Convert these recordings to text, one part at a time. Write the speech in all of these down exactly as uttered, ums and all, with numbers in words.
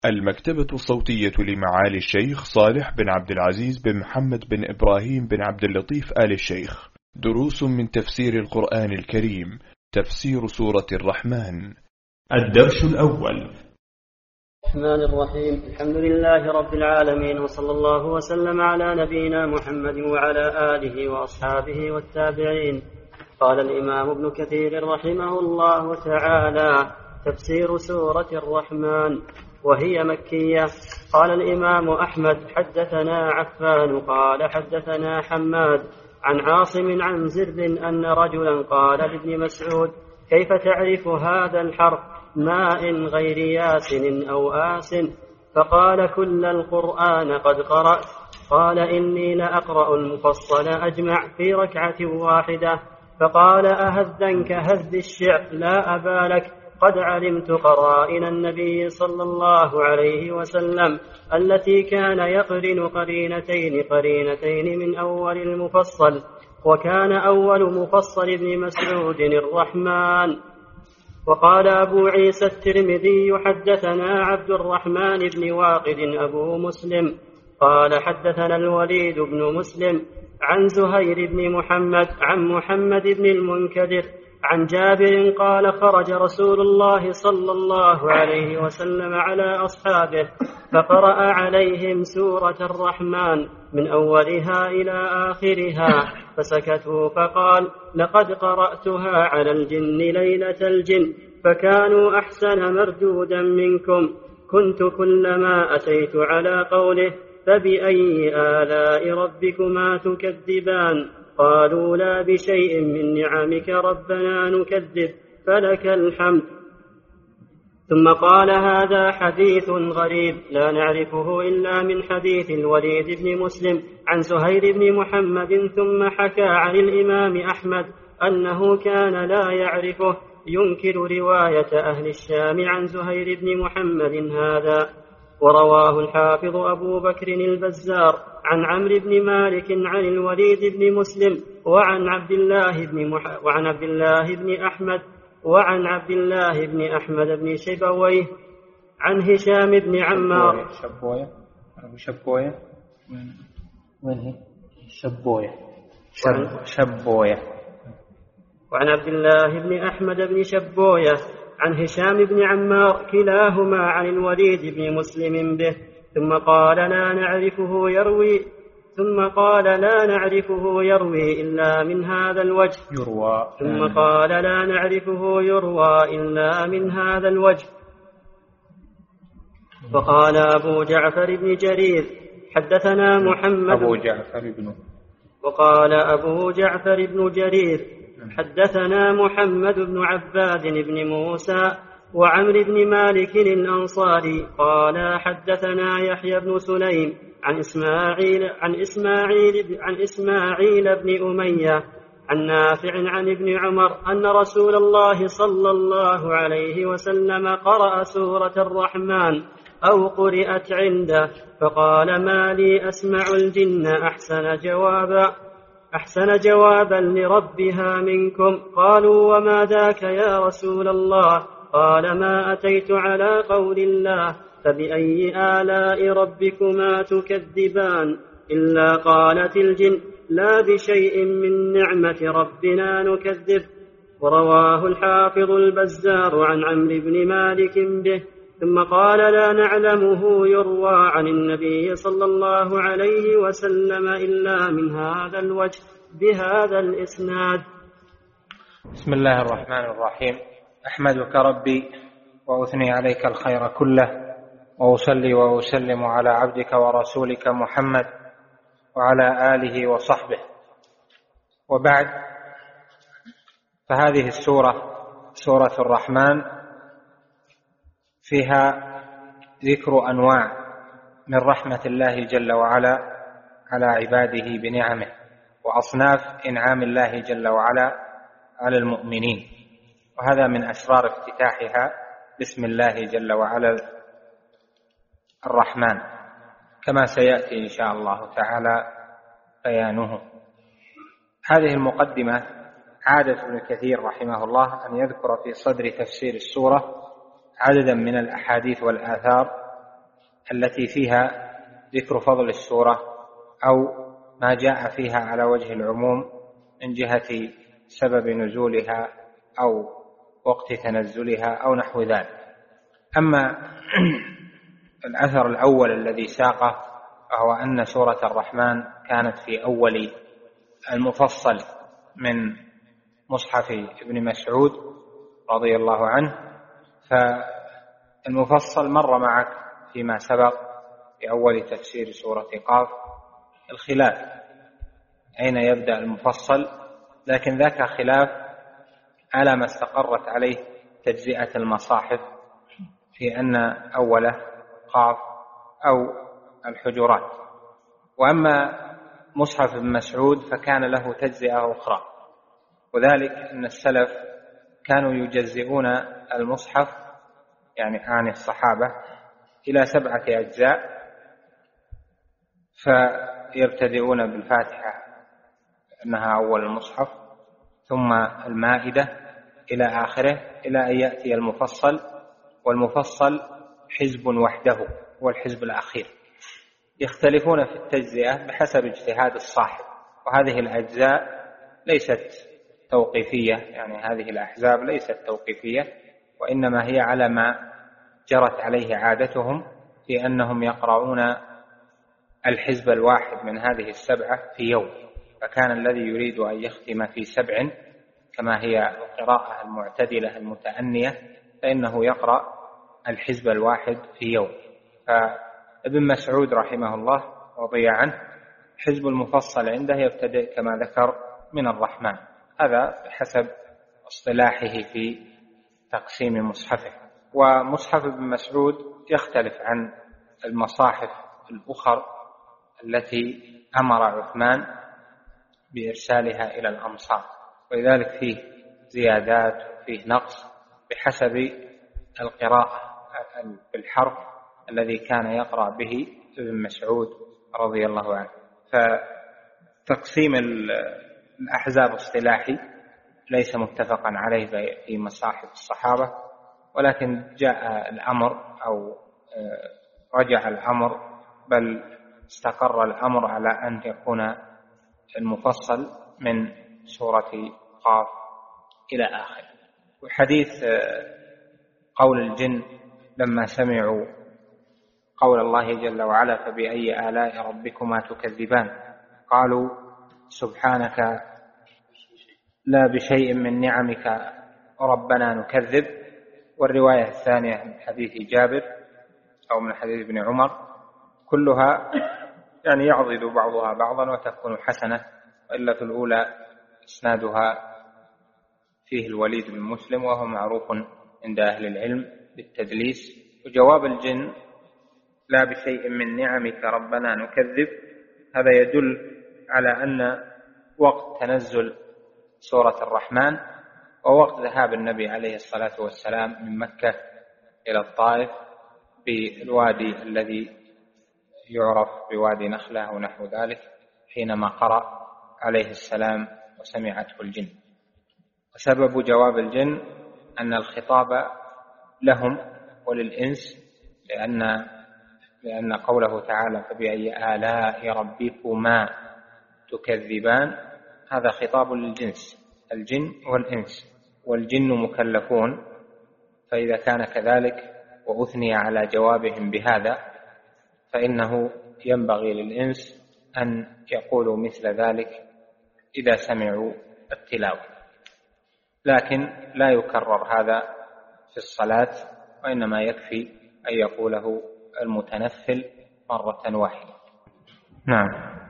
المكتبة الصوتية لمعالي الشيخ صالح بن عبد العزيز بن محمد بن إبراهيم بن عبد اللطيف آل الشيخ. دروس من تفسير القرآن الكريم. تفسير سورة الرحمن. الدرس الأول. الرحمن الرحيم. الحمد لله رب العالمين، وصلى الله وسلم على نبينا محمد وعلى آله وأصحابه والتابعين. قال الإمام ابن كثير رحمه الله تعالى: تفسير سورة الرحمن، وهي مكية. قال الإمام أحمد: حدثنا عفان قال حدثنا حماد عن عاصم عن زرد أن رجلا قال لابن مسعود: كيف تعرف هذا الحرف ماء غير ياسن أو آس؟ فقال: كل القرآن قد قرأت. قال: إني لأقرأ المفصل أجمع في ركعة واحدة. فقال: أهذا كهذ الشعر لا أبا لك، قد علمت قرائن النبي صلى الله عليه وسلم التي كان يقرن قرينتين قرينتين من أول المفصل، وكان أول مفصل ابن مسعود الرحمن. وقال أبو عيسى الترمذي: حدثنا عبد الرحمن بن واقد أبو مسلم قال حدثنا الوليد بن مسلم عن زهير بن محمد عن محمد بن المنكدر عن جابر قال: خرج رسول الله صلى الله عليه وسلم على أصحابه فقرأ عليهم سورة الرحمن من أولها إلى آخرها، فسكتوا فقال: لقد قرأتها على الجن ليلة الجن، فكانوا أحسن مردودا منكم. كنت كلما أتيت على قوله: فبأي آلاء ربكما تكذبان؟ قالوا: لا بشيء من نعمك ربنا نكذب، فلك الحمد. ثم قال: هذا حديث غريب لا نعرفه إلا من حديث الوليد بن مسلم عن زهير بن محمد. ثم حكى عن الإمام أحمد أنه كان لا يعرفه، ينكر رواية أهل الشام عن زهير بن محمد هذا. ورواه الحافظ أبو بكر البزار عن عمرو بن مالك عن الوليد بن مسلم وعن عبد الله بن مح... وعن عبد الله بن أحمد وعن عبد الله بن أحمد بن شبويه عن هشام بن عمار. شبويه شبويه وين هي؟ شبويه شب... شبويه وعن عبد الله بن أحمد بن شبويه عن هشام بن عمار كلاهما عن الوليد بن مسلم به. ثم قال: لا نعرفه يروي ثم قال لا نعرفه يروي إلا من هذا الوجه يروى ثم قال لا نعرفه يروى إلا من هذا الوجه. وقال أبو جعفر بن جرير: حدثنا محمد أبو جعفر بن وقال أبو جعفر بن جرير: حدثنا محمد بن عباد بن موسى وعمر بن مالك الأنصاري قال حدثنا يحيى بن سليم عن إسماعيل عن إسماعيل عن إسماعيل بن أمية عن نافع عن ابن عمر أن رسول الله صلى الله عليه وسلم قرأ سورة الرحمن أو قرئت عنده، فقال: ما لي أسمع الجن أحسن جوابا أحسن جوابا لربها منكم. قالوا: وما ذاك يا رسول الله؟ قال: ما أتيت على قول الله: فبأي آلاء ربكما تكذبان؟ إلا قالت الجن: لا بشيء من نعمة ربنا نكذب. ورواه الحافظ البزار عن عمرو بن مالك به. ثم قال: لا نعلمه يروى عن النبي صلى الله عليه وسلم إلا من هذا الوجه بهذا الإسناد. بسم الله الرحمن الرحيم. أحمدك ربي وأثني عليك الخير كله، وأصلي وأسلم على عبدك ورسولك محمد وعلى آله وصحبه، وبعد. فهذه السورة سورة الرحمن فيها ذكر أنواع من رحمة الله جل وعلا على عباده بنعمه، وأصناف إنعام الله جل وعلا على المؤمنين، وهذا من أسرار افتتاحها بسم الله جل وعلا الرحمن، كما سيأتي إن شاء الله تعالى بيانه. هذه المقدمة عادة ابن كثير رحمه الله أن يذكر في صدر تفسير السورة عددا من الأحاديث والآثار التي فيها ذكر فضل السورة أو ما جاء فيها على وجه العموم من جهة سبب نزولها أو وقت تنزلها أو نحو ذلك. أما الأثر الأول الذي ساقه فهو أن سورة الرحمن كانت في أول المفصل من مصحف ابن مسعود رضي الله عنه. فالمفصل مر معك فيما سبق في أول تفسير سورة قاف الخلاف أين يبدأ المفصل، لكن ذاك خلاف على ما استقرت عليه تجزئة المصاحف في أن أوله قاف أو الحجرات. وأما مصحف ابن مسعود فكان له تجزئة أخرى، وذلك أن السلف كانوا يجزئون المصحف يعني عن الصحابة إلى سبعة أجزاء، فيبتدئون بالفاتحة أنها أول المصحف، ثم المائدة إلى آخره، إلى أن يأتي المفصل، والمفصل حزب وحده هو الحزب الأخير. يختلفون في التجزئة بحسب اجتهاد الصاحب، وهذه الأجزاء ليست توقيفية، يعني هذه الأحزاب ليست توقيفية، وإنما هي على ما جرت عليه عادتهم في أنهم يقرؤون الحزب الواحد من هذه السبعة في يوم. فكان الذي يريد أن يختم في سبع كما هي القراءة المعتدلة المتأنية فإنه يقرأ الحزب الواحد في يوم. فابن مسعود رحمه الله رضي عنه حزب المفصل عنده يبتدئ كما ذكر من الرحمن، هذا بحسب اصطلاحه في تقسيم مصحفه. ومصحف ابن مسعود يختلف عن المصاحف الأخر التي أمر عثمان بإرسالها إلى الأمصار، ولذلك فيه زيادات وفيه نقص بحسب القراءة بالحرف الذي كان يقرأ به ابن مسعود رضي الله عنه. فتقسيم الأحزاب اصطلاحي ليس متفقا عليه في مصاحف الصحابة، ولكن جاء الأمر أو رجع الأمر بل استقر الأمر على أن يكون المفصل من سورة قاف إلى آخر. وحديث قول الجن لما سمعوا قول الله جل وعلا فبأي آلاء ربكما تكذبان قالوا سبحانك لا بشيء من نعمك ربنا نكذب. والرواية الثانية من حديث جابر أو من حديث ابن عمر كلها يعني يعضد بعضها بعضا وتكون حسنة، وإلا في الأولى إسنادها فيه الوليد بن مسلم وهو معروف عند أهل العلم بالتدليس. وجواب الجن لا بشيء من نعمك ربنا نكذب هذا يدل على أن وقت تنزل سورة الرحمن ووقت ذهاب النبي عليه الصلاة والسلام من مكة إلى الطائف بالوادي الذي يعرف بوادي نخلة ونحو ذلك حينما قرأ عليه السلام وسمعته الجن. وسبب جواب الجن أن الخطاب لهم وللإنس، لأن لأن قوله تعالى فبأي آلاء ربكما تكذبان هذا خطاب للجنس الجن والإنس، والجن مكلفون، فإذا كان كذلك وأثني على جوابهم بهذا فإنه ينبغي للإنس أن يقولوا مثل ذلك إذا سمعوا التلاوة. لكن لا يكرر هذا في الصلاة، وإنما يكفي أن يقوله المتنفل مرة واحدة. نعم.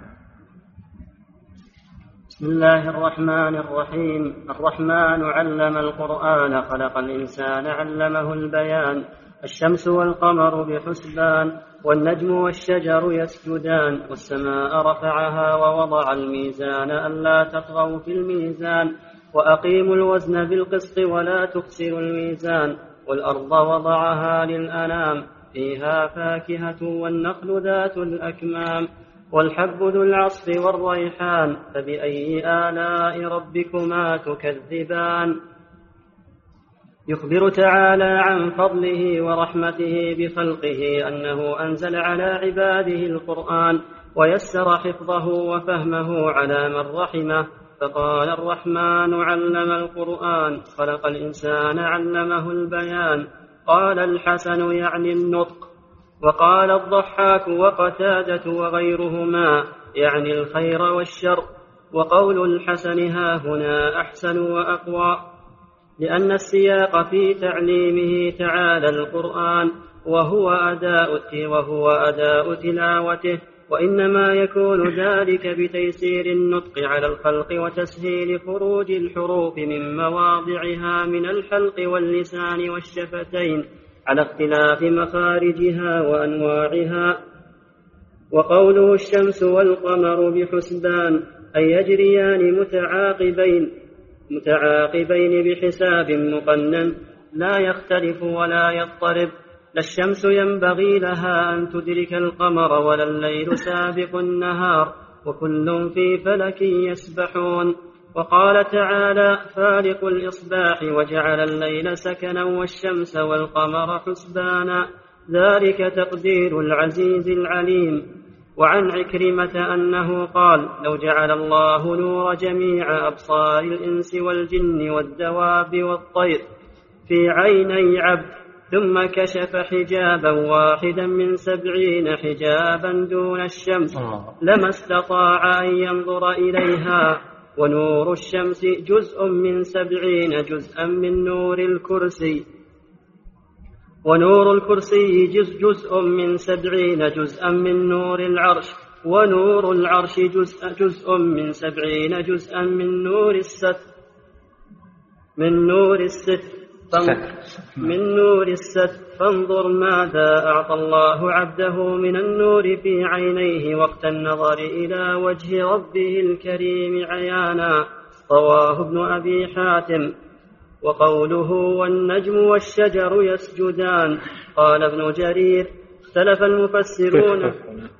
بسم الله الرحمن الرحيم. الرحمن علم القرآن خلق الإنسان علمه البيان. الشمس والقمر بحسبان والنجم والشجر يسجدان والسماء رفعها ووضع الميزان ألا تطغوا في الميزان وأقيموا الوزن بالقسط ولا تخسروا الميزان والأرض وضعها للأنام فيها فاكهة والنخل ذات الأكمام والحب ذو العصف والريحان فبأي آلاء ربكما تكذبان. يخبر تعالى عن فضله ورحمته بخلقه أنه أنزل على عباده القرآن ويسر حفظه وفهمه على من رحمه، فقال الرحمن علم القرآن خلق الإنسان علمه البيان. قال الحسن يعني النطق، وقال الضحاك وقتادة وغيرهما يعني الخير والشر. وقول الحسن ها هنا أحسن وأقوى، لأن السياق في تعليمه تعالى القرآن وهو أداء وهو أداء تلاوته، وإنما يكون ذلك بتيسير النطق على الخلق وتسهيل خروج الحروف من مواضعها من الحلق واللسان والشفتين على اختلاف مخارجها وأنواعها. وقوله الشمس والقمر بحسبان أي يجريان متعاقبين متعاقبين بحساب مقنن لا يختلف ولا يضطرب. لا الشمس ينبغي لها أن تدرك القمر ولا الليل سابق النهار، وكل في فلك يسبحون. وقال تعالى فالق الإصباح وجعل الليل سكنا والشمس والقمر حسبانا ذلك تقدير العزيز العليم. وعن عكرمة أنه قال لو جعل الله نور جميع أبصار الإنس والجن والدواب والطير في عيني عبد ثم كشف حجابا واحدا من سبعين حجابا دون الشمس لما استطاع أن ينظر إليها. ونور الشمس جزء من سبعين جزءا من نور الكرسي ونور الكرسي جزء من سبعين جزءا من نور العرش، ونور العرش جزء, جزء من سبعين جزءا من نور الستر من نور الستر من نور الستر. فانظر ماذا أعطى الله عبده من النور في عينيه وقت النظر إلى وجه ربه الكريم عيانا. رواه ابن أبي حاتم. وقوله والنجم والشجر يسجدان، قال ابن جرير اختلف المفسرون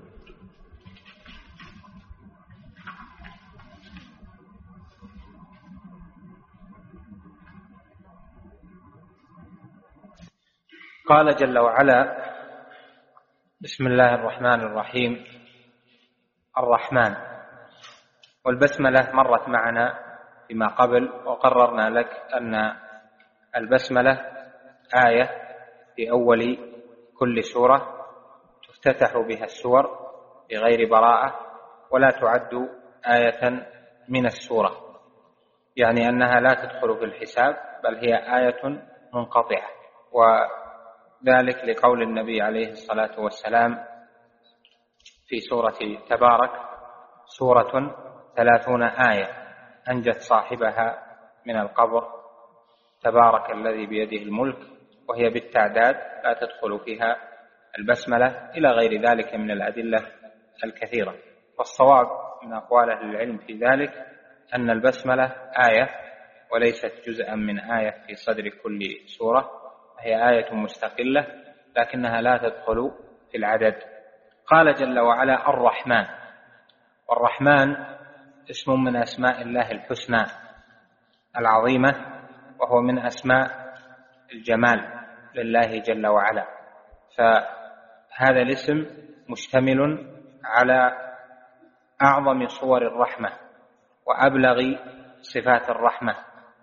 قال جل وعلا بسم الله الرحمن الرحيم الرحمن. والبسملة مرت معنا فيما قبل وقررنا لك أن البسملة آية في أول كل سورة تفتتح بها السور بغير براءة ولا تعد آية من السورة، يعني أنها لا تدخل في الحساب بل هي آية منقطعة. وذلك لقول النبي عليه الصلاة والسلام في سورة تبارك سورة ثلاثون آية أنجت صاحبها من القبر تبارك الذي بيده الملك، وهي بالتعداد لا تدخل فيها البسملة إلى غير ذلك من الأدلة الكثيرة. والصواب من أقوال أهل العلم في ذلك أن البسملة آية وليست جزءا من آية في صدر كل سورة، هي آية مستقلة لكنها لا تدخل في العدد. قال جل وعلا الرحمن، والرحمن اسم من أسماء الله الحسنى العظيمة، وهو من أسماء الجمال لله جل وعلا. فهذا الاسم مشتمل على أعظم صور الرحمة وأبلغ صفات الرحمة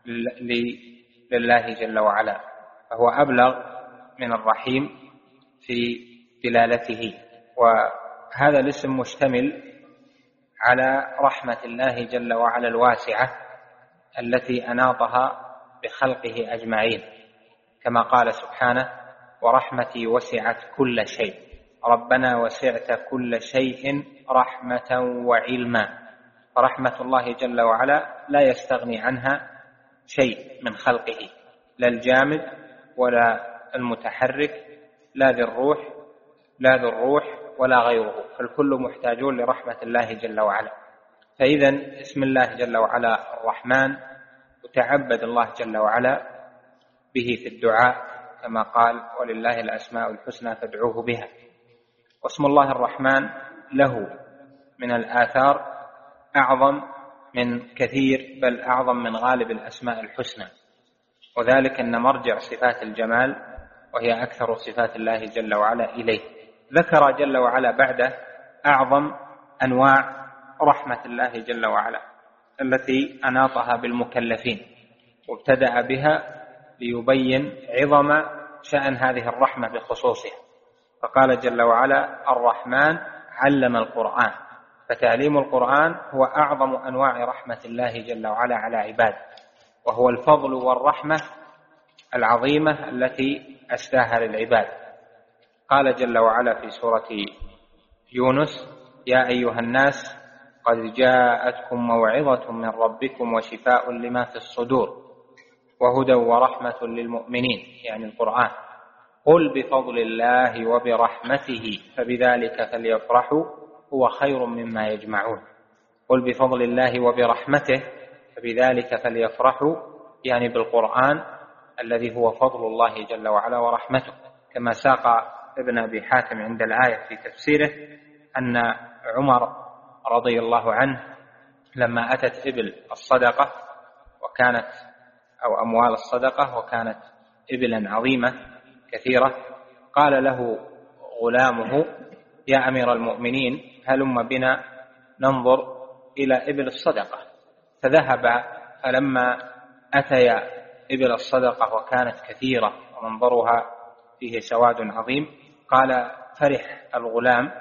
لله جل وعلا، فهو أبلغ من الرحيم في دلالته. وهذا الاسم مشتمل على رحمة الله جل وعلا الواسعة التي أناطها بخلقه أجمعين، كما قال سبحانه ورحمتي وسعت كل شيء. ربنا وسعت كل شيء رحمة وعلما، فرحمة الله جل وعلا لا يستغني عنها شيء من خلقه، لا الجامد ولا المتحرك، لا ذي الروح لا ذو الروح ولا غيره، فالكل محتاجون لرحمة الله جل وعلا. فإذا اسم الله جل وعلا الرحمن وتعبد الله جل وعلا به في الدعاء كما قال ولله الأسماء الحسنى فادعوه بها. واسم الله الرحمن له من الآثار أعظم من كثير بل أعظم من غالب الأسماء الحسنى، وذلك أن مرجع صفات الجمال وهي أكثر صفات الله جل وعلا إليه. ذكر جل وعلا بعده أعظم أنواع رحمة الله جل وعلا التي أناطها بالمكلفين، وابتدأ بها ليبين عظم شأن هذه الرحمة بخصوصها، فقال جل وعلا الرحمن علم القرآن، فتعليم القرآن هو أعظم أنواع رحمة الله جل وعلا على عباده، وهو الفضل والرحمة العظيمة التي أسداها للعباد. قال جل وعلا في سورة يونس يا أيها الناس قد جاءتكم موعظة من ربكم وشفاء لما في الصدور وهدى ورحمة للمؤمنين، يعني القرآن. قل بفضل الله وبرحمته فبذلك فليفرحوا هو خير مما يجمعون. قل بفضل الله وبرحمته فبذلك فليفرحوا، يعني بالقرآن الذي هو فضل الله جل وعلا ورحمته، كما ساق ابن أبي حاتم عند الآية في تفسيره أن عمر رضي الله عنه لما أتت إبل الصدقة وكانت أو أموال الصدقة وكانت إبلا عظيمة كثيرة، قال له غلامه يا أمير المؤمنين هلم بنا ننظر إلى إبل الصدقة. فذهب، فلما أتيا إبل الصدقة وكانت كثيرة ومنظرها فيه سواد عظيم، قال فرح الغلام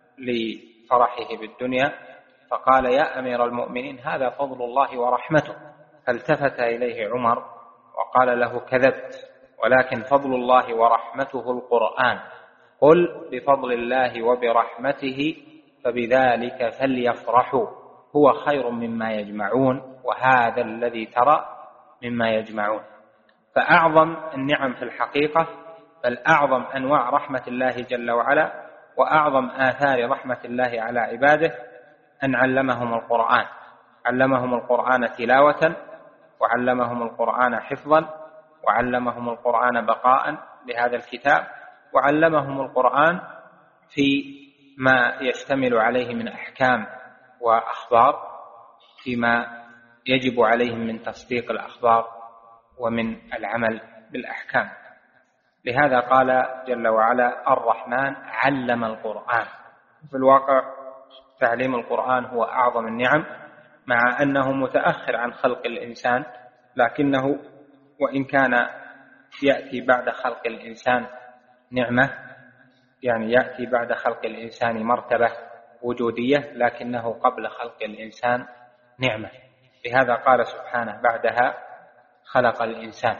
لفرحه بالدنيا فقال يا أمير المؤمنين هذا فضل الله ورحمته. فالتفت إليه عمر وقال له كذبت، ولكن فضل الله ورحمته القرآن. قل بفضل الله وبرحمته فبذلك فليفرحوا هو خير مما يجمعون وهذا الذي ترى مما يجمعون. فأعظم النعم في الحقيقة، بل أعظم أنواع رحمة الله جل وعلا وأعظم آثار رحمة الله على عباده أن علمهم القرآن، علمهم القرآن تلاوة، وعلمهم القرآن حفظا، وعلمهم القرآن بقاء لهذا الكتاب، وعلمهم القرآن في ما يشتمل عليه من أحكام وأخبار، فيما يجب عليهم من تصديق الأخبار ومن العمل بالأحكام. لهذا قال جل وعلا الرحمن علم القرآن. في الواقع تعليم القرآن هو أعظم النعم، مع أنه متأخر عن خلق الإنسان، لكنه وإن كان يأتي بعد خلق الإنسان نعمة، يعني يأتي بعد خلق الإنسان مرتبة وجودية، لكنه قبل خلق الإنسان نعمة. لهذا قال سبحانه بعدها خلق الإنسان.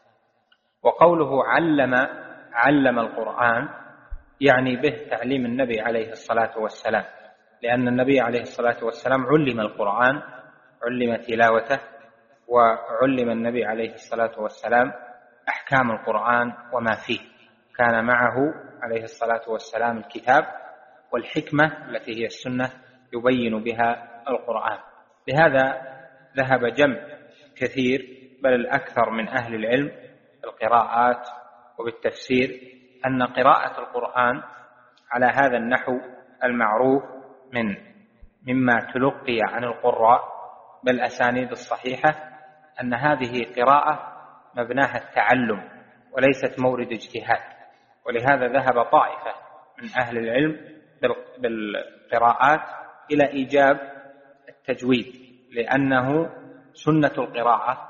وقوله علم علم القرآن يعني به تعليم النبي عليه الصلاة والسلام، لأن النبي عليه الصلاة والسلام علم القرآن، علم تلاوته، وعلم النبي عليه الصلاة والسلام أحكام القرآن وما فيه. كان معه عليه الصلاة والسلام الكتاب والحكمة التي هي السنة يبين بها القرآن. لهذا ذهب جمع كثير بل الأكثر من أهل العلم بالقراءات وبالتفسير أن قراءة القرآن على هذا النحو المعروف من مما تلقي عن القراء بالأسانيد الصحيحة، أن هذه قراءة مبناها التعلم وليست مورد اجتهاد. ولهذا ذهب طائفة من أهل العلم بالقراءات إلى إيجاب التجويد، لأنه سنة القراءة،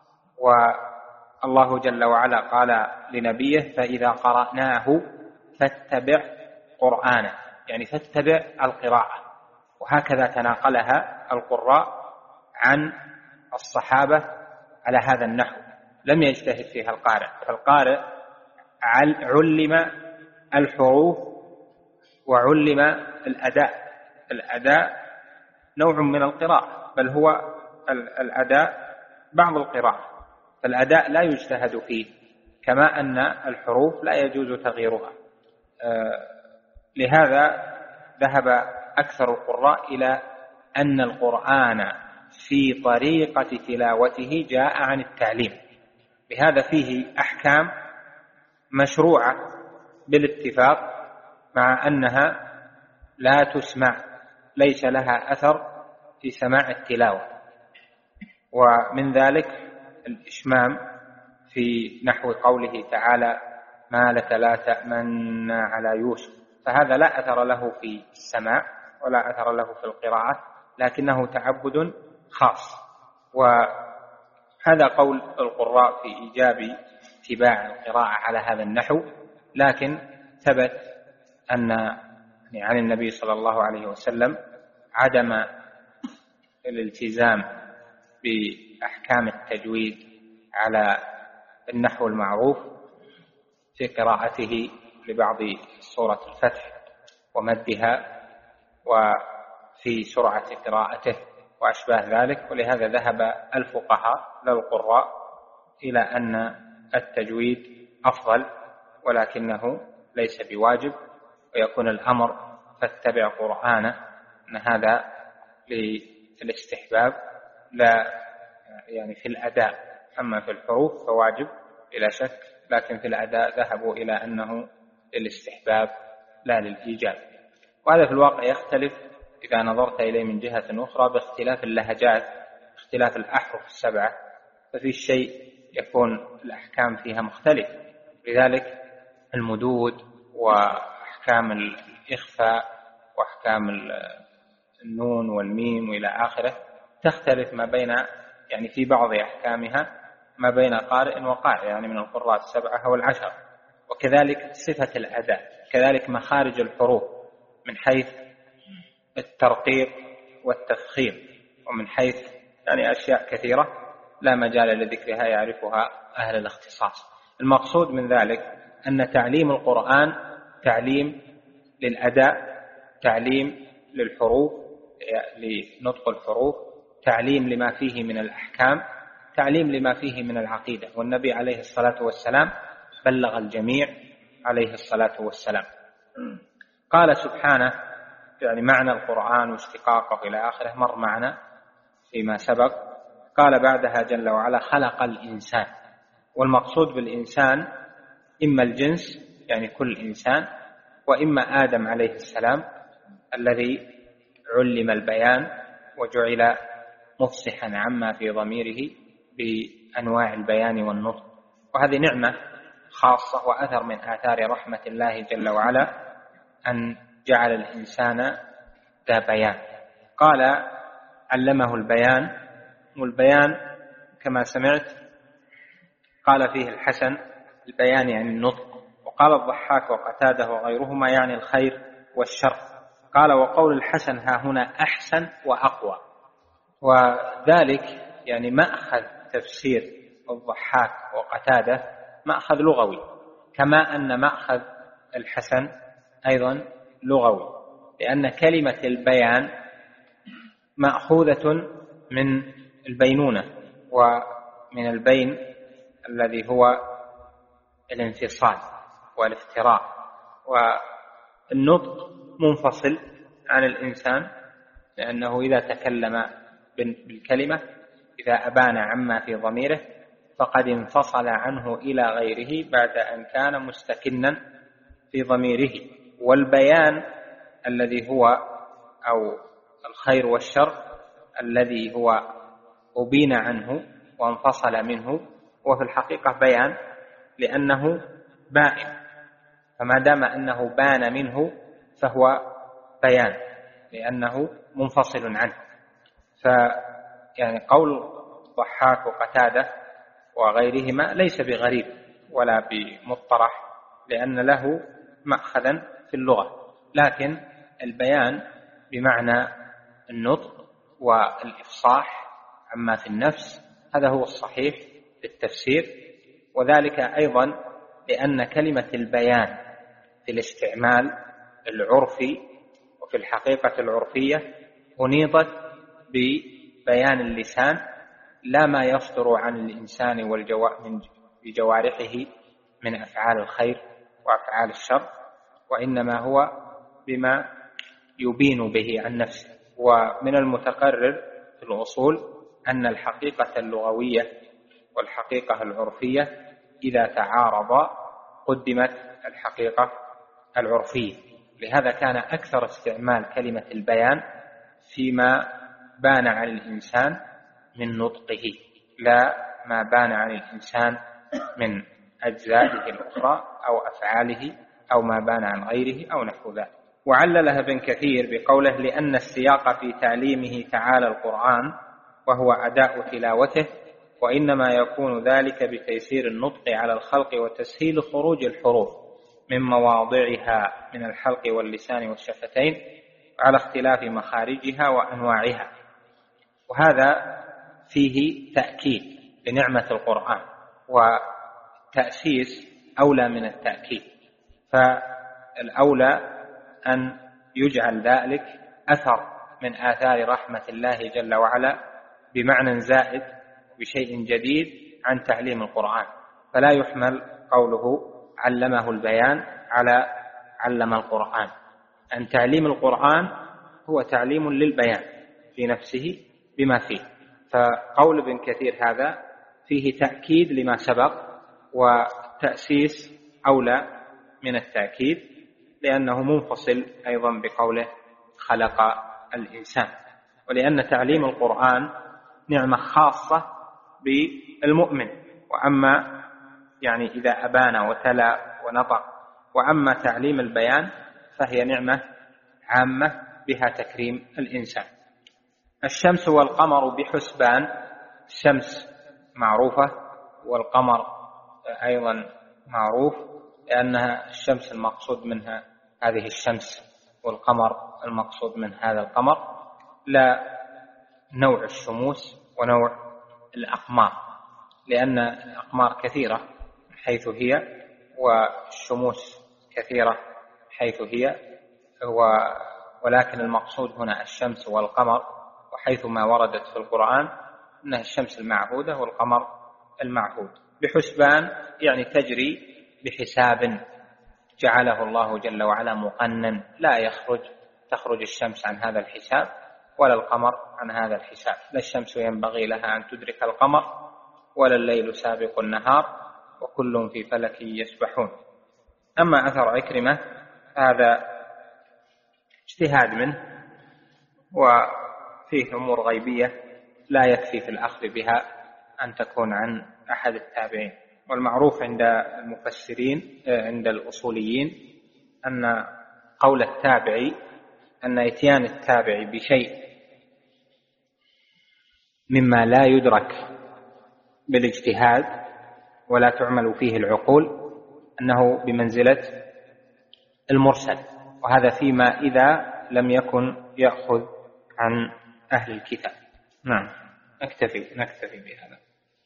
والله جل وعلا قال لنبيه فإذا قرأناه فاتبع قرآنه، يعني فاتبع القراءة. وهكذا تناقلها القراء عن الصحابة على هذا النحو، لم يجتهد فيها القارئ. فالقارئ علم الحروف وعلم الأداء. الأداء نوع من القراءة، بل هو الأداء بعض القراءة، فالأداء لا يجتهد فيه، كما أن الحروف لا يجوز تغييرها. لهذا ذهب أكثر القراء إلى أن القرآن في طريقة تلاوته جاء عن التعليم. بهذا فيه أحكام مشروعة بالاتفاق، مع أنها لا تسمع، ليس لها أثر في سماع التلاوة. ومن ذلك الإشمام في نحو قوله تعالى ما لك لا تأمن على يوسف، فهذا لا أثر له في السماع ولا أثر له في القراءة، لكنه تعبد خاص. وهذا قول القراء في إيجاب اتباع القراءة على هذا النحو، لكن ثبت أن عن النبي صلى الله عليه وسلم عدم الالتزام بأحكام التجويد على النحو المعروف في قراءته لبعض سورة الفتح ومدها وفي سرعة قراءته وأشباه ذلك، ولهذا ذهب الفقهاء للقراء إلى أن التجويد أفضل ولكنه ليس بواجب، ويكون الأمر فاتبع قرآنه أن هذا للاستحباب لا يعني في الأداء، أما في الحروف فواجب بلا شك، لكن في الأداء ذهبوا إلى أنه للاستحباب لا للإيجاب. وهذا في الواقع يختلف إذا نظرت إليه من جهة أخرى باختلاف اللهجات، اختلاف الأحرف السبعة، ففي الشيء يكون الأحكام فيها مختلف. لذلك المدود وأحكام الإخفاء وأحكام النون والميم وإلى آخره تختلف ما بين يعني في بعض أحكامها ما بين قارئ وقارئ، يعني من القراء السبعة أو العشر. وكذلك صفة الأداء، كذلك مخارج الحروف من حيث الترقيق والتفخيم، ومن حيث يعني أشياء كثيرة لا مجال لذكرها يعرفها أهل الاختصاص. المقصود من ذلك أن تعليم القرآن تعليم للأداء، تعليم للحروف لنطق الحروف، تعليم لما فيه من الأحكام، تعليم لما فيه من العقيدة. والنبي عليه الصلاة والسلام بلغ الجميع عليه الصلاة والسلام. قال سبحانه يعني معنى القرآن واشتقاقه إلى آخره مر معنا فيما سبق. قال بعدها جل وعلا خلق الإنسان، والمقصود بالإنسان إما الجنس يعني كل إنسان، وإما آدم عليه السلام الذي علم البيان وجعل مفصحا عما في ضميره بأنواع البيان والنطق. وهذه نعمة خاصة وأثر من آثار رحمة الله جل وعلا أن جعل الإنسان ذا بيان. قال علمه البيان، والبيان كما سمعت قال فيه الحسن البيان يعني النطق، وقال الضحاك وقتاده وغيرهما يعني الخير والشر. قال وقول الحسن ها هنا أحسن وأقوى، وذلك يعني مأخذ تفسير الضحاك وقتاده مأخذ لغوي، كما أن مأخذ الحسن أيضا لغوي، لأن كلمة البيان مأخوذة من البينونة ومن البين الذي هو الانفصال والافتراء، والنطق منفصل عن الإنسان لأنه إذا تكلم بالكلمة إذا أبان عما في ضميره فقد انفصل عنه إلى غيره بعد أن كان مستكنا في ضميره. والبيان الذي هو أو الخير والشر الذي هو أبين عنه وانفصل منه وفي الحقيقة بيان لأنه بائن، فما دام أنه بان منه فهو بيان لأنه منفصل عنه. فيعني قول ضحاك وقتاده وغيرهما ليس بغريب ولا بمطرح، لأن له مأخذا في اللغة، لكن البيان بمعنى النطق والإفصاح عما في النفس، هذا هو الصحيح في التفسير. وذلك أيضا لأن كلمة البيان في الاستعمال العرفي وفي الحقيقة العرفية أنيطت ببيان اللسان لا ما يصدر عن الإنسان بجوارحه من أفعال الخير وأفعال الشر، وإنما هو بما يبين به عن نفسه. ومن المتقرر في الأصول أن الحقيقة اللغوية والحقيقة العرفية إذا تعارضا قدمت الحقيقة العرفية، لهذا كان أكثر استعمال كلمة البيان فيما بان عن الإنسان من نطقه لا ما بان عن الإنسان من أجزائه الأخرى أو أفعاله أو ما بان عن غيره أو نحو ذلك. وعللها ابن كثير بقوله: لأن السياق في تعليمه تعالى القرآن وهو أداء تلاوته، وإنما يكون ذلك بتيسير النطق على الخلق وتسهيل خروج الحروف من مواضعها من الحلق واللسان والشفتين على اختلاف مخارجها وأنواعها. وهذا فيه تأكيد لنعمة القرآن، وتأسيس أولى من التأكيد، فالأولى أن يجعل ذلك أثر من آثار رحمة الله جل وعلا بمعنى زائد بشيء جديد عن تعليم القرآن، فلا يحمل قوله علمه البيان على علم القرآن، أن تعليم القرآن هو تعليم للبيان في نفسه بما فيه. فقول ابن كثير هذا فيه تأكيد لما سبق وتأسيس أولى من التأكيد، لأنه منفصل أيضا بقوله خلق الإنسان، ولأن تعليم القرآن نعمة خاصة بالمؤمن، وأما يعني إذا أبان وتلا ونطق، وأما تعليم البيان فهي نعمة عامة بها تكريم الإنسان. الشمس والقمر بحسبان، الشمس معروفة والقمر أيضا معروف، لأنها الشمس المقصود منها هذه الشمس، والقمر المقصود من هذا القمر، لا نوع الشموس ونوع الأقمار، لأن الأقمار كثيرة حيث هي والشموس كثيرة حيث هي، ولكن المقصود هنا الشمس والقمر، وحيثما وردت في القرآن أنها الشمس المعهودة والقمر المعهود. بحسبان يعني تجري بحساب جعله الله جل وعلا مقنن، لا يخرج تخرج الشمس عن هذا الحساب ولا القمر عن هذا الحساب، لا الشمس ينبغي لها أن تدرك القمر ولا الليل سابق النهار، وكل في فلك يسبحون. أما أثر عكرمة هذا اجتهاد منه، وفيه أمور غيبية لا يكفي في الأخذ بها أن تكون عن أحد التابعين. والمعروف عند المفسرين عند الأصوليين أن قول التابعي أن إتيان التابعي بشيء مما لا يدرك بالاجتهاد ولا تعمل فيه العقول أنه بمنزلة المرسل، وهذا فيما إذا لم يكن يأخذ عن أهل الكتاب. نعم، نكتفي نكتفي بهذا.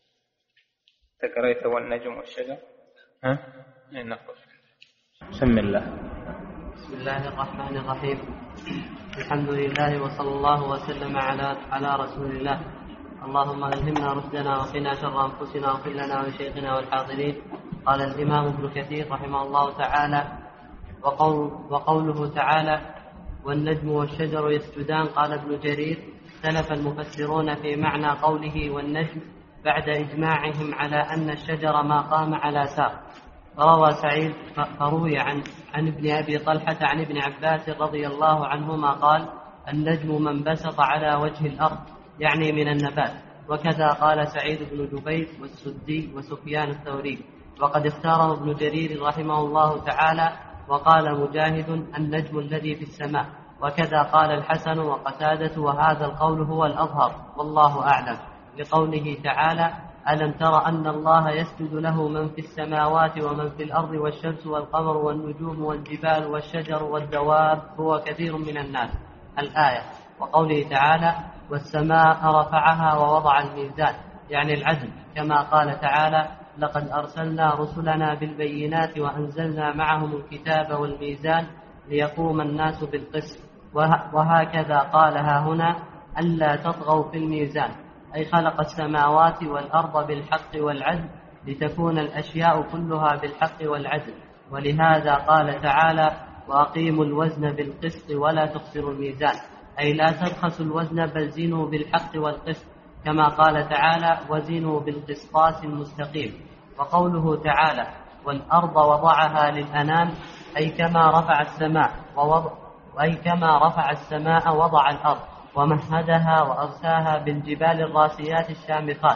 تقريت والنجم والشجر؟ ها؟ نقول بسم الله. بسم الله الرحمن الرحيم. الحمد لله وصلى الله وسلم على على رسول الله. اللهم ألهمنا رشدنا وقنا شر أنفسنا واغفر لنا ولشيخنا والحاضرين. قال الإمام ابن كثير رحمه الله تعالى: وقول وقوله تعالى: والنجم والشجر يسجدان. قال ابن جرير: اختلف المفسرون في معنى قوله والنجم بعد إجماعهم على أن الشجر ما قام على ساق. فروى سعيد فروي عن عن ابن أبي طلحة عن ابن عباس رضي الله عنهما قال: النجم من بسط على وجه الأرض، يعني من النبات. وكذا قال سعيد بن جبير والسدي وسفيان الثوري. وقد اختاره ابن جرير رحمه الله تعالى، وقال مجاهد: النجم الذي في السماء. وكذا قال الحسن وقتادة، وهذا القول هو الأظهر والله أعلم، لقوله تعالى: ألم تر أن الله يسجد له من في السماوات ومن في الأرض والشمس والقمر والنجوم والجبال والشجر والدواب هو كثير من الناس. الآية. وقوله تعالى: والسماء رفعها ووضع الميزان، يعني العدل، كما قال تعالى: لقد أرسلنا رسلنا بالبينات وأنزلنا معهم الكتاب والميزان ليقوم الناس بالقسط. وهكذا قالها هنا: ألا تطغوا في الميزان، أي خلق السماوات والأرض بالحق والعدل لتكون الأشياء كلها بالحق والعدل. ولهذا قال تعالى: وأقيموا الوزن بالقسط ولا تخسروا الميزان، أي لا تبخسوا الوزن بل زنوا بالحق والقسط، كما قال تعالى: وزنوا بالقسطاس المستقيم. وقوله تعالى: والأرض وضعها للأنام، أي كما رفع السماء ووضع أي كما رفع السماء وضع الأرض ومهدها وأرساها بالجبال الراسيات الشامخات،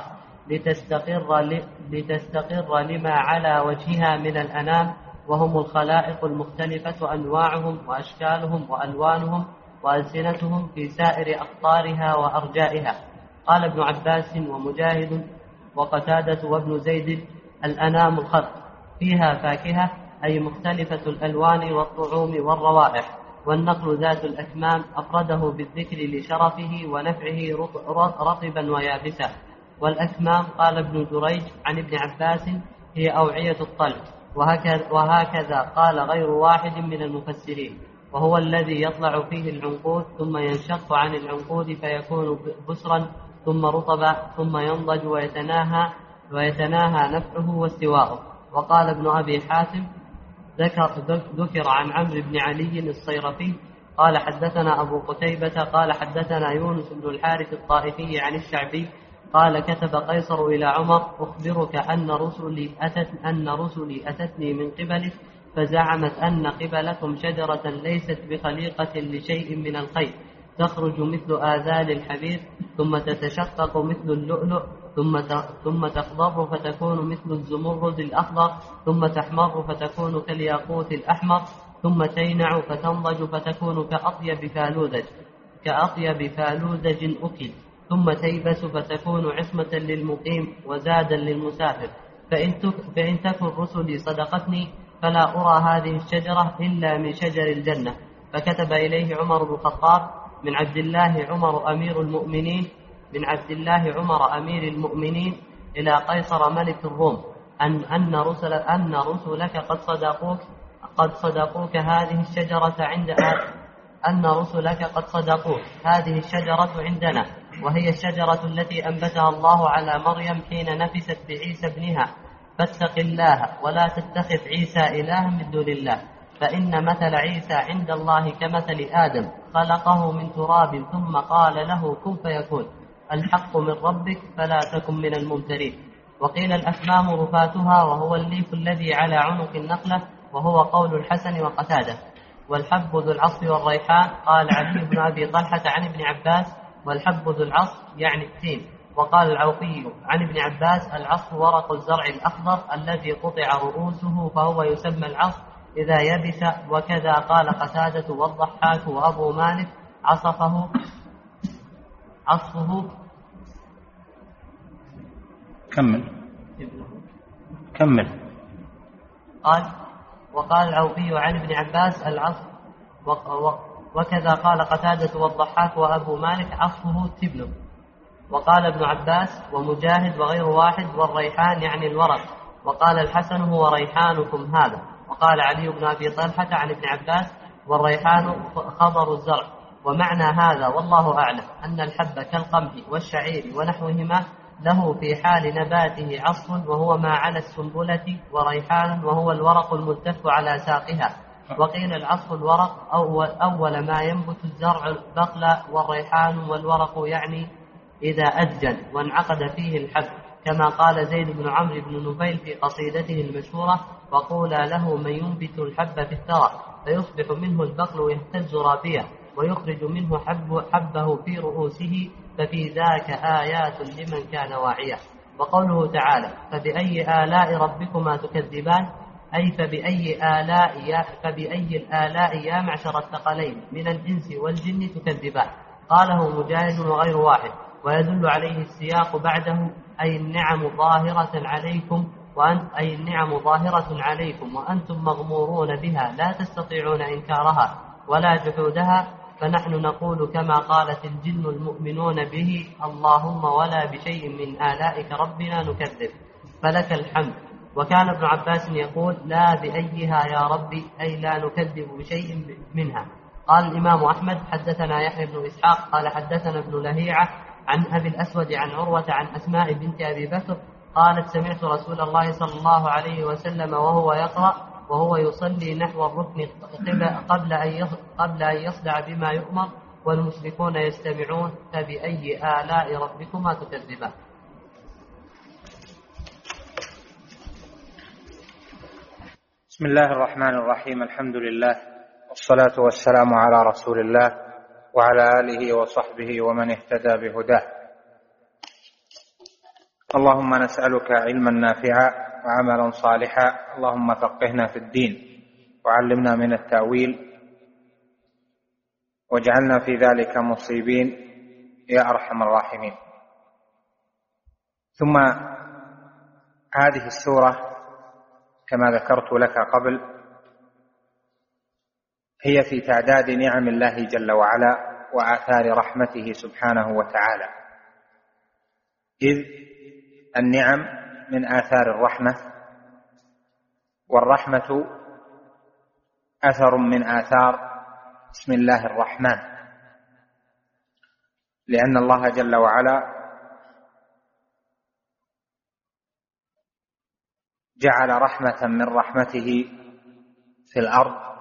لتستقر, لتستقر لما على وجهها من الأنام، وهم الخلائق المختلفة أنواعهم وأشكالهم وألوانهم وألسنتهم في سائر أقطارها وأرجائها. قال ابن عباس ومجاهد وقتادة وابن زيد: الأنام الخلق، فيها فاكهة أي مختلفة الألوان والطعوم والروائح. والنقل ذات الأكمام أفرده بالذكر لشرفه ونفعه رطبا ويابسا. والأكمام قال ابن جريج عن ابن عباس: هي أوعية الطلع. وهكذا, وهكذا قال غير واحد من المفسرين: وهو الذي يطلع فيه العنقود ثم ينشق عن العنقود فيكون بسرا ثم رطبا ثم ينضج ويتناهى ويتناهى نفعه واستواءه. وقال ابن أبي حاتم: ذكر, ذكر عن عمرو بن علي الصيرفي قال حدثنا أبو قتيبة قال حدثنا يونس بن الحارث الطائفي عن الشعبي قال: كتب قيصر إلى عمر: أخبرك أن رسلي أتت أن رسلي أتتني من قبلك فزعمت أن قبلكم شجرة ليست بخليقة لشيء من الخير، تخرج مثل آذان الحبيب ثم تتشقق مثل اللؤلؤ ثم ثم تخضر فتكون مثل الزمرد الأخضر ثم تحمر فتكون كالياقوت الأحمر ثم تينع فتنضج فتكون كأطيب فالودج كأطيب فالودج أكل ثم تيبس فتكون عصمة للمقيم وزادا للمسافر. فإن تكن رسلي صدقتني فلا أرى هذه الشجرة إلا من شجر الجنة. فكتب إليه عمر بن الخطاب: من عبد الله عمر أمير المؤمنين من عبد الله عمر أمير المؤمنين إلى قيصر ملك الروم أن أن رسل أن رسلك قد صدقوك قد صدقوك هذه الشجرة عند أن رسلك قد صدقوك هذه الشجرة عندنا، وهي الشجرة التي أنبتها الله على مريم حين نفست بعيسى ابنها. فاتق الله ولا تتخذ عيسى إلها من دون الله، فإن مثل عيسى عند الله كمثل آدم، خلقه من تراب ثم قال له كن فيكون. الحق من ربك فلا تكن من الممترين. وقيل الأكمام رفاتها، وهو الليف الذي على عنق النخلة، وهو قول الحسن وقتادة. والحب ذو العصف والريحان قال علي بن أبي طلحة عن ابن عباس: والحب ذو العصف يعني التين. وقال العوفي عن ابن عباس: العصف ورق الزرع الأخضر الذي قطع رؤوسه فهو يسمى العصف إذا يبس. وكذا قال قتادة والضحاك وأبو مالك: عصفه عصفه كمل كمل قال. وقال العوفي عن ابن عباس: العصف. وكذا قال قتادة والضحاك وأبو مالك: عصفه تبن. وقال ابن عباس ومجاهد وغير واحد: والريحان يعني الورق. وقال الحسن: هو ريحانكم هذا. وقال علي بن أبي طلحة عن ابن عباس: والريحان خضر الزرع. ومعنى هذا والله أعلم أن الحب كالقمح والشعير ونحوهما له في حال نباته عصف وهو ما على السنبلة، وريحان وهو الورق الملتف على ساقها. وقيل العصف الورق أول, أول ما ينبت الزرع البقل، والريحان والورق يعني إذا أدجن وانعقد فيه الحب، كما قال زيد بن عمرو بن نفيل في قصيدته المشهورة: وقولا له من ينبت الحب في الثرى فيصبح منه البقل ويهتز رابيا ويخرج منه حب حبه في رؤوسه، ففي ذاك آيات لمن كان واعيا. وقوله تعالى: فبأي آلاء ربكما تكذبان، أي فبأي آلاء يا فبأي الآلاء يا معشر الثقلين من الإنس والجن تكذبان. قاله مجاهد وغير واحد. ويدل عليه السياق بعده: أي النعم ظاهرة عليكم وأن أي النعم ظاهرة عليكم وأنتم مغمورون بها لا تستطيعون إنكارها ولا جحودها. فنحن نقول كما قالت الجن المؤمنون به: اللهم ولا بشيء من آلائك ربنا نكذب، فلك الحمد. وكان ابن عباس يقول: لا بأيها يا ربي، أي لا نكذب بشيء منها. قال الإمام أحمد: حدثنا يحيى بن إسحاق قال حدثنا ابن لهيعة عن أبي الأسود عن عروة عن أسماء بنت أبي بكر قالت: سمعت رسول الله صلى الله عليه وسلم وهو يقرأ وهو يصلي نحو الركن قبل أن قبل أن يصدع بما يؤمر والمشركون يستمعون: فبأي آلاء ربكما تكذبان. بسم الله الرحمن الرحيم. الحمد لله والصلاة والسلام على رسول الله وعلى آله وصحبه ومن اهتدى بهداه. اللهم نسألك علما نافعا وعملا صالحا، اللهم فقهنا في الدين وعلمنا من التأويل واجعلنا في ذلك مصيبين يا أرحم الراحمين. ثم هذه السورة كما ذكرت لك قبل هي في تعداد نعم الله جل وعلا وآثار رحمته سبحانه وتعالى، إذ النعم من آثار الرحمة، والرحمة أثر من آثار اسم الله الرحمن، لأن الله جل وعلا جعل رحمة من رحمته في الأرض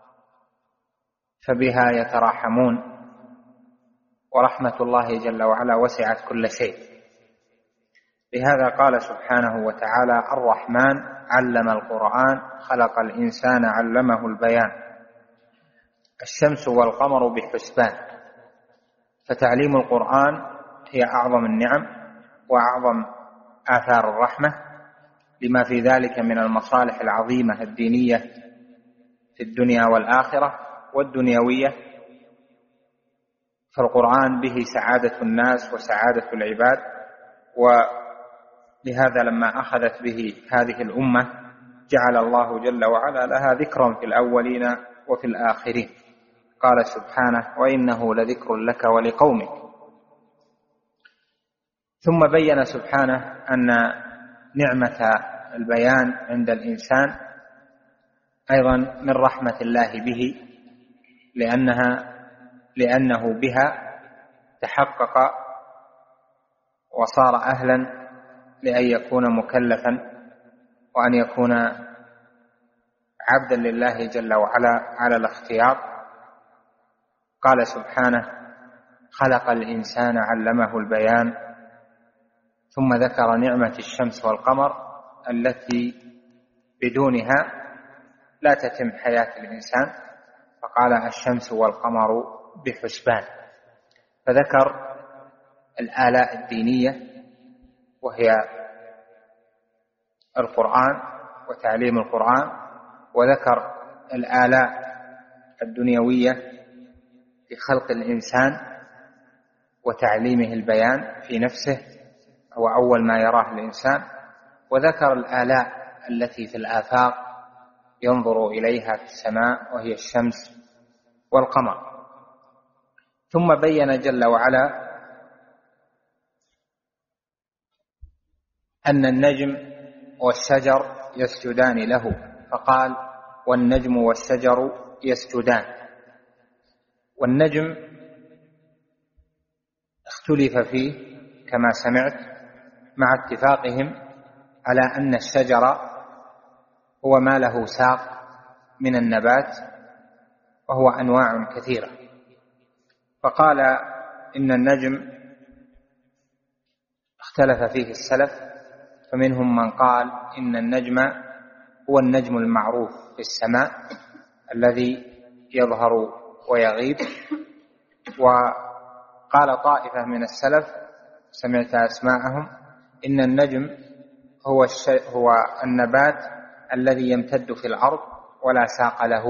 فبها يتراحمون، ورحمة الله جل وعلا وسعت كل شيء. لهذا قال سبحانه وتعالى: الرحمن علم القرآن خلق الإنسان علمه البيان. الشمس والقمر بحسبان، فتعليم القرآن هي أعظم النعم وأعظم آثار الرحمة، لما في ذلك من المصالح العظيمة الدينية في الدنيا والآخرة والدنيوية. فالقرآن به سعادة الناس وسعادة العباد، ولهذا لما أخذت به هذه الأمة جعل الله جل وعلا لها ذكرا في الأولين وفي الآخرين. قال سبحانه: وإنه لذكر لك ولقومك. ثم بين سبحانه أن نعمة البيان عند الإنسان أيضا من رحمة الله به، لأنها لأنه بها تحقق وصار أهلا لأن يكون مكلفا وأن يكون عبدا لله جل وعلا على الاختيار. قال سبحانه: خلق الإنسان علمه البيان. ثم ذكر نعمة الشمس والقمر التي بدونها لا تتم حياة الإنسان، فقال: الشمس والقمر بحسبان. فذكر الآلاء الدينية وهي القرآن وتعليم القرآن، وذكر الآلاء الدنيوية في خلق الإنسان وتعليمه البيان في نفسه هو أول ما يراه الإنسان، وذكر الآلاء التي في الآفاق ينظر إليها في السماء وهي الشمس والقمر. ثم بين جل وعلا أن النجم والشجر يسجدان له، فقال: والنجم والشجر يسجدان. والنجم اختلف فيه كما سمعت، مع اتفاقهم على أن الشجر هو ما له ساق من النبات، وهو أنواع كثيرة. فقال إن النجم اختلف فيه السلف، فمنهم من قال إن النجم هو النجم المعروف في السماء الذي يظهر ويغيب. وقال طائفة من السلف سمعت أسماءهم: إن النجم هو, هو النبات الذي يمتد في الأرض ولا ساق له.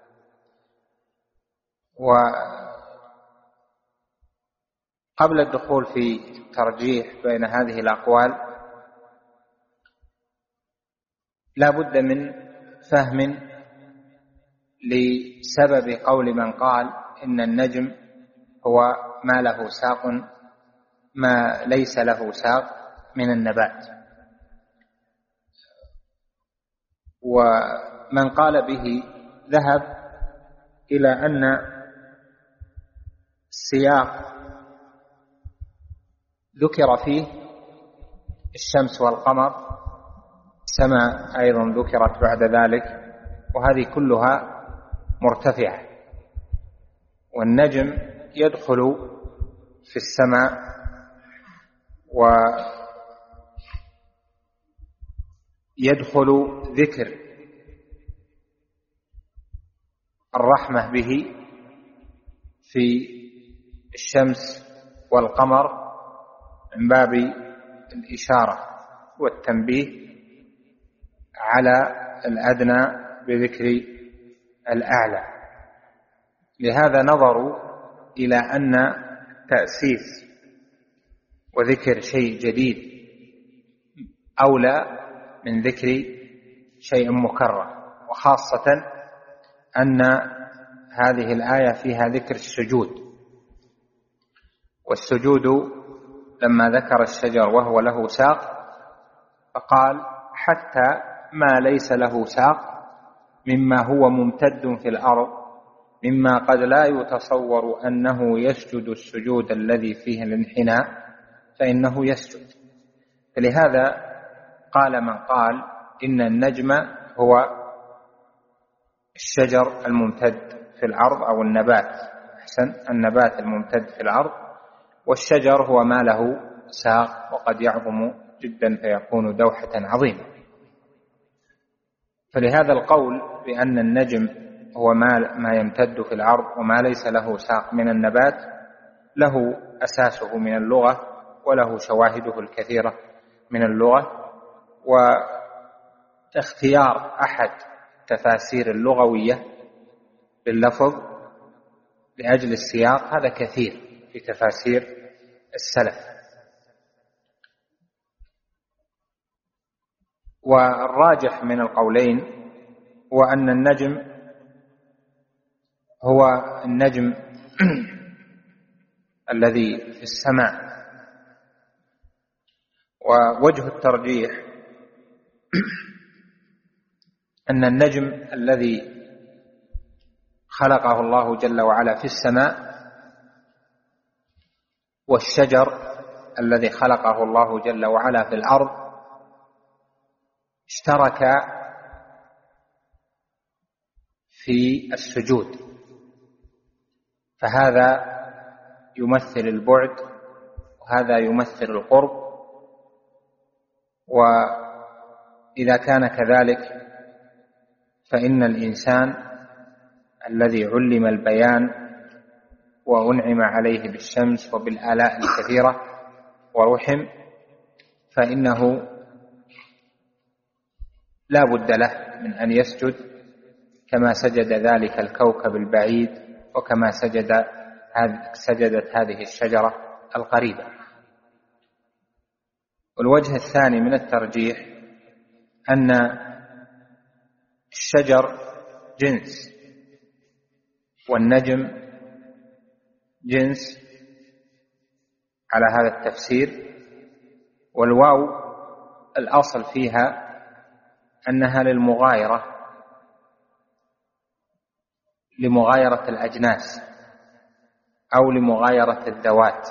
وقبل الدخول في ترجيح بين هذه الأقوال لا بد من فهم لسبب قول من قال إن النجم هو ما له ساق ما ليس له ساق من النبات. ومن قال به ذهب إلى أن السياق ذكر فيه الشمس والقمر، السماء أيضا ذكرت بعد ذلك، وهذه كلها مرتفعة، والنجم يدخل في السماء ويدخل ذكر الرحمة به في الشمس والقمر من باب الإشارة والتنبيه على الأدنى بذكر الأعلى. لهذا نظروا إلى أن تأسيس وذكر شيء جديد أولى من ذكر شيء مكرر، وخاصة أن هذه الآية فيها ذكر السجود، والسجود لما ذكر الشجر وهو له ساق فقال حتى ما ليس له ساق مما هو ممتد في الأرض مما قد لا يتصور أنه يسجد السجود الذي فيه الانحناء فإنه يسجد. فلهذا قال من قال إن النجم هو الشجر الممتد في الأرض أو النبات، أحسن، النبات الممتد في الأرض، والشجر هو ما له ساق وقد يعظم جدا فيكون دوحة عظيمة. فلهذا القول بأن النجم هو ما ما يمتد في الأرض وما ليس له ساق من النبات له أساسه من اللغة وله شواهده الكثيرة من اللغة، واختيار أحد تفاسير اللغوية باللفظ لأجل السياق هذا كثير في تفاسير السلف. والراجح من القولين هو أن النجم هو النجم الذي في السماء. ووجه الترجيح أن النجم الذي خلقه الله جل وعلا في السماء والشجر الذي خلقه الله جل وعلا في الأرض اشتركا في السجود، فهذا يمثل البعد وهذا يمثل القرب. وإذا كان كذلك فإن الإنسان الذي علم البيان وأنعم عليه بالشمس وبالآلاء الكثيرة ورحم فإنه لا بد له من أن يسجد كما سجد ذلك الكوكب البعيد وكما سجد سجدت هذه الشجرة القريبة. والوجه الثاني من الترجيح أن الشجر جنس والنجم جنس على هذا التفسير، والواو الأصل فيها أنها للمغايرة لمغايرة الأجناس أو لمغايرة الذوات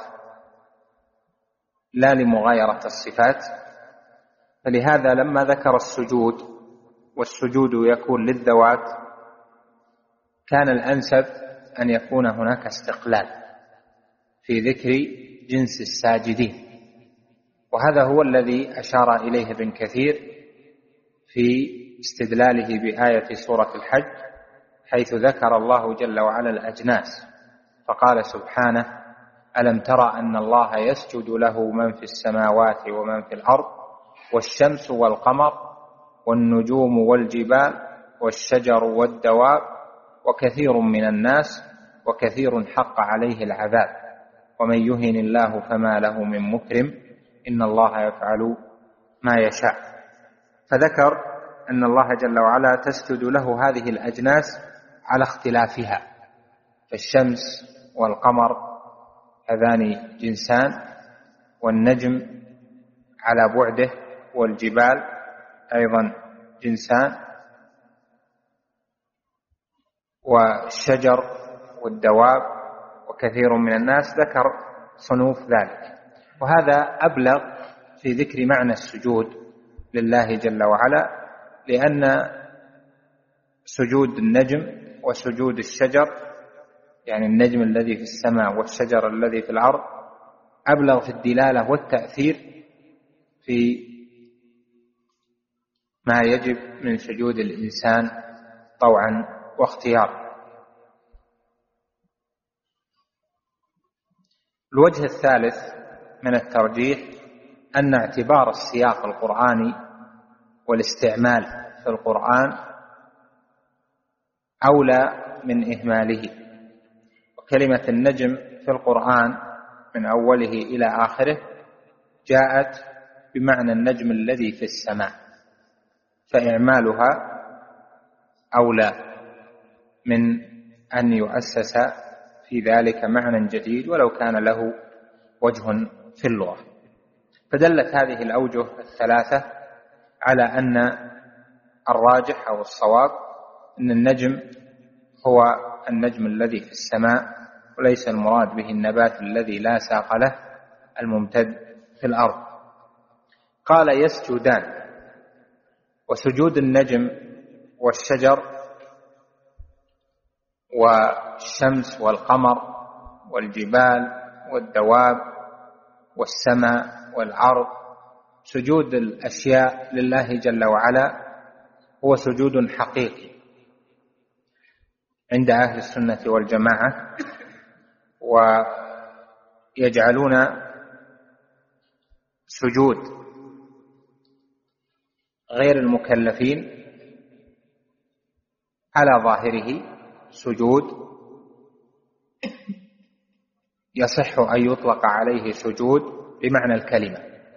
لا لمغايرة الصفات. فلهذا لما ذكر السجود والسجود يكون للذوات كان الأنسب أن يكون هناك استقلال في ذكر جنس الساجدين، وهذا هو الذي أشار إليه ابن كثير في استدلاله بآية سورة الحج حيث ذكر الله جل وعلا الأجناس فقال سبحانه ألم ترى أن الله يسجد له من في السماوات ومن في الأرض والشمس والقمر والنجوم والجبال والشجر والدواب وكثير من الناس وكثير حق عليه العذاب ومن يهن الله فما له من مكرم إن الله يفعل ما يشاء. فذكر أن الله جل وعلا تسجد له هذه الأجناس على اختلافها، فالشمس والقمر هذان جنسان، والنجم على بعده، والجبال أيضا جنسان، والشجر والدواب وكثير من الناس ذكر صنوف ذلك. وهذا أبلغ في ذكر معنى السجود لله جل وعلا، لأن سجود النجم وسجود الشجر يعني النجم الذي في السماء والشجر الذي في الأرض أبلغ في الدلالة والتأثير في ما يجب من سجود الإنسان طوعا واختيارا. الوجه الثالث من الترجيح أن اعتبار السياق القرآني والاستعمال في القرآن أولى من إهماله. وكلمة النجم في القرآن من أوله إلى آخره جاءت بمعنى النجم الذي في السماء، فإعمالها أولى من أن يؤسس في ذلك معنى جديد ولو كان له وجه في اللغة. فدلت هذه الأوجه الثلاثة على أن الراجح أو الصواب أن النجم هو النجم الذي في السماء، وليس المراد به النبات الذي لا ساق له الممتد في الأرض. قال يسجدان. وسجود النجم والشجر والشمس والقمر والجبال والدواب والسماء والأرض، سجود الأشياء لله جل وعلا هو سجود حقيقي عند أهل السنة والجماعة، ويجعلون سجود غير المكلفين على ظاهره سجود يصح أن يطلق عليه سجود بمعنى الكلمة.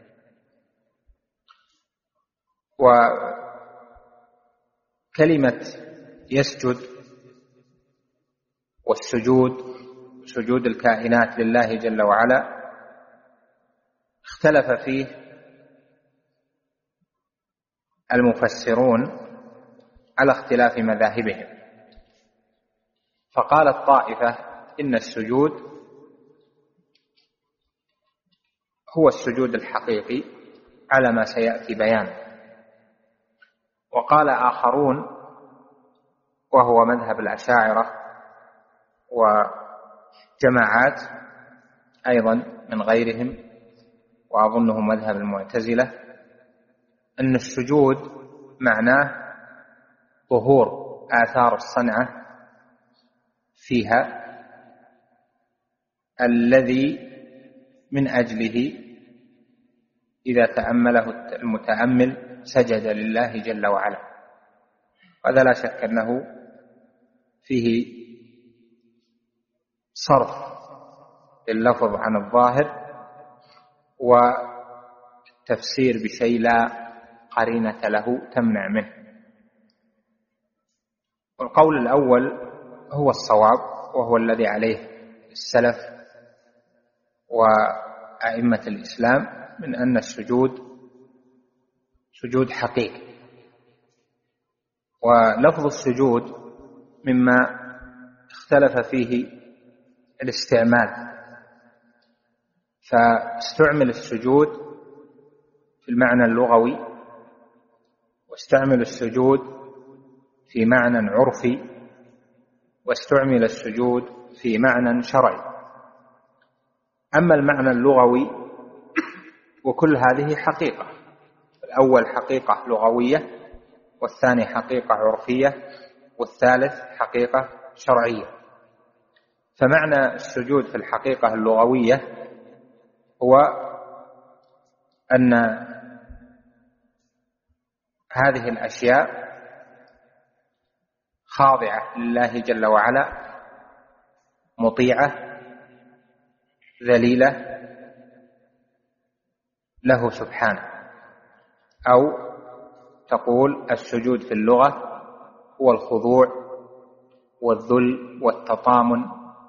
وكلمة يسجد والسجود سجود الكائنات لله جل وعلا اختلف فيه المفسرون على اختلاف مذاهبهم. فقالت طائفة إن السجود هو السجود الحقيقي على ما سيأتي بيانه. وقال آخرون وهو مذهب الأشاعرة وجماعات أيضا من غيرهم، وأظنه مذهب المعتزلة، أن السجود معناه ظهور آثار الصنعة فيها الذي من أجله إذا تأمله المتأمل سجد لله جل وعلا. وهذا لا شك أنه فيه صرف اللفظ عن الظاهر وتفسير بشيء لا قرينة له تمنع منه. والقول الأول هو الصواب، وهو الذي عليه السلف وأئمة الإسلام من أن السجود سجود حقيقي. ولفظ السجود مما اختلف فيه الاستعمال، فاستعمل السجود في المعنى اللغوي، واستعمل السجود في معنى عرفي، واستعمل السجود في معنى شرعي. أما المعنى اللغوي وكل هذه حقيقة، الأول حقيقة لغوية، والثاني حقيقة عرفية، والثالث حقيقة شرعية. فمعنى السجود في الحقيقة اللغوية هو أن هذه الأشياء خاضعة لله جل وعلا، مطيعة ذليلة له سبحانه. أو تقول السجود في اللغة هو الخضوع والذل والتطامن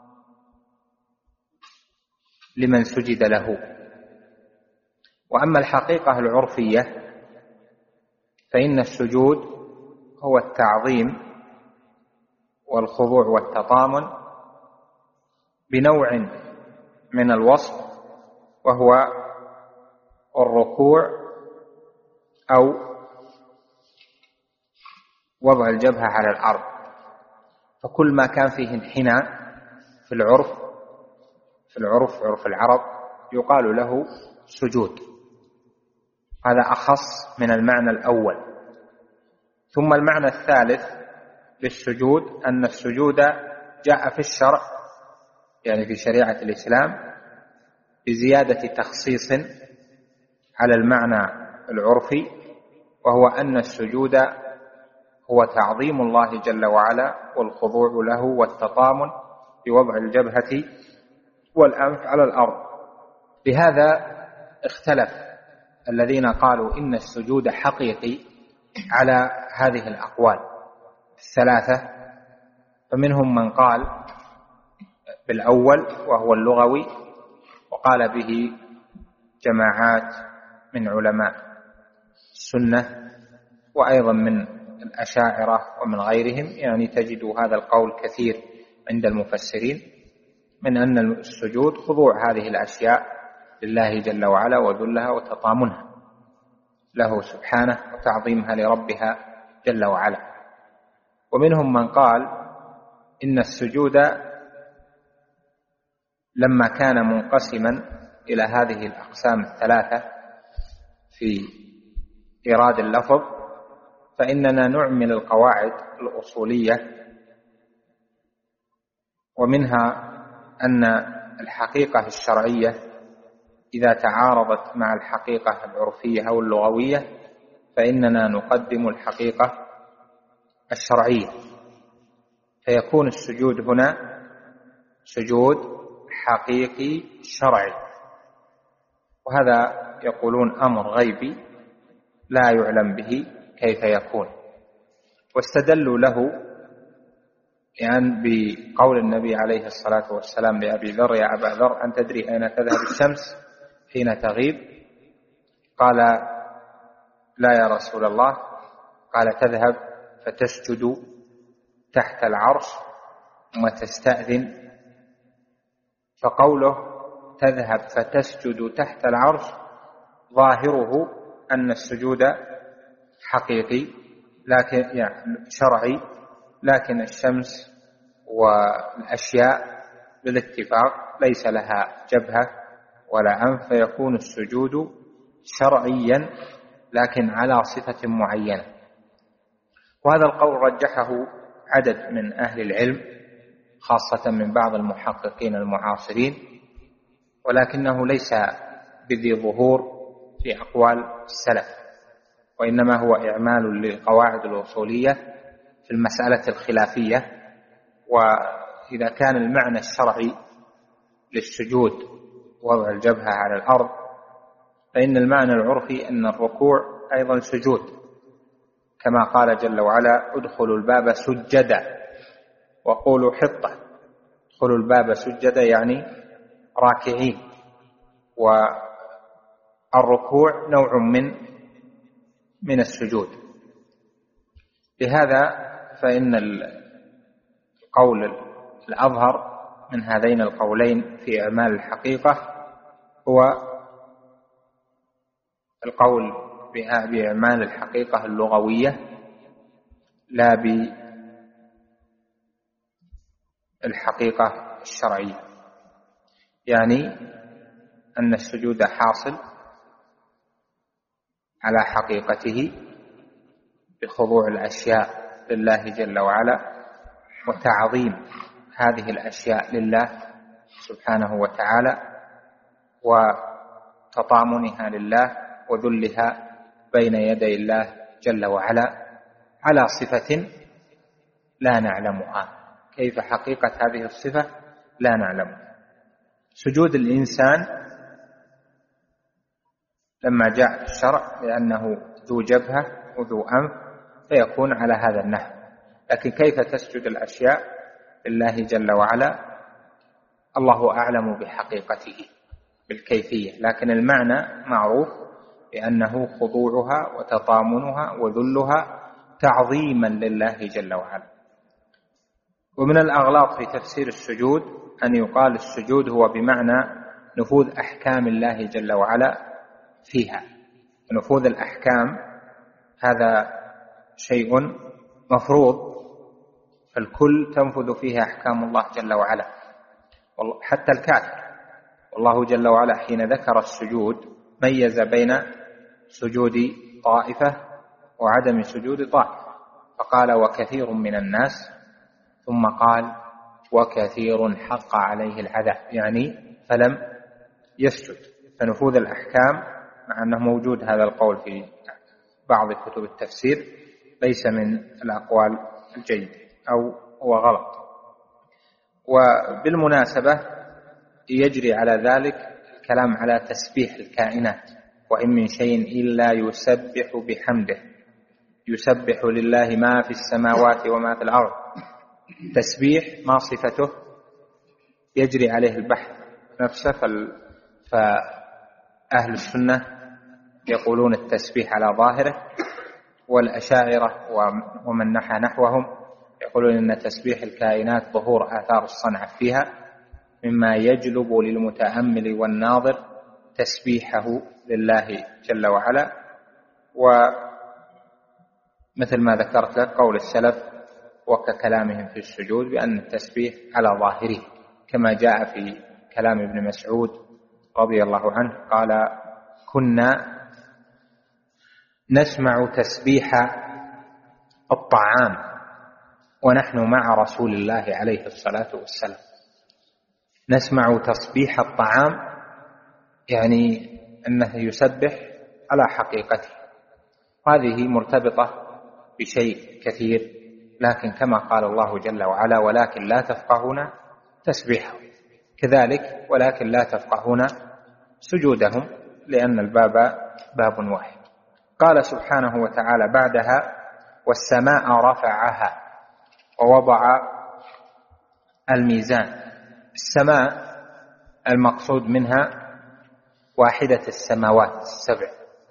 لمن سجد له. وأما الحقيقة العرفية فإن السجود هو التعظيم والخضوع والتطامن بنوع من الوصف، وهو الركوع أو وضع الجبهة على الأرض. فكل ما كان فيه انحناء في العرف في العرف عرف العرب يقال له سجود. هذا أخص من المعنى الأول. ثم المعنى الثالث للسجود أن السجود جاء في الشرع، يعني في شريعة الإسلام، بزيادة تخصيص على المعنى العرفي، وهو أن السجود هو تعظيم الله جل وعلا والخضوع له والتطامن بوضع الجبهة والأنف على الأرض. بهذا اختلف الذين قالوا إن السجود حقيقي على هذه الأقوال الثلاثة، فمنهم من قال بالأول وهو اللغوي، وقال به جماعات من علماء السنة وأيضا من الأشاعرة ومن غيرهم، يعني تجد هذا القول كثير عند المفسرين، من أن السجود خضوع هذه الأشياء لله جل وعلا وذلها وتطامنها له سبحانه وتعظيمها لربها جل وعلا. ومنهم من قال إن السجود لما كان منقسما إلى هذه الأقسام الثلاثة في إيراد اللفظ، فإننا نعمل القواعد الأصولية، ومنها أن الحقيقة الشرعية إذا تعارضت مع الحقيقة العرفية أو اللغوية فإننا نقدم الحقيقة الشرعية، فيكون السجود هنا سجود حقيقي شرعي، وهذا يقولون أمر غيبي لا يعلم به كيف يكون. واستدلوا له يعني بقول النبي عليه الصلاة والسلام لأبي ذر: يا أبا ذر، أن تدري أين تذهب الشمس حين تغيب؟ قال: لا يا رسول الله. قال: تذهب فتسجد تحت العرش ثم تستأذن. فقوله تذهب فتسجد تحت العرش ظاهره أن السجود حقيقي لكن يعني شرعي، لكن الشمس والأشياء بالاتفاق ليس لها جبهة ولا أنف، فيكون السجود شرعيا لكن على صفة معينة. وهذا القول رجحه عدد من أهل العلم خاصة من بعض المحققين المعاصرين، ولكنه ليس بذي ظهور في أقوال السلف، وإنما هو إعمال للقواعد الأصولية في المسألة الخلافية. وإذا كان المعنى الشرعي للسجود وضع الجبهة على الأرض، فإن المعنى العرفي أن الركوع أيضا سجود، كما قال جل وعلا: ادخلوا الباب سجدا وقولوا حطة. ادخلوا الباب سجدا يعني راكعين، والركوع نوع من من السجود. لهذا فإن القول الأظهر من هذين القولين في إعمال الحقيقة هو القول بإعمال الحقيقة اللغوية لا بالحقيقة الشرعية، يعني أن السجود حاصل على حقيقته بخضوع الأشياء لله جل وعلا وتعظيم هذه الأشياء لله سبحانه وتعالى وتطامنها لله وذلها بين يدي الله جل وعلا على صفة لا نعلمها. كيف حقيقة هذه الصفة؟ لا نعلمها. سجود الإنسان لما جاء في الشرع لأنه ذو جبهة وذو أنف فيكون على هذا النحو، لكن كيف تسجد الأشياء لله جل وعلا الله أعلم بحقيقته بالكيفية، لكن المعنى معروف بأنه خضوعها وتطامنها وذلها تعظيما لله جل وعلا. ومن الأغلاط في تفسير السجود أن يقال السجود هو بمعنى نفوذ أحكام الله جل وعلا فيها. نفوذ الأحكام هذا شيء مفروض، فالكل تنفذ فيها أحكام الله جل وعلا حتى الكافر. والله جل وعلا حين ذكر السجود ميز بين سجود طائفة وعدم سجود طائفة، فقال وكثير من الناس، ثم قال وكثير حق عليه العذاب، يعني فلم يسجد. فنفوذ الأحكام مع أنه موجود هذا القول في بعض كتب التفسير، ليس من الأقوال الجيدة أو هو غلط. وبالمناسبة يجري على ذلك الكلام على تسبيح الكائنات، وإن من شيء إلا يسبح بحمده، يسبح لله ما في السماوات وما في الأرض. تسبيح ما صفته يجري عليه البحث نفسه، فأهل السنة يقولون التسبيح على ظاهره، والأشاعرة ومن نحى نحوهم يقولون إن تسبيح الكائنات ظهور آثار الصنع فيها، مما يجلب للمتأمل والناظر تسبيحه لله جل وعلا. ومثل ما ذكرت لك قول السلف وككلامهم في السجود بأن التسبيح على ظاهره، كما جاء في كلام ابن مسعود رضي الله عنه قال: كنا نسمع تسبيح الطعام ونحن مع رسول الله عليه الصلاة والسلام. نسمع تسبيح الطعام يعني أنه يسبح على حقيقته، هذه مرتبطة بشيء كثير، لكن كما قال الله جل وعلا: ولكن لا تفقهون تسبيحهم، كذلك ولكن لا تفقهون سجودهم، لأن الباب باب واحد. قال سبحانه وتعالى بعدها: والسماء رفعها ووضع الميزان. السماء المقصود منها واحدة السماوات السبع،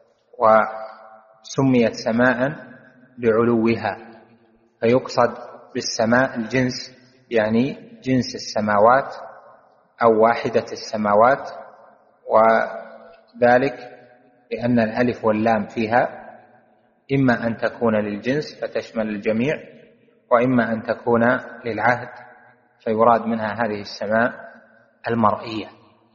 وسميت سماء لعلوها، فيقصد بالسماء الجنس، يعني جنس السماوات أو واحدة السماوات، وذلك لأن الألف واللام فيها إما أن تكون للجنس فتشمل الجميع، وإما أن تكون للعهد فيراد منها هذه السماء المرئية.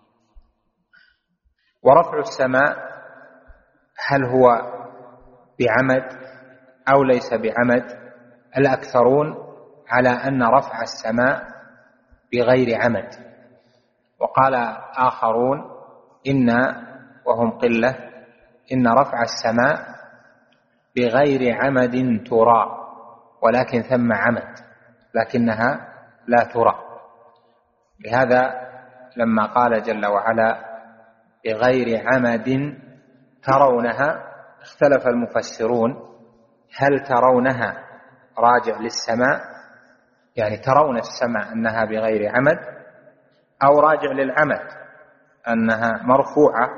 ورفع السماء هل هو بعمد أو ليس بعمد؟ الأكثرون على أن رفع السماء بغير عمد، وقال آخرون إن وهم قلة إن رفع السماء بغير عمد ترى، ولكن ثم عمد لكنها لا ترى. لهذا لما قال جل وعلا: بغير عمد ترونها، اختلف المفسرون هل ترونها راجع للسماء، يعني ترون السماء أنها بغير عمد، أو راجع للعمد أنها مرفوعة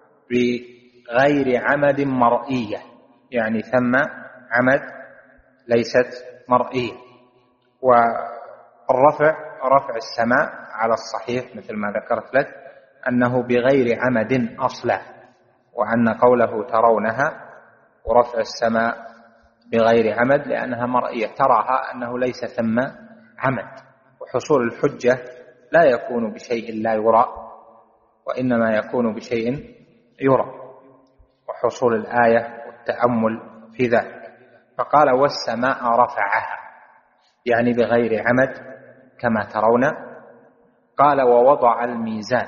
بغير عمد مرئية، يعني ثم عمد ليست مرئية. والرفع رفع السماء على الصحيح مثل ما ذكرت لك أنه بغير عمد أصلا، وأن قوله ترونها ورفع السماء بغير عمد لأنها مرئية، تراها أنه ليس ثم عمد. وحصول الحجة لا يكون بشيء لا يرى، وإنما يكون بشيء يرى، وحصول الآية والتأمل في ذلك. فقال: والسماء رفعها، يعني بغير عمد كما ترون. قال: ووضع الميزان.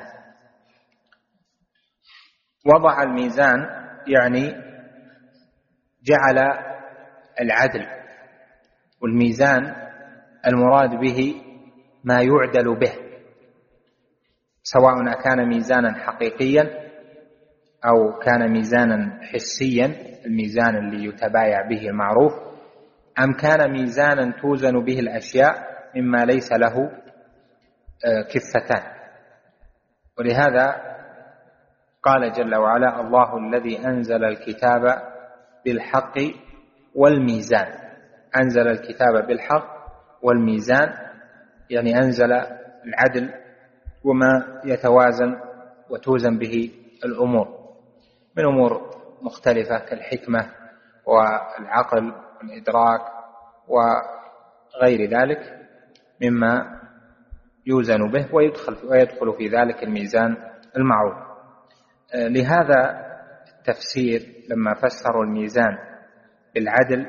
وضع الميزان يعني جعل العدل، والميزان المراد به ما يعدل به، سواء كان ميزانا حقيقيا أو كان ميزانا حسيا، الميزان اللي يتبايع به المعروف، أم كان ميزانا توزن به الأشياء مما ليس له كفتان. ولهذا قال جل وعلا: الله الذي أنزل الكتاب بالحق والميزان. أنزل الكتاب بالحق والميزان يعني أنزل العدل وما يتوازن وتوزن به الأمور من أمور مختلفة كالحكمة والعقل والإدراك وغير ذلك مما يوزن به، ويدخل, ويدخل في ذلك الميزان المعروف. لهذا التفسير لما فسروا الميزان بالعدل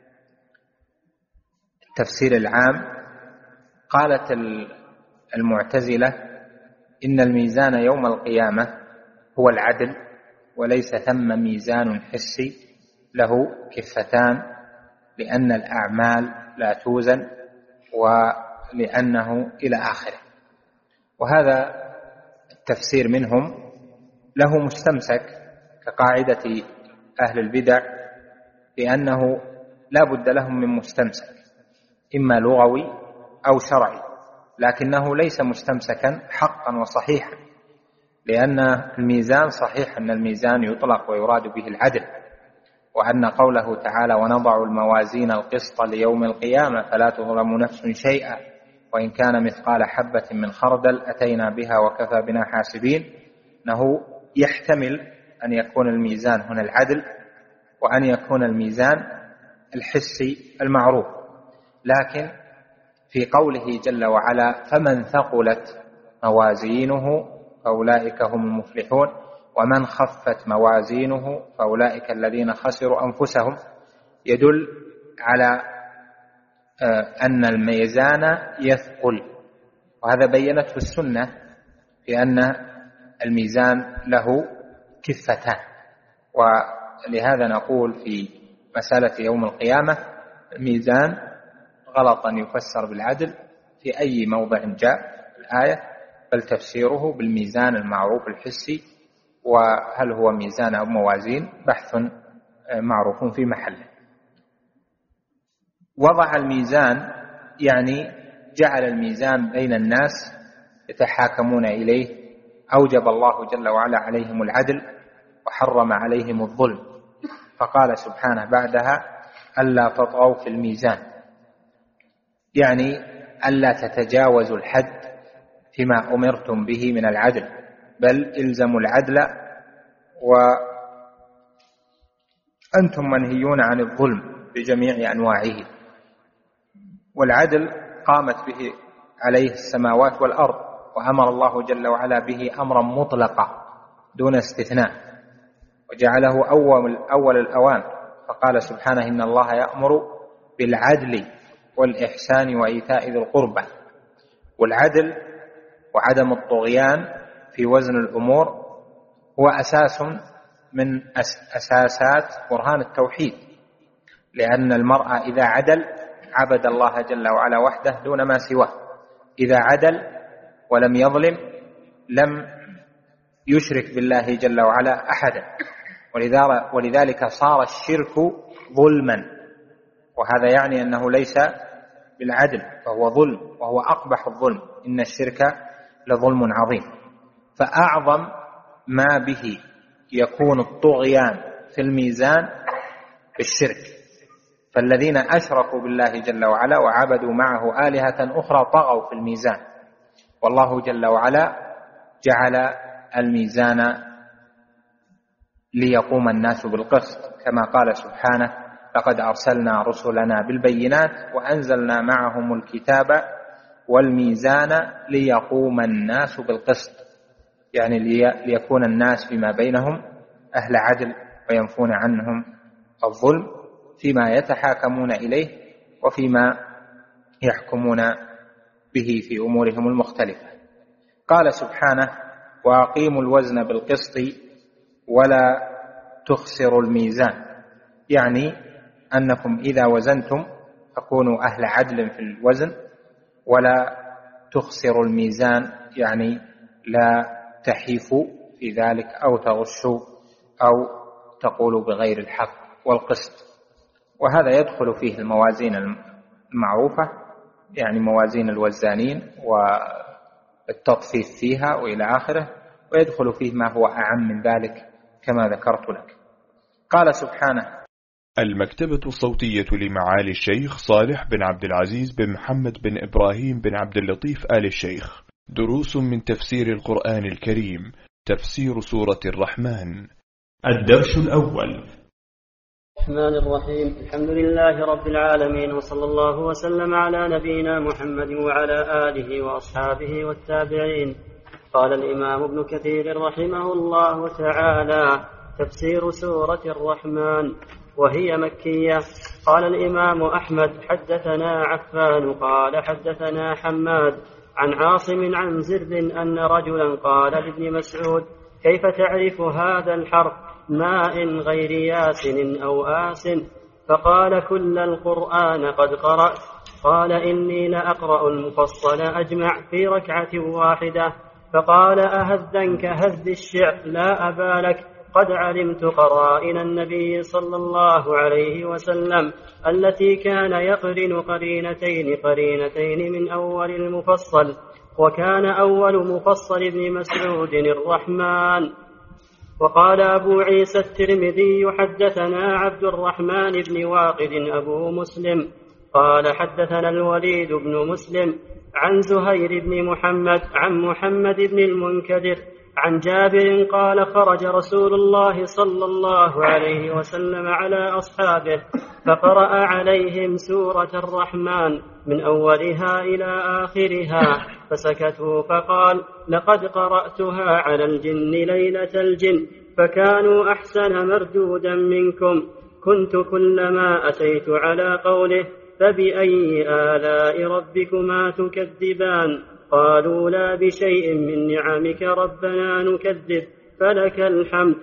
التفسير العام، قالت المعتزلة إن الميزان يوم القيامة هو العدل، وليس ثم ميزان حسي له كفتان، لأن الأعمال لا توزن ولأنه إلى آخره. وهذا التفسير منهم له مستمسك كقاعدة أهل البدع، لأنه لا بد لهم من مستمسك إما لغوي أو شرعي، لكنه ليس مستمسكا حقا وصحيحا، لأن الميزان صحيح أن الميزان يطلق ويراد به العدل، وأن قوله تعالى ونضع الموازين القسط ليوم القيامة فلا تظلم نفس شيئا وإن كان مثقال حبة من خردل أتينا بها وكفى بنا حاسبين، أنه يحتمل أن يكون الميزان هنا العدل وأن يكون الميزان الحسي المعروف. لكن في قوله جل وعلا فمن ثقلت موازينه فأولئك هم المفلحون ومن خفت موازينه فأولئك الذين خسروا أنفسهم، يدل على أن الميزان يثقل، وهذا بينته السنة بأن الميزان له كفتان. ولهذا نقول في مسألة يوم القيامة الميزان غلط أن يفسر بالعدل في أي موضع جاء الآية، بل تفسيره بالميزان المعروف الحسي، وهل هو ميزان أو موازين بحث معروف في محله. وضع الميزان يعني جعل الميزان بين الناس يتحاكمون إليه، أوجب الله جل وعلا عليهم العدل وحرم عليهم الظلم، فقال سبحانه بعدها ألا تطغوا في الميزان، يعني ألا تتجاوزوا الحد فيما أمرتم به من العدل، بل إلزموا العدل وأنتم منهيون عن الظلم بجميع أنواعه. والعدل قامت به عليه السماوات والأرض، وأمر الله جل وعلا به أمرا مطلقا دون استثناء، وجعله أول, أول الأوان، فقال سبحانه إن الله يأمر بالعدل والإحسان وإيتاء ذي القربى. والعدل وعدم الطغيان في وزن الأمور هو أساس من أساسات برهان التوحيد، لأن المرء إذا عدل عبد الله جل وعلا وحده دون ما سواه، إذا عدل ولم يظلم لم يشرك بالله جل وعلا أحدا، ولذلك صار الشرك ظلما، وهذا يعني أنه ليس بالعدل فهو ظلم، وهو أقبح الظلم، إن الشرك لظلم عظيم. فأعظم ما به يكون الطغيان في الميزان بالشرك، فالذين أشركوا بالله جل وعلا وعبدوا معه آلهة أخرى طغوا في الميزان، والله جل وعلا جعل الميزان ليقوم الناس بالقسط، كما قال سبحانه لقد أرسلنا رسلنا بالبينات وأنزلنا معهم الكتاب والميزان ليقوم الناس بالقسط، يعني ليكون الناس فيما بينهم أهل عدل وينفون عنهم الظلم فيما يتحاكمون إليه وفيما يحكمون به في أمورهم المختلفة. قال سبحانه وأقيموا الوزن بالقسط ولا تخسروا الميزان، يعني أنكم إذا وزنتم فكونوا أهل عدل في الوزن ولا تخسروا الميزان، يعني لا تحيفوا في ذلك أو تغشوا أو تقولوا بغير الحق والقسط. وهذا يدخل فيه الموازين المعروفة، يعني موازين الوزانين والتطفيف فيها وإلى آخره، ويدخل فيه ما هو أعم من ذلك كما ذكرت لك. قال سبحانه المكتبة الصوتية لمعالي الشيخ صالح بن عبد العزيز بن محمد بن إبراهيم بن عبد اللطيف آل الشيخ، دروس من تفسير القرآن الكريم، تفسير سورة الرحمن. الدرس الأول. الرحمن الرحيم، الحمد لله رب العالمين، وصلى الله وسلم على نبينا محمد وعلى آله وأصحابه والتابعين. قال الإمام ابن كثير رحمه الله تعالى تفسير سورة الرحمن وهي مكية. قال الإمام أحمد حدثنا عفان قال حدثنا حماد عن عاصم عن زر أن رجلا قال لابن مسعود كيف تعرف هذا الحرف ماء غير ياسن أو آس؟ فقال كل القرآن قد قرأت. قال إني لأقرأ المفصل أجمع في ركعة واحدة. فقال أهذا كهذ الشعر لا أبا لك، قد علمت قرائن النبي صلى الله عليه وسلم التي كان يقرن قرينتين قرينتين من أول المفصل، وكان أول مفصل ابن مسعود الرحمن. وقال أبو عيسى الترمذي حدثنا عبد الرحمن بن واقد أبو مسلم قال حدثنا الوليد بن مسلم عن زهير بن محمد عن محمد بن المنكدر عن جابر قال خرج رسول الله صلى الله عليه وسلم على أصحابه فقرأ عليهم سورة الرحمن من أولها إلى آخرها فسكتوا، فقال لقد قرأتها على الجن ليلة الجن فكانوا أحسن مردودا منكم، كنت كلما أتيت على قوله فبأي آلاء ربكما تكذبان قالوا لا بشيء من نعمك ربنا نكذب فلك الحمد.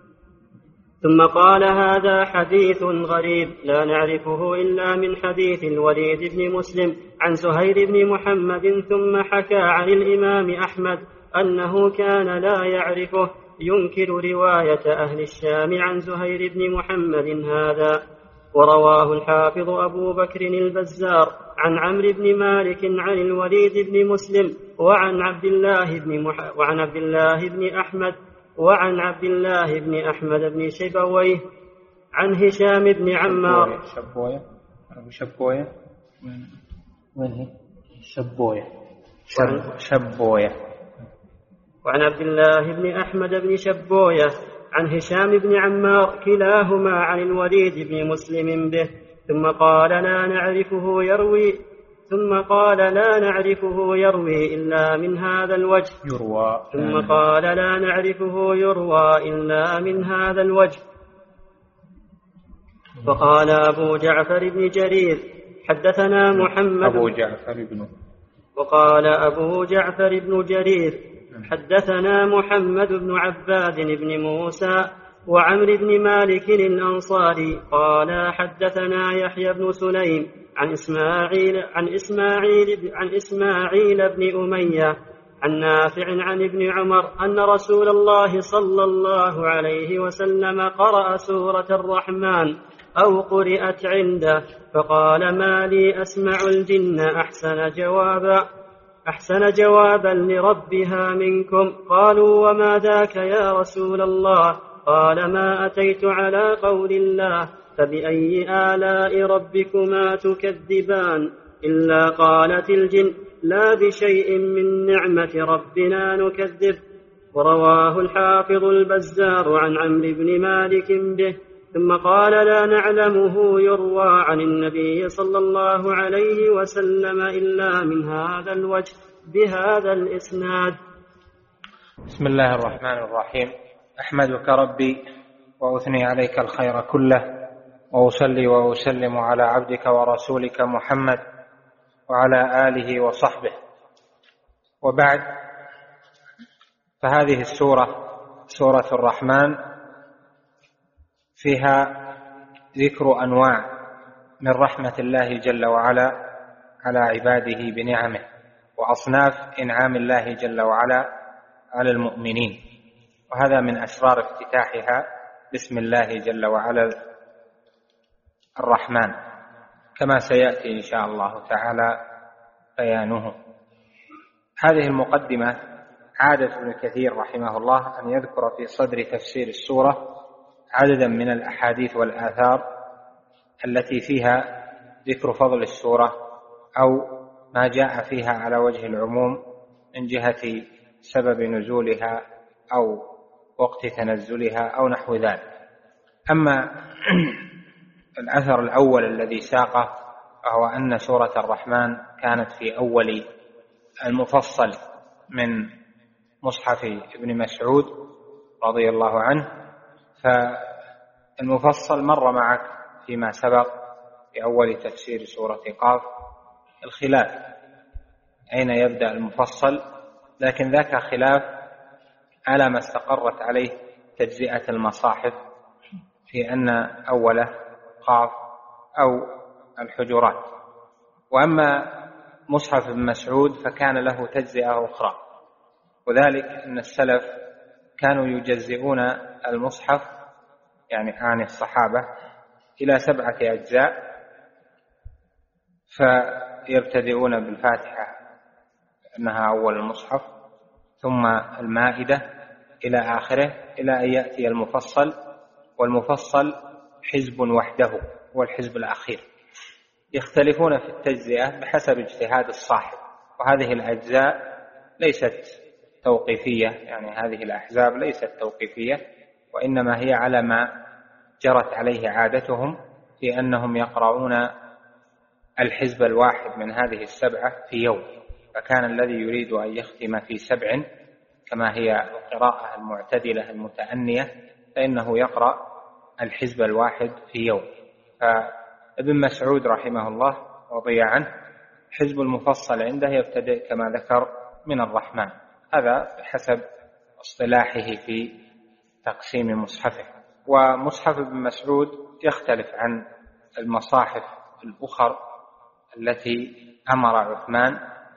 ثم قال هذا حديث غريب لا نعرفه إلا من حديث الوليد بن مسلم عن زهير بن محمد. ثم حكى عن الإمام أحمد أنه كان لا يعرفه، ينكر رواية أهل الشام عن زهير بن محمد هذا. ورواه الحافظ أبو بكر البزار عن عمرو بن مالك عن الوليد بن مسلم وعن عبد الله بن مح... وعن عبد الله بن أحمد وعن عبد الله بن أحمد بن شبويه عن هشام بن عمار. شبويه أبو شبويه وين هي؟ شبويه شب... شبويه وعن عبد الله بن أحمد بن شبويه عن هشام بن عمار كلاهما عن الوليد بن مسلم به. ثم قال لا نعرفه يروي ثم قال لا نعرفه يروي إلا من هذا الوجه يروى ثم قال لا نعرفه يروى إلا من هذا الوجه. فقال أبو جعفر بن جرير حدثنا محمد أبو جعفر بن وقال أبو جعفر بن جرير حدثنا محمد بن عباد بن موسى وعمر بن مالك الأنصاري قال حدثنا يحيى بن سليم عن إسماعيل عن إسماعيل عن إسماعيل بن أمية عن نافع عن ابن عمر أن رسول الله صلى الله عليه وسلم قرأ سورة الرحمن أو قرئت عنده فقال ما لي أسمع الجن أحسن جوابا أحسن جوابا لربها منكم. قالوا وما ذاك يا رسول الله؟ قال ما أتيت على قول الله فبأي آلاء ربكما تكذبان إلا قالت الجن لا بشيء من نعمة ربنا نكذب. ورواه الحافظ البزار عن عمرو بن مالك به. ثم قال لا نعلمه يروى عن النبي صلى الله عليه وسلم إلا من هذا الوجه بهذا الإسناد. بسم الله الرحمن الرحيم. أحمدك ربي وأثني عليك الخير كله، وأصلي وأسلم على عبدك ورسولك محمد وعلى آله وصحبه، وبعد. فهذه السورة سورة الرحمن فيها ذكر أنواع من رحمة الله جل وعلا على عباده بنعمه، وأصناف إنعام الله جل وعلا على المؤمنين، وهذا من أسرار افتتاحها بسم الله جل وعلا الرحمن، كما سيأتي إن شاء الله تعالى بيانه. هذه المقدمة عادة ابن كثير رحمه الله أن يذكر في صدر تفسير السورة عددا من الأحاديث والآثار التي فيها ذكر فضل السورة أو ما جاء فيها على وجه العموم من جهة سبب نزولها أو وقت تنزلها أو نحو ذلك. أما الأثر الأول الذي ساقه وهو أن سورة الرحمن كانت في أول المفصل من مصحف ابن مسعود رضي الله عنه، فالمفصل مر معك فيما سبق في أول تفسير سورة قاف الخلاف أين يبدأ المفصل، لكن ذاك خلاف على ما استقرت عليه تجزئة المصاحف في أن أوله قاف أو الحجرات. وأما مصحف ابن مسعود فكان له تجزئة أخرى، وذلك أن السلف كانوا يجزئون المصحف يعني عن الصحابة إلى سبعة أجزاء، فيبتدئون بالفاتحة أنها أول المصحف، ثم المائدة إلى آخره، إلى أن يأتي المفصل، والمفصل حزب وحده هو الحزب الأخير. يختلفون في التجزئة بحسب اجتهاد الصاحب، وهذه الأجزاء ليست توقيفية، يعني هذه الأحزاب ليست توقيفية، وإنما هي على ما جرت عليه عادتهم في أنهم يقرؤون الحزب الواحد من هذه السبعة في يوم. فكان الذي يريد أن يختم في سبع كما هي القراءة المعتدلة المتأنية فإنه يقرأ الحزب الواحد في يوم. فابن مسعود رحمه الله رضي عنه حزب المفصل عنده يبتدئ كما ذكر من الرحمن، هذا بحسب اصطلاحه في تقسيم مصحفه. ومصحف ابن مسعود يختلف عن المصاحف الأخر التي أمر عثمان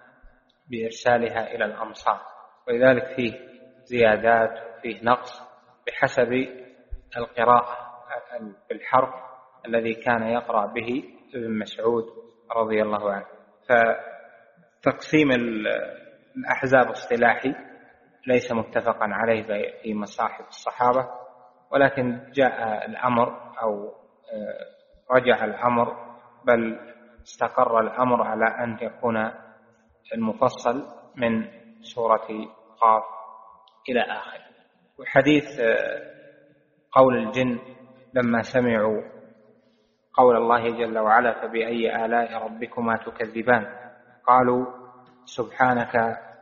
بإرسالها إلى الأمصار، ولذلك فيه زيادات وفيه نقص بحسب القراءة بالحرف الذي كان يقرأ به ابن مسعود رضي الله عنه. فتقسيم الأحزاب اصطلاحي ليس متفقا عليه في مصاحف الصحابة، ولكن جاء الأمر أو رجع الأمر بل استقر الأمر على أن يكون المفصل من سورة قاف إلى آخر. وحديث قول الجن لما سمعوا قول الله جل وعلا فبأي آلاء ربكما تكذبان قالوا سبحانك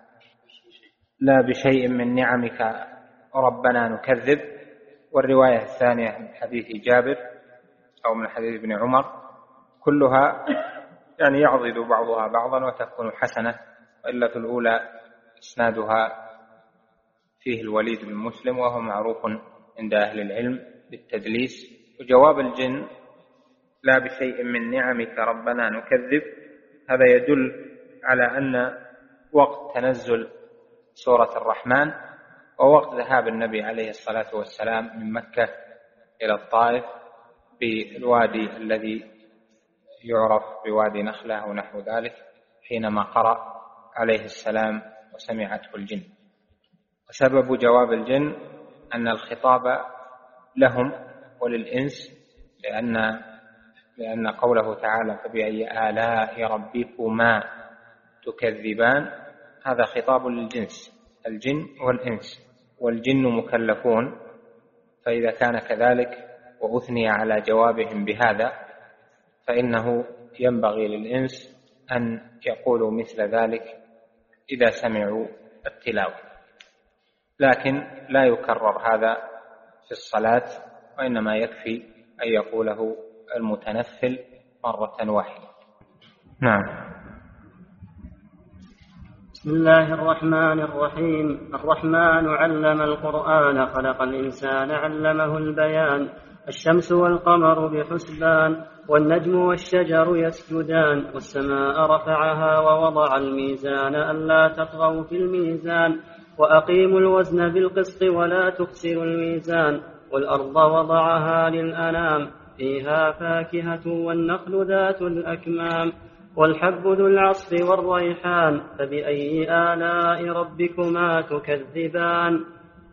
لا بشيء من نعمك ربنا نكذب. والرواية الثانية من حديث جابر أو من حديث ابن عمر كلها يعني يعضد بعضها بعضا وتكون حسنة، وإلا في الأولى إسنادها فيه الوليد بن مسلم وهو معروف عند أهل العلم بالتدليس. وجواب الجن لا بشيء من نعمك ربنا نكذب هذا يدل على أن وقت تنزل سورة الرحمن ووقت ذهاب النبي عليه الصلاة والسلام من مكة إلى الطائف بالوادي الذي يعرف بوادي نخلة ونحو ذلك حينما قرأ عليه السلام وسمعته الجن. وسبب جواب الجن أن الخطاب لهم وللإنس، لأن لأن قوله تعالى فبأي آلاء ربكما تكذبان هذا خطاب للجنس الجن والإنس، والجن مكلفون، فإذا كان كذلك وأثني على جوابهم بهذا فإنه ينبغي للإنس أن يقولوا مثل ذلك إذا سمعوا التلاوة، لكن لا يكرر هذا في الصلاة، وإنما يكفي أن يقوله المتنفل مرة واحدة. نعم. بسم الله الرحمن الرحيم. الرحمن علم القرآن خلق الإنسان علمه البيان. الشمس والقمر بحسبان والنجم والشجر يسجدان والسماء رفعها ووضع الميزان ألا تطغوا في الميزان وأقيموا الوزن بالقسط ولا تخسروا الميزان والأرض وضعها للأنام فيها فاكهة والنخل ذات الأكمام والحب ذو العصف والريحان فبأي آلاء ربكما تكذبان.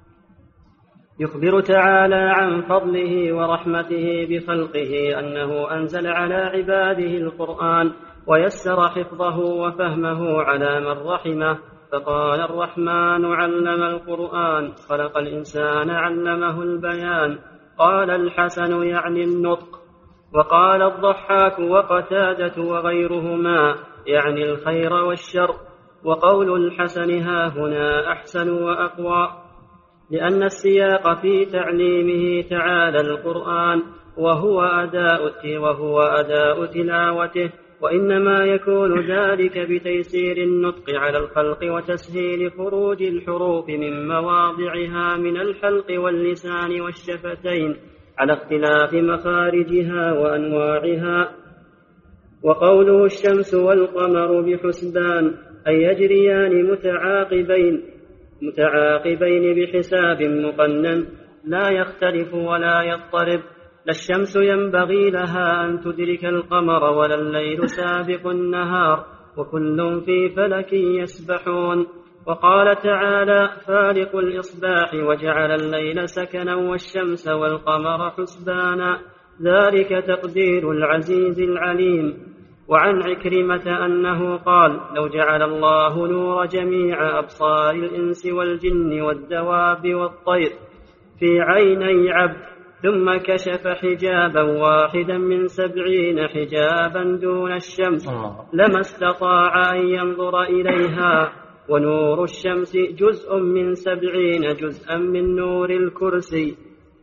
يخبر تعالى عن فضله ورحمته بخلقه أنه أنزل على عباده القرآن ويسر حفظه وفهمه على من رحمه، فقال الرحمن علم القرآن خلق الإنسان علمه البيان. قال الحسن يعني النطق، وقال الضحاك وقتادة وغيرهما يعني الخير والشر. وقول الحسن ها هنا أحسن وأقوى، لأن السياق في تعليمه تعالى القرآن وهو أداء وهو أداء تلاوته وإنما يكون ذلك بتيسير النطق على الخلق وتسهيل خروج الحروف من مواضعها من الحلق واللسان والشفتين على اختلاف مخارجها وأنواعها. وقوله الشمس والقمر بحسبان أي يجريان متعاقبين متعاقبين بحساب مقنن لا يختلف ولا يضطرب. لا الشمس ينبغي لها أن تدرك القمر ولا الليل سابق النهار وكل في فلك يسبحون. وقال تعالى فالق الإصباح وجعل الليل سكنا والشمس والقمر حسبانا ذلك تقدير العزيز العليم. وعن عكرمة أنه قال لو جعل الله نور جميع أبصار الإنس والجن والدواب والطير في عيني عبد ثم كشف حجابا واحدا من سبعين حجابا دون الشمس لما استطاع أن ينظر إليها. ونور الشمس جزء من سبعين جزءا من نور الكرسي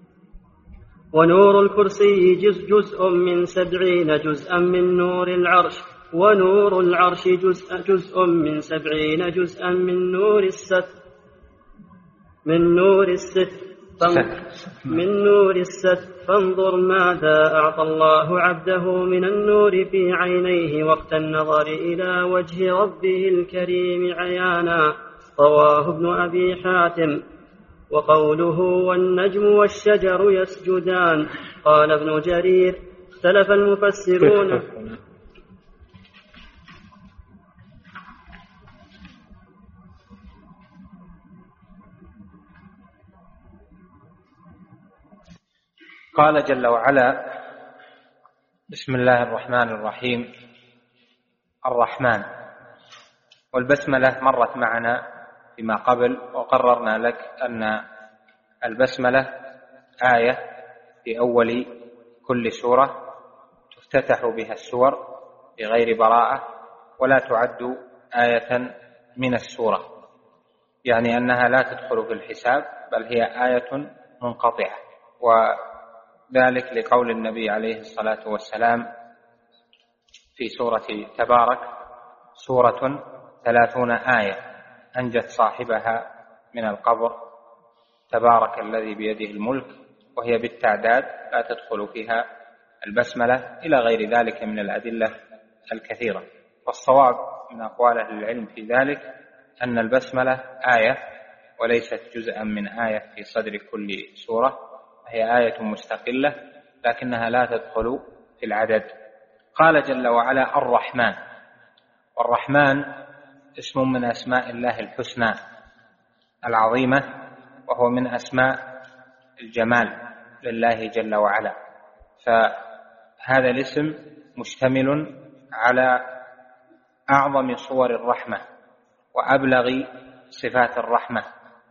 ونور الكرسي جزء, جزء من سبعين جزءا من نور العرش ونور العرش جزء, جزء من سبعين جزءا من نور الستر من نور الستر من نور الستر. فانظر ماذا أعطى الله عبده من النور في عينيه وقت النظر إلى وجه ربه الكريم عيانا. رواه ابن أبي حاتم. وقوله والنجم والشجر يسجدان قال ابن جرير اختلف المفسرون قال جل وعلا بسم الله الرحمن الرحيم الرحمن. والبسملة مرت معنا فيما قبل وقررنا لك أن البسملة آية في أول كل سورة تفتتح بها السور بغير براءة ولا تعد آية من السورة، يعني أنها لا تدخل في الحساب بل هي آية منقطعة. وذلك لقول النبي عليه الصلاة والسلام في سورة تبارك سورة ثلاثون آية أنجت صاحبها من القبر تبارك الذي بيده الملك، وهي بالتعداد لا تدخل فيها البسملة إلى غير ذلك من الأدلة الكثيرة. والصواب من أقوال أهل العلم في ذلك أن البسملة آية وليست جزءا من آية في صدر كل سورة، هي آية مستقلة لكنها لا تدخل في العدد. قال جل وعلا الرحمن، والرحمن اسم من أسماء الله الحسنى العظيمة، وهو من أسماء الجمال لله جل وعلا. فهذا الاسم مشتمل على أعظم صور الرحمة وأبلغ صفات الرحمة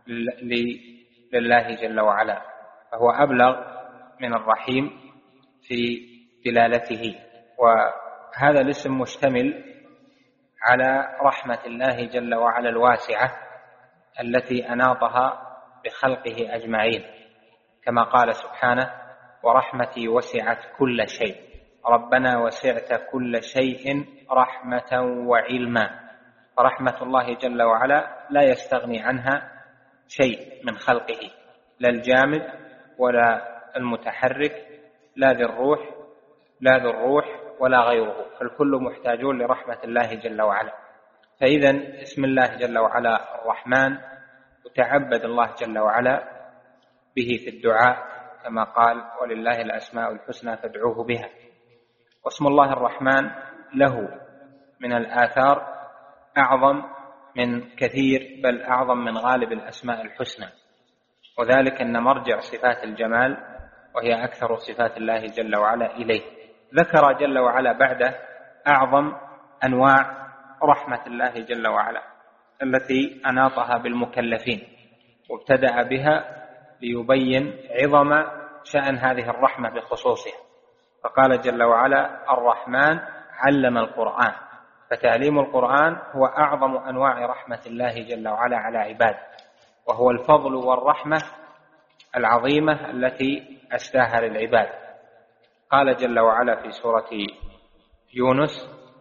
لله جل وعلا، فهو أبلغ من الرحيم في دلالته. وهذا الاسم مشتمل على رحمة الله جل وعلا الواسعة التي أناطها بخلقه أجمعين، كما قال سبحانه ورحمتي وسعت كل شيء. ربنا وسعت كل شيء رحمة وعلما، فرحمة الله جل وعلا لا يستغني عنها شيء من خلقه، لا الجامد ولا المتحرك، لا ذي الروح لا ذو الروح ولا غيره، فالكل محتاجون لرحمة الله جل وعلا. فإذا اسم الله جل وعلا الرحمن وتعبد الله جل وعلا به في الدعاء كما قال ولله الأسماء الحسنى فادعوه بها. واسم الله الرحمن له من الآثار أعظم من كثير بل أعظم من غالب الأسماء الحسنى، وذلك أن مرجع صفات الجمال وهي أكثر صفات الله جل وعلا إليه. ذكر جل وعلا بعده أعظم أنواع رحمة الله جل وعلا التي أناطها بالمكلفين، وابتدأ بها ليبين عظم شأن هذه الرحمة بخصوصها. فقال جل وعلا الرحمن علم القرآن، فتعليم القرآن هو أعظم أنواع رحمة الله جل وعلا على عباده، وهو الفضل والرحمة العظيمة التي أسداها للعباد. قال جل وعلا في سورة يونس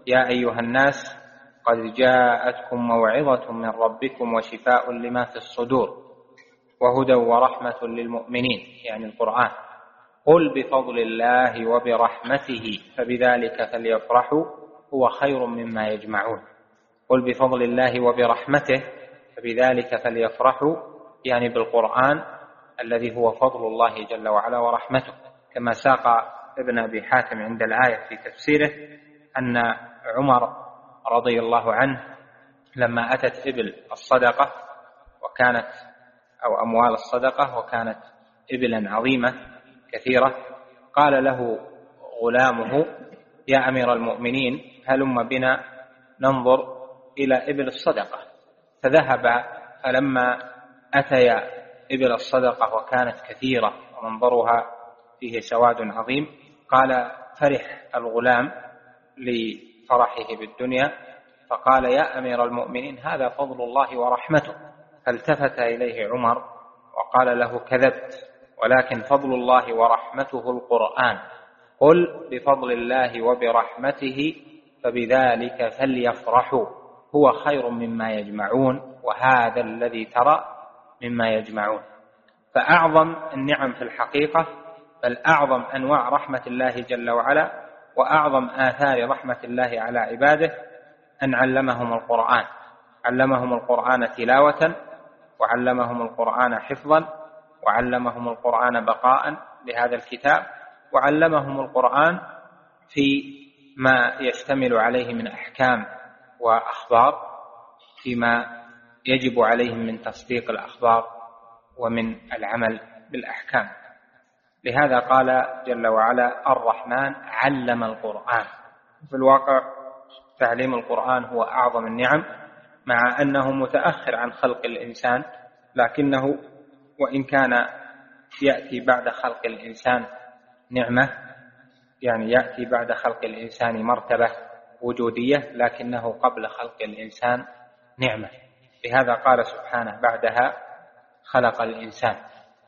يا أيها الناس قد جاءتكم موعظة من ربكم وشفاء لما في الصدور وهدى ورحمة للمؤمنين، يعني القرآن. قل بفضل الله وبرحمته فبذلك فليفرحوا هو خير مما يجمعون. قل بفضل الله وبرحمته فبذلك فليفرحوا، يعني بالقرآن الذي هو فضل الله جل وعلا ورحمته، كما ساق ابن أبي حاتم عند الآية في تفسيره أن عمر رضي الله عنه لما أتت إبل الصدقة وكانت أو أموال الصدقة وكانت إبلا عظيمة كثيرة، قال له غلامه: يا أمير المؤمنين هلم بنا ننظر إلى إبل الصدقة. فذهب، فلما أتيا إبل الصدقة وكانت كثيرة ومنظرها فيه سواد عظيم، قال فرح الغلام لفرحه بالدنيا فقال: يا أمير المؤمنين هذا فضل الله ورحمته. فالتفت إليه عمر وقال له: كذبت، ولكن فضل الله ورحمته القرآن. قل بفضل الله وبرحمته فبذلك فليفرحوا هو خير مما يجمعون وهذا الذي ترى مما يجمعون. فأعظم النعم في الحقيقة، بل أعظم أنواع رحمة الله جل وعلا وأعظم آثار رحمة الله على عباده أن علمهم القرآن، علمهم القرآن تلاوة، وعلمهم القرآن حفظا، وعلمهم القرآن بقاء لهذا الكتاب، وعلمهم القرآن في ما يشتمل عليه من أحكام وأخبار، فيما يجب عليهم من تصديق الأخبار ومن العمل بالأحكام. لهذا قال جل وعلا: الرحمن علم القرآن. في الواقع تعليم القرآن هو أعظم النعم، مع أنه متأخر عن خلق الإنسان، لكنه وإن كان يأتي بعد خلق الإنسان نعمة، يعني يأتي بعد خلق الإنسان مرتبة وجودية، لكنه قبل خلق الإنسان نعمة. لهذا قال سبحانه بعدها: خلق الإنسان.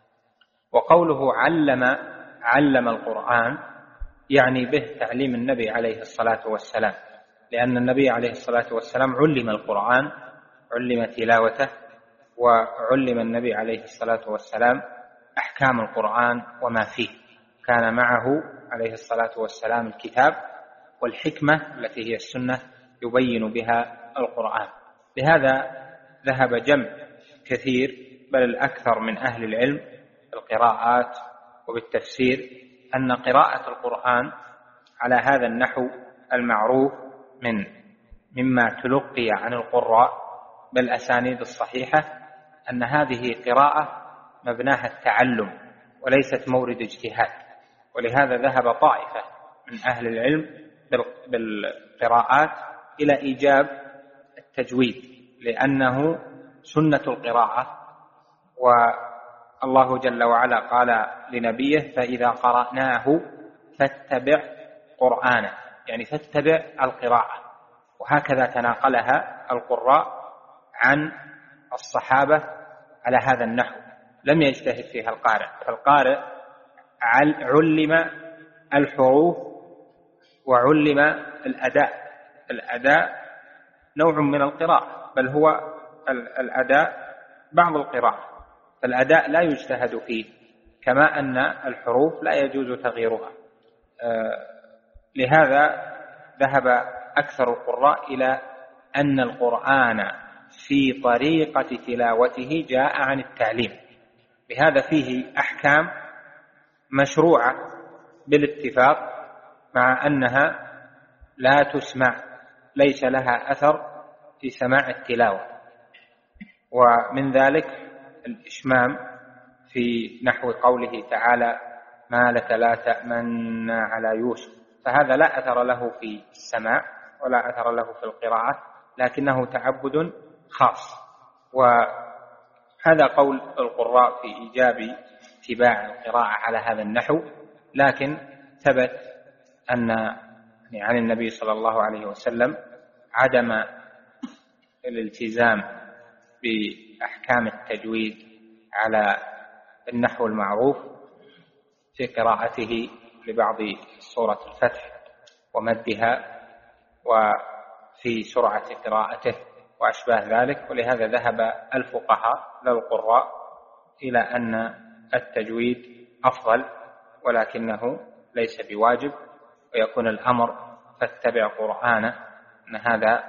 وقوله علم علم القرآن يعني به تعليم النبي عليه الصلاة والسلام، لأن النبي عليه الصلاة والسلام علم القرآن، علم تلاوته، وعلم النبي عليه الصلاة والسلام أحكام القرآن وما فيه. كان معه عليه الصلاة والسلام الكتاب والحكمة التي هي السنة يبين بها القرآن. لهذا ذهب جمع كثير بل الأكثر من أهل العلم بالقراءات وبالتفسير أن قراءة القرآن على هذا النحو المعروف من مما تلقي عن القراء بالأسانيد الصحيحة، أن هذه قراءة مبناها التعلم وليست مورد اجتهاد. ولهذا ذهب طائفة من أهل العلم بالقراءات إلى إيجاب التجويد، لأنه سنة القراءة، والله جل وعلا قال لنبيه: فإذا قرأناه فاتبع قرآنه، يعني فاتبع القراءة. وهكذا تناقلها القراء عن الصحابة على هذا النحو، لم يجتهد فيها القارئ. فالقارئ علم الحروف وعلم الأداء. الأداء نوع من القراءة، بل هو الأداء بعض القراءة، فالأداء لا يجتهد فيه، كما أن الحروف لا يجوز تغييرها. لهذا ذهب أكثر القراء إلى أن القرآن في طريقة تلاوته جاء عن التعليم. بهذا فيه أحكام مشروعة بالاتفاق، مع أنها لا تسمع، ليس لها أثر في سماع التلاوة. ومن ذلك الإشمام في نحو قوله تعالى: ما لك لا تأمن على يوسف، فهذا لا أثر له في السماع ولا أثر له في القراءة، لكنه تعبد خاص. وهذا قول القراء في إيجاب اتباع القراءة على هذا النحو، لكن ثبت أن عن النبي صلى الله عليه وسلم عدم الالتزام بأحكام التجويد على النحو المعروف في قراءته لبعض سورة الفتح ومدها وفي سرعة قراءته وأشباه ذلك. ولهذا ذهب الفقهاء للقراء إلى أن التجويد أفضل، ولكنه ليس بواجب، ويكون الأمر فاتبع قرآنه أن هذا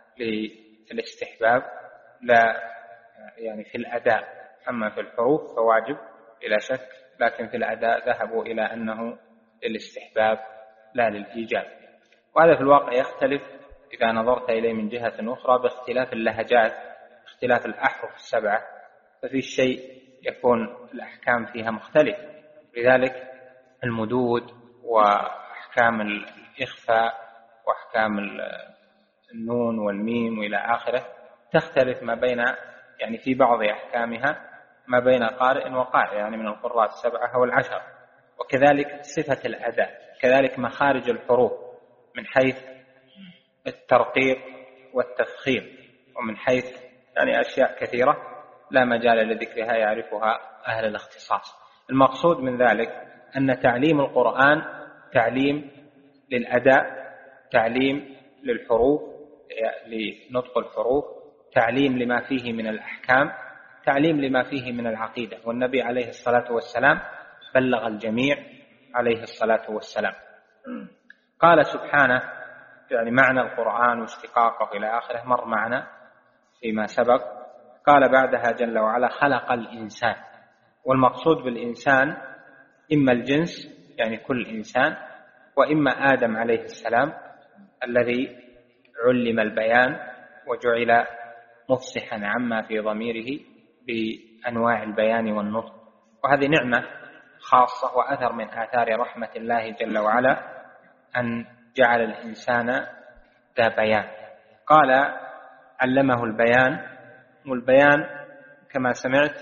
للاستحباب لا يعني في الأداء. أما في الحروف فواجب بلا شك، لكن في الأداء ذهبوا إلى أنه للاستحباب لا للإيجاب. وهذا في الواقع يختلف إذا نظرت إليه من جهة أخرى باختلاف اللهجات، اختلاف الأحرف السبعة، ففي الشيء يكون الأحكام فيها مختلفة. لذلك المدود وأحكام الإخفاء وأحكام النون والميم وإلى آخره تختلف ما بين يعني في بعض أحكامها ما بين قارئ وقارئ، يعني من القراء السبعة أو العشر. وكذلك صفة الأداء، كذلك مخارج الحروف من حيث الترقيق والتفخيم، ومن حيث يعني أشياء كثيرة لا مجال لذكرها يعرفها أهل الاختصاص. المقصود من ذلك أن تعليم القرآن تعليم للأداء، تعليم للحروف لنطق الحروف، تعليم لما فيه من الأحكام، تعليم لما فيه من العقيدة. والنبي عليه الصلاة والسلام بلغ الجميع عليه الصلاة والسلام. قال سبحانه يعني معنى القرآن واشتقاقه إلى آخره مر معنا فيما سبق. قال بعدها جل وعلا خلق الإنسان، والمقصود بالإنسان إما الجنس يعني كل إنسان، وإما آدم عليه السلام الذي علم البيان وجعل مفصحا عما في ضميره بأنواع البيان والنطق. وهذه نعمة خاصة وأثر من آثار رحمة الله جل وعلا أن جعل الإنسان ذا بيان. قال علمه البيان، والبيان كما سمعت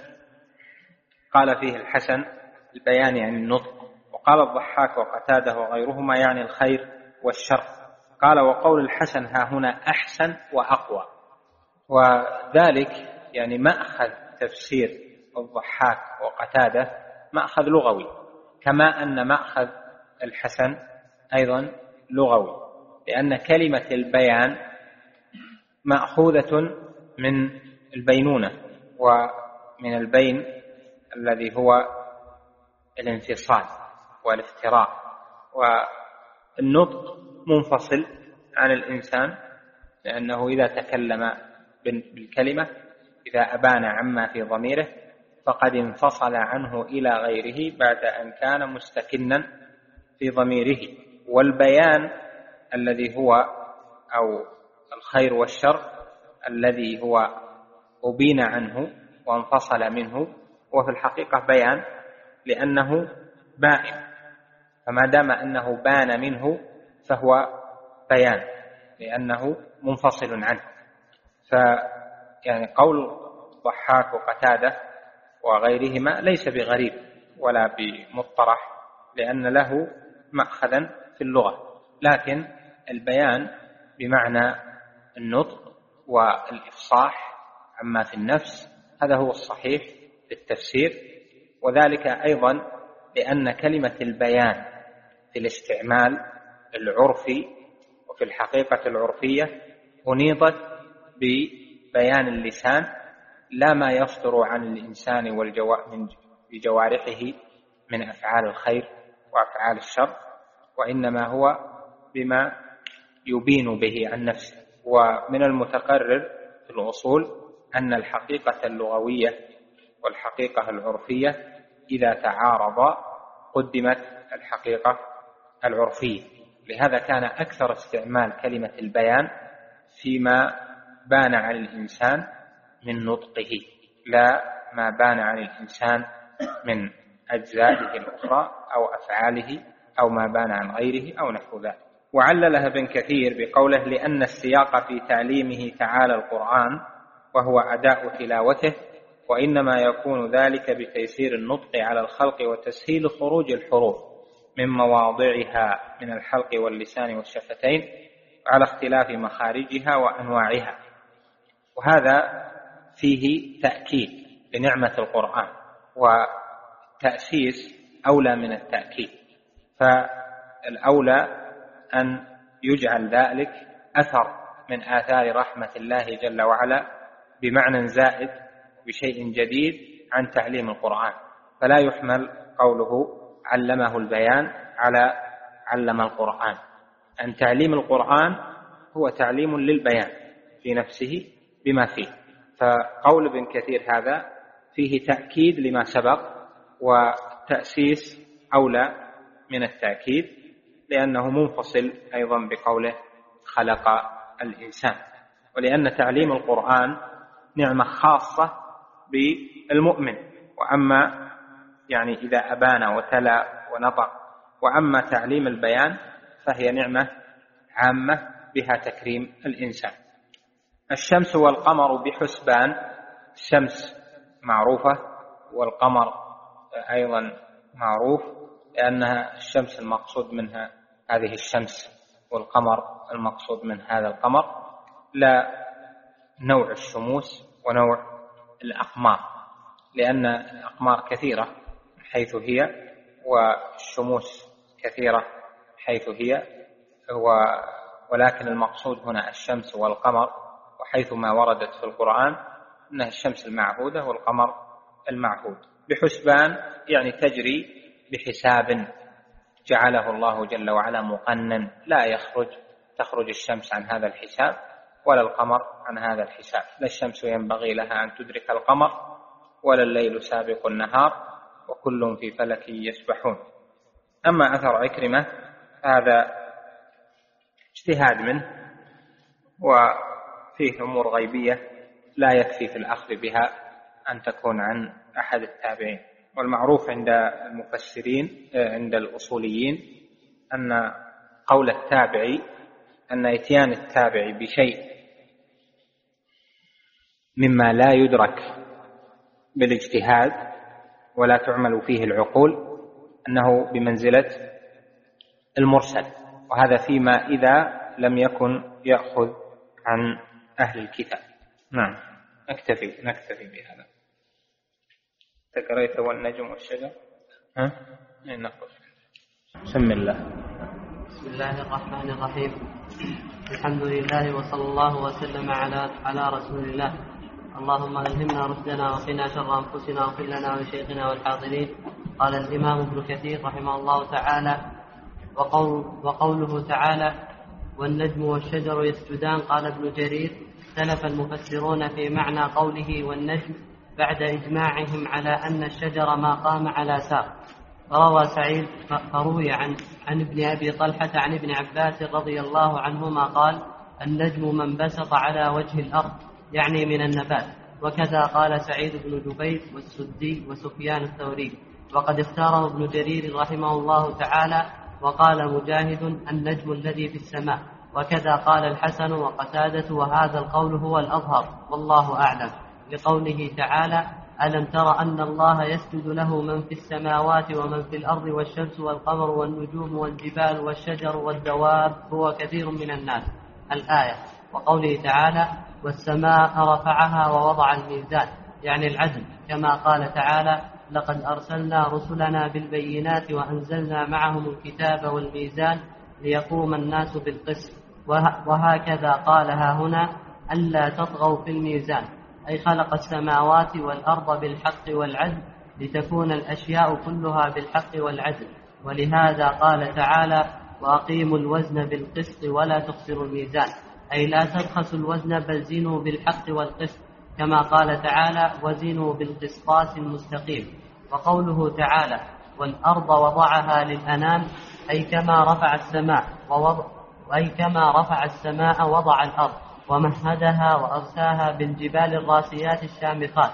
قال فيه الحسن البيان يعني النطق، وقال الضحاك وقتاده وغيرهما يعني الخير والشر. قال وقول الحسن ها هنا أحسن وأقوى، وذلك يعني مأخذ تفسير الضحاك وقتاده مأخذ لغوي، كما أن مأخذ الحسن أيضا لغوي، لأن كلمة البيان مأخوذة من البينونة ومن البين الذي هو الانفصال والافتراء، والنطق منفصل عن الإنسان، لأنه إذا تكلم بالكلمة إذا أبان عما في ضميره فقد انفصل عنه إلى غيره بعد أن كان مستكنا في ضميره. والبيان الذي هو أو الخير والشر الذي هو أبين عنه وانفصل منه، وفي الحقيقة بيان لأنه بائن، فما دام أنه بان منه فهو بيان لأنه منفصل عنه. فيعني قول ضحاك وقتاده وغيرهما ليس بغريب ولا بمطرح، لأن له مأخذا في اللغة، لكن البيان بمعنى النطق والإفصاح عما في النفس، هذا هو الصحيح في التفسير. وذلك أيضا لأن كلمة البيان في الاستعمال العرفي وفي الحقيقة العرفية أنيطت ببيان اللسان، لا ما يصدر عن الإنسان بجوارحه من أفعال الخير وأفعال الشر، وإنما هو بما يبين به عن نفسه. ومن المتقرر في الأصول أن الحقيقة اللغوية والحقيقة العرفية إذا تعارضا قدمت الحقيقة العرفية. لهذا كان أكثر استعمال كلمة البيان فيما بان عن الإنسان من نطقه، لا ما بان عن الإنسان من أجزائه الأخرى أو أفعاله أو ما بان عن غيره أو نحو ذلك. وعللها ابن كثير بقوله لأن السياق في تعليمه تعالى القرآن وهو أداء تلاوته، وإنما يكون ذلك بتيسير النطق على الخلق وتسهيل خروج الحروف من مواضعها من الحلق واللسان والشفتين على اختلاف مخارجها وأنواعها. وهذا فيه تأكيد لنعمة القرآن، وتأسيس أولى من التأكيد، فالأولى أن يجعل ذلك أثر من آثار رحمة الله جل وعلا بمعنى زائد بشيء جديد عن تعليم القرآن، فلا يحمل قوله علمه البيان على علم القرآن، أن تعليم القرآن هو تعليم للبيان في نفسه بما فيه. فقول ابن كثير هذا فيه تأكيد لما سبق، وتأسيس أولى من التأكيد، لأنه منفصل أيضا بقوله خلق الإنسان، ولأن تعليم القرآن نعمة خاصة بالمؤمن، وأما يعني إذا أبان وتلا ونطق، وأما تعليم البيان فهي نعمة عامة بها تكريم الإنسان. الشمس والقمر بحسبان، الشمس معروفة والقمر أيضا معروف، لأنها الشمس المقصود منها هذه الشمس، والقمر المقصود من هذا القمر، لا نوع الشموس ونوع الأقمار، لأن الأقمار كثيرة حيث هي، والشموس كثيرة حيث هي، ولكن المقصود هنا الشمس والقمر، وحيث ما وردت في القرآن أنها الشمس المعهودة والقمر المعهود. بحسبان يعني تجري بحساب جعله الله جل وعلا مقنن، لا يخرج تخرج الشمس عن هذا الحساب ولا القمر عن هذا الحساب، لا الشمس ينبغي لها أن تدرك القمر ولا الليل سابق النهار، وكل في فلك يسبحون. أما أثر عكرمة هذا اجتهاد منه، وفيه أمور غيبية لا يكفي في الأخذ بها أن تكون عن أحد التابعين. والمعروف عند المفسرين عند الأصوليين أن قول التابعي أن إتيان التابعي بشيء مما لا يدرك بالاجتهاد ولا تعمل فيه العقول أنه بمنزلة المرسل، وهذا فيما إذا لم يكن يأخذ عن أهل الكتاب. نعم، نكتفي نكتفي بهذا. تقريت والنجم والشجر؟ ها؟ نقول بسم الله. بسم الله الرحمن الرحيم. الحمد لله وصلى الله وسلم على على رسول الله. اللهم ألهمنا رشدنا وقنا شر أنفسنا واغفر لنا ولشيخنا والحاضرين. قال الإمام ابن كثير رحمه الله تعالى: وقول وقوله تعالى: والنجم والشجر يسجدان. قال ابن جرير: اختلف المفسرون في معنى قوله والنجم بعد إجماعهم على أن الشجر ما قام على ساق. فروى سعيد فروي عن عن ابن أبي طلحة عن ابن عباس رضي الله عنهما قال: النجم من بسط على وجه الأرض، يعني من النبات. وكذا قال سعيد بن جبير والسدي وسفيان الثوري، وقد اختاره ابن جرير رحمه الله تعالى. وقال مجاهد: النجم الذي في السماء. وكذا قال الحسن وقتادة، وهذا القول هو الأظهر والله أعلم، لقوله تعالى: ألم تر أن الله يسجد له من في السماوات ومن في الأرض والشمس والقمر والنجوم والجبال والشجر والدواب هو كثير من الناس. الآية. وقوله تعالى: والسماء رفعها ووضع الميزان، يعني العدل، كما قال تعالى: لقد أرسلنا رسلنا بالبينات وأنزلنا معهم الكتاب والميزان ليقوم الناس بالقسط. وهكذا قالها هنا: ألا تطغوا في الميزان، أي خلق السماوات والأرض بالحق والعدل لتكون الأشياء كلها بالحق والعدل. ولهذا قال تعالى: وأقيموا الوزن بالقسط ولا تخسروا الميزان، أي لا تبخسوا الوزن بل زنوا بالحق والقسط، كما قال تعالى: وزنوا بالقسطاس المستقيم. وقوله تعالى: والأرض وضعها للأنام، أي كما رفع السماء ووضع أي كما رفع السماء وضع الأرض ومهدها وأرساها بالجبال الراسيات الشامخات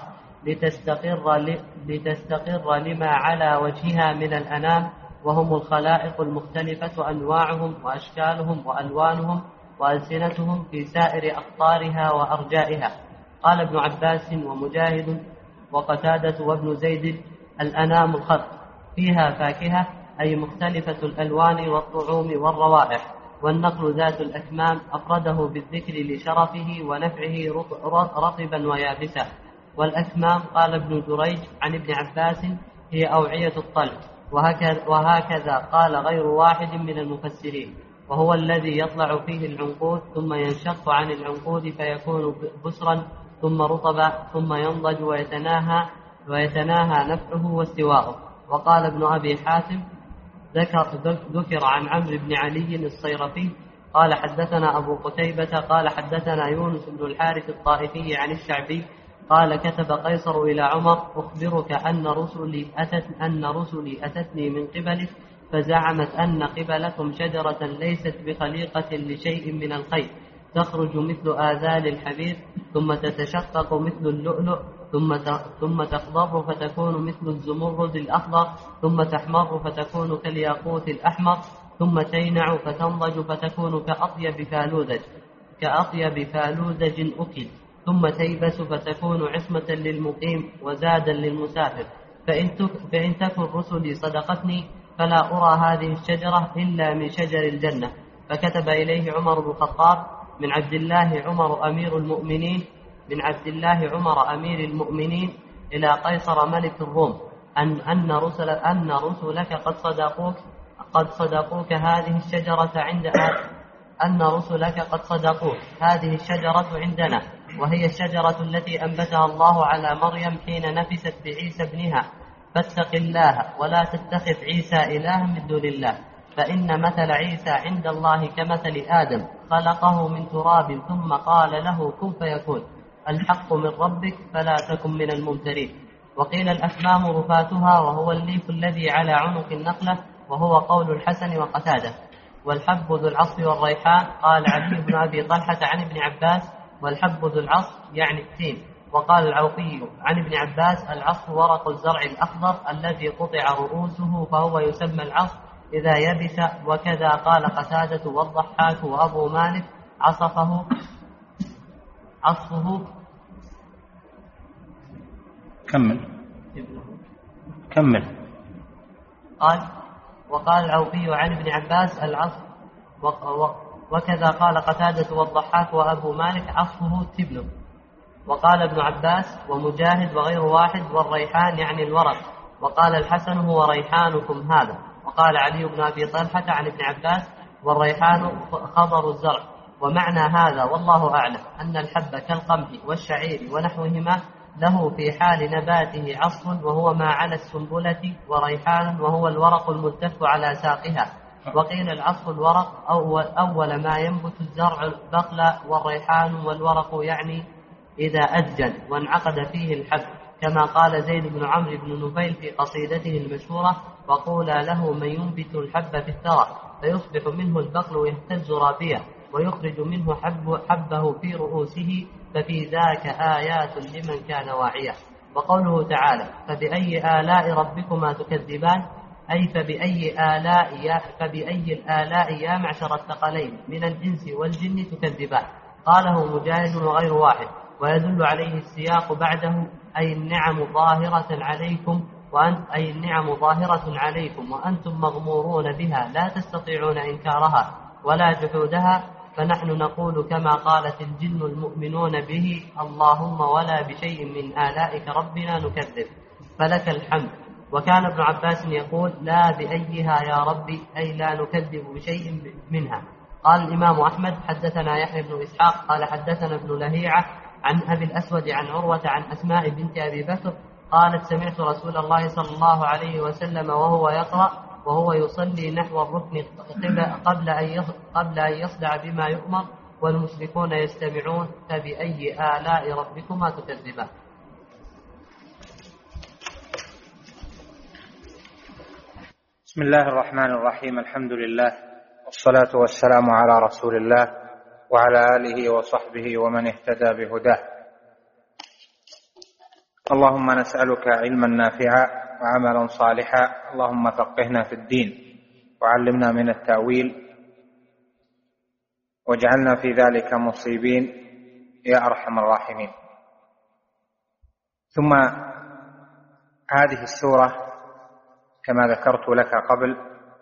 لتستقر, ل... لتستقر لما على وجهها من الأنام، وهم الخلائق المختلفة أنواعهم وأشكالهم وألوانهم وألسنتهم في سائر أقطارها وأرجائها. قال ابن عباس ومجاهد وقتادة وابن زيد: الأنام الخلق، فيها فاكهة، أي مختلفة الألوان والطعوم والروائح. والنقل ذات الأكمام أفرده بالذكر لشرفه ونفعه رطبا ويابسا. والأكمام قال ابن جريج عن ابن عباس: هي أوعية الطلع. وهكذا, وهكذا قال غير واحد من المفسرين. وهو الذي يطلع فيه العنقود ثم ينشق عن العنقود فيكون بسرا ثم رطبا ثم ينضج ويتناهى ويتناهى نفعه واستواءه. وقال ابن أبي حاتم ذكر, ذكر عن عمرو بن علي الصيرفي قال حدثنا أبو قتيبة قال حدثنا يونس بن الحارث الطائفي عن الشعبي قال كتب قيصر إلى عمر أخبرك أن رسلي, أتت أن رسلي أتتني من قبلك فزعمت أن قبلكم شجرة ليست بخليقة لشيء من الخير تخرج مثل آذان الحبيب ثم تتشقق مثل اللؤلؤ ثم ثم تخضر فتكون مثل الزمرد الأخضر ثم تحمر فتكون كالياقوت الأحمر ثم تينع فتنضج فتكون كأطيب فالوذج كأطيب فالوذج أكل ثم تيبس فتكون عصمة للمقيم وزادا للمسافر فإن تكن رسلي صدقتني فلا أرى هذه الشجرة إلا من شجر الجنة. فكتب إليه عمر بن الخطاب من عبد الله عمر أمير المؤمنين من عبد الله عمر أمير المؤمنين إلى قيصر ملك الروم أن أن رسل أن رسلك قد صدقوك قد صدقوك هذه الشجرة عند أن رسلك قد صدقوك هذه الشجرة عندنا وهي الشجرة التي أنبتها الله على مريم حين نفست بعيسى ابنها فاتق الله ولا تتخذ عيسى إلها من دون الله فإن مثل عيسى عند الله كمثل آدم خلقه من تراب ثم قال له كن فيكون الحق من ربك فلا تكن من الممترين. وقيل الأكمام رفاتها وهو الليف الذي على عنق النخلة وهو قول الحسن وقتادة. والحب ذو العصف والريحان قال علي بن أبي طلحة عن ابن عباس والحب ذو العصف يعني التين. وقال العوفي عن ابن عباس العصف ورق الزرع الأخضر الذي قطع رؤوسه فهو يسمى العصف إذا يبس. وكذا قال قتادة والضحاك وأبو مالك عصفه عصفه كمل كمل قال وقال العوفي عن ابن عباس العصف وكذا قال قتادة والضحاك وأبو مالك عصفه تبن. وقال ابن عباس ومجاهد وغير واحد والريحان يعني الورق. وقال الحسن هو ريحانكم هذا. وقال علي بن أبي طلحة عن ابن عباس والريحان خضر الزرع. ومعنى هذا والله أعلم أن الحب كالقمح والشعير ونحوهما له في حال نباته عصف وهو ما على السنبلة وريحان وهو الورق الملتف على ساقها. وقيل العصف الورق أول, أول ما ينبت الزرع البقل والريحان والورق يعني إذا أدجن وانعقد فيه الحب كما قال زيد بن عمرو بن نفيل في قصيدته المشهورة وقولا له من ينبت الحب في الثرى فيصبح منه البقل ويهتز رابيا ويخرج منه حب حبه في رؤوسه ففي ذاك آيات لمن كان واعيا. وقوله تعالى فبأي آلاء ربكما تكذبان أي فبأي آلاء يا فبأي الآلاء يا معشر الثقلين من الإنس والجن تكذبان. قاله مجاهد وغير واحد. ويدل عليه السياق بعده أي النعم ظاهرة عليكم وأن أي النعم ظاهرة عليكم وأنتم مغمورون بها لا تستطيعون إنكارها ولا جحودها فنحن نقول كما قالت الجن المؤمنون به اللهم ولا بشيء من آلائك ربنا نكذب فلك الحمد. وكان ابن عباس يقول لا بأيها يا ربي أي لا نكذب بشيء منها. قال الإمام أحمد حدثنا يحيى بن إسحاق قال حدثنا ابن لهيعة عن أبي الأسود عن عروة عن أسماء بنت أبي بكر قالت سمعت رسول الله صلى الله عليه وسلم وهو يقرأ وهو يصلي نحو الركن قبل أن قبل أن يصدع بما يؤمر والمشركون يستمعون فبأي آلاء ربكما تكذبان. بسم الله الرحمن الرحيم الحمد لله والصلاة والسلام على رسول الله وعلى آله وصحبه ومن اهتدى بهداه. اللهم نسألك علما نافعا وعملا صالحا اللهم فقهنا في الدين وعلمنا من التأويل واجعلنا في ذلك مصيبين يا أرحم الراحمين. ثم هذه السورة كما ذكرت لك قبل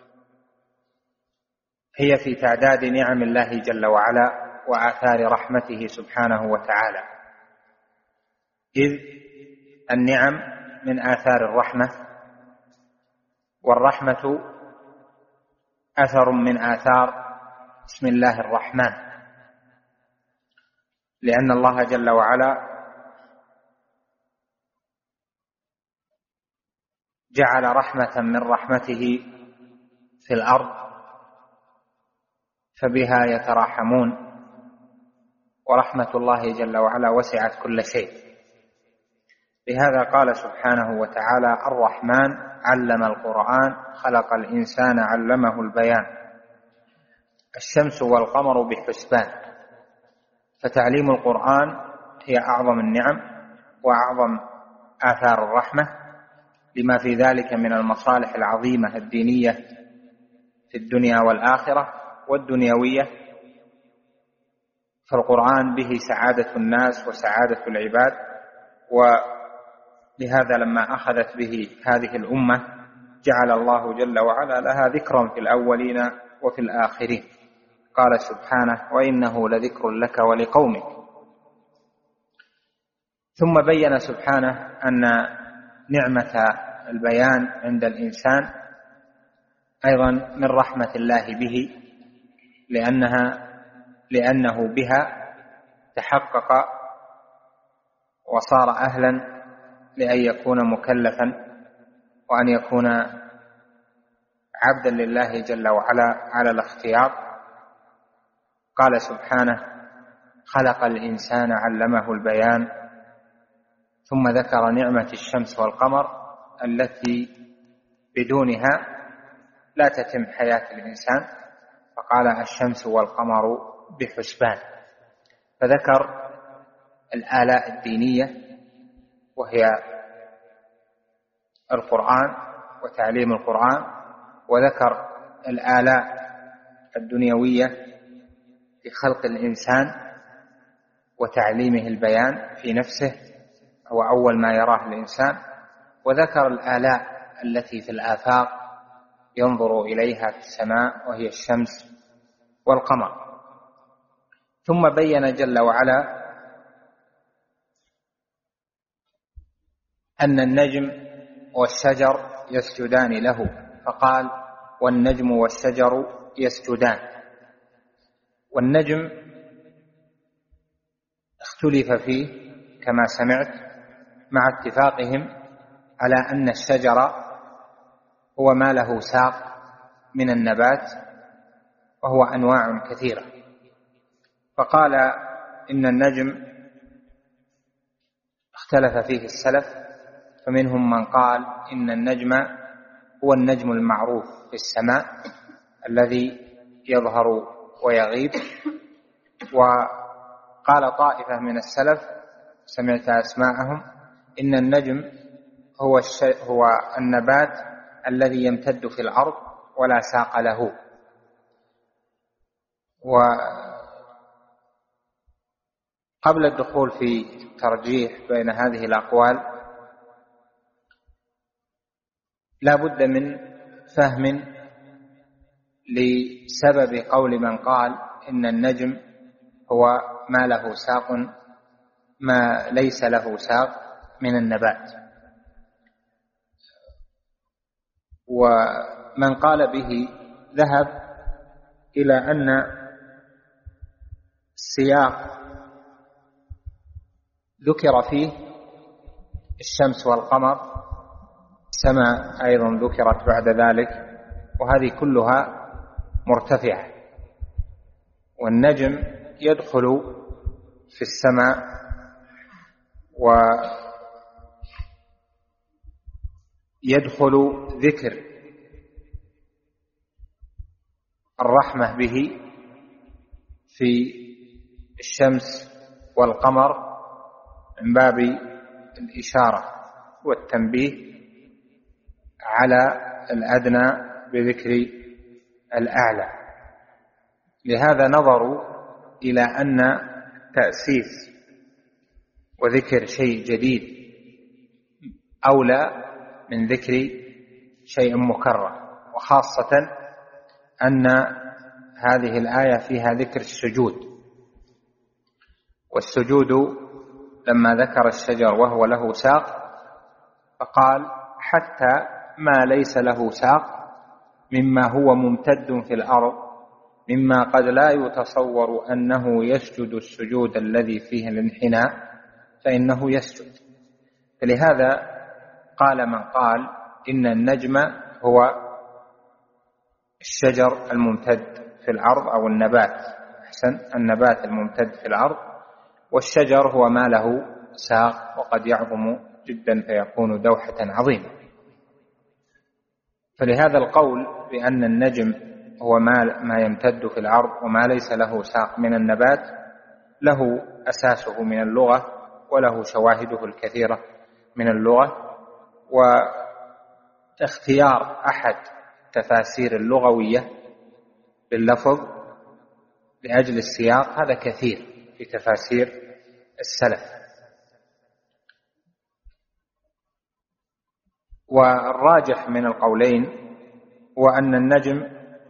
هي في تعداد نعم الله جل وعلا وآثار رحمته سبحانه وتعالى، إذ النعم من آثار الرحمة والرحمة أثر من آثار بسم الله الرحمن، لأن الله جل وعلا جعل رحمة من رحمته في الأرض فبها يتراحمون، ورحمة الله جل وعلا وسعت كل شيء. لهذا قال سبحانه وتعالى: الرحمن علم القرآن خلق الإنسان علمه البيان. الشمس والقمر بحسبان، فتعليم القرآن هي أعظم النعم وأعظم آثار الرحمة، لما في ذلك من المصالح العظيمة الدينية في الدنيا والآخرة والدنيوية. فالقرآن به سعادة الناس وسعادة العباد، ولهذا لما أخذت به هذه الأمة جعل الله جل وعلا لها ذكرا في الأولين وفي الآخرين. قال سبحانه: وإنه لذكر لك ولقومك. ثم بين سبحانه أن نعمة البيان عند الإنسان أيضا من رحمة الله به، لأنها لأنه بها تحقق وصار أهلا لأن يكون مكلفا وأن يكون عبدا لله جل وعلا على الاختيار. قال سبحانه: خلق الإنسان علمه البيان. ثم ذكر نعمة الشمس والقمر التي بدونها لا تتم حياة الإنسان، فقال: الشمس والقمر بحسبان. فذكر الآلاء الدينية وهي القرآن وتعليم القرآن، وذكر الآلاء الدنيوية في خلق الإنسان وتعليمه البيان في نفسه هو أول ما يراه الإنسان، وذكر الآلاء التي في الآفاق ينظر إليها في السماء وهي الشمس والقمر. ثم بين جل وعلا أن النجم والشجر يسجدان له، فقال: والنجم والشجر يسجدان. والنجم اختلف فيه كما سمعت، مع اتفاقهم على أن الشجر هو ما له ساق من النبات، وهو أنواع كثيرة. فقال إن النجم اختلف فيه السلف، فمنهم من قال إن النجم هو النجم المعروف في السماء الذي يظهر ويغيب. وقال طائفة من السلف سمعت أسماءهم: إن النجم هو, هو النبات الذي يمتد في الأرض ولا ساق له. وقبل الدخول في ترجيح بين هذه الأقوال لا بد من فهم لسبب قول من قال إن النجم هو ما له ساق ما ليس له ساق من النبات. ومن قال به ذهب إلى أن السياق ذكر فيه الشمس والقمر، السماء أيضا ذكرت بعد ذلك، وهذه كلها مرتفعة. والنجم يدخل في السماء ويدخل ذكر الرحمة به في الشمس والقمر من باب الإشارة والتنبيه على الأدنى بذكر الأعلى. لهذا نظروا إلى أن تأسيس وذكر شيء جديد أولى من ذكر شيء مكرر، وخاصة أن هذه الآية فيها ذكر السجود. والسجود لما ذكر الشجر وهو له ساق فقال: حتى ما ليس له ساق مما هو ممتد في الأرض مما قد لا يتصور أنه يسجد السجود الذي فيه الانحناء فإنه يسجد. فلهذا قال من قال إن النجم هو الشجر الممتد في الأرض أو النبات، أحسن، النبات الممتد في الأرض، والشجر هو ما له ساق وقد يعظم جدا فيكون دوحة عظيمة. فلهذا القول بأن النجم هو ما يمتد في الأرض وما ليس له ساق من النبات له أساسه من اللغة وله شواهده الكثيرة من اللغة، واختيار أحد تفاسير اللغوية باللفظ لأجل السياق هذا كثير في تفاسير السلف. والراجح من القولين هو أن النجم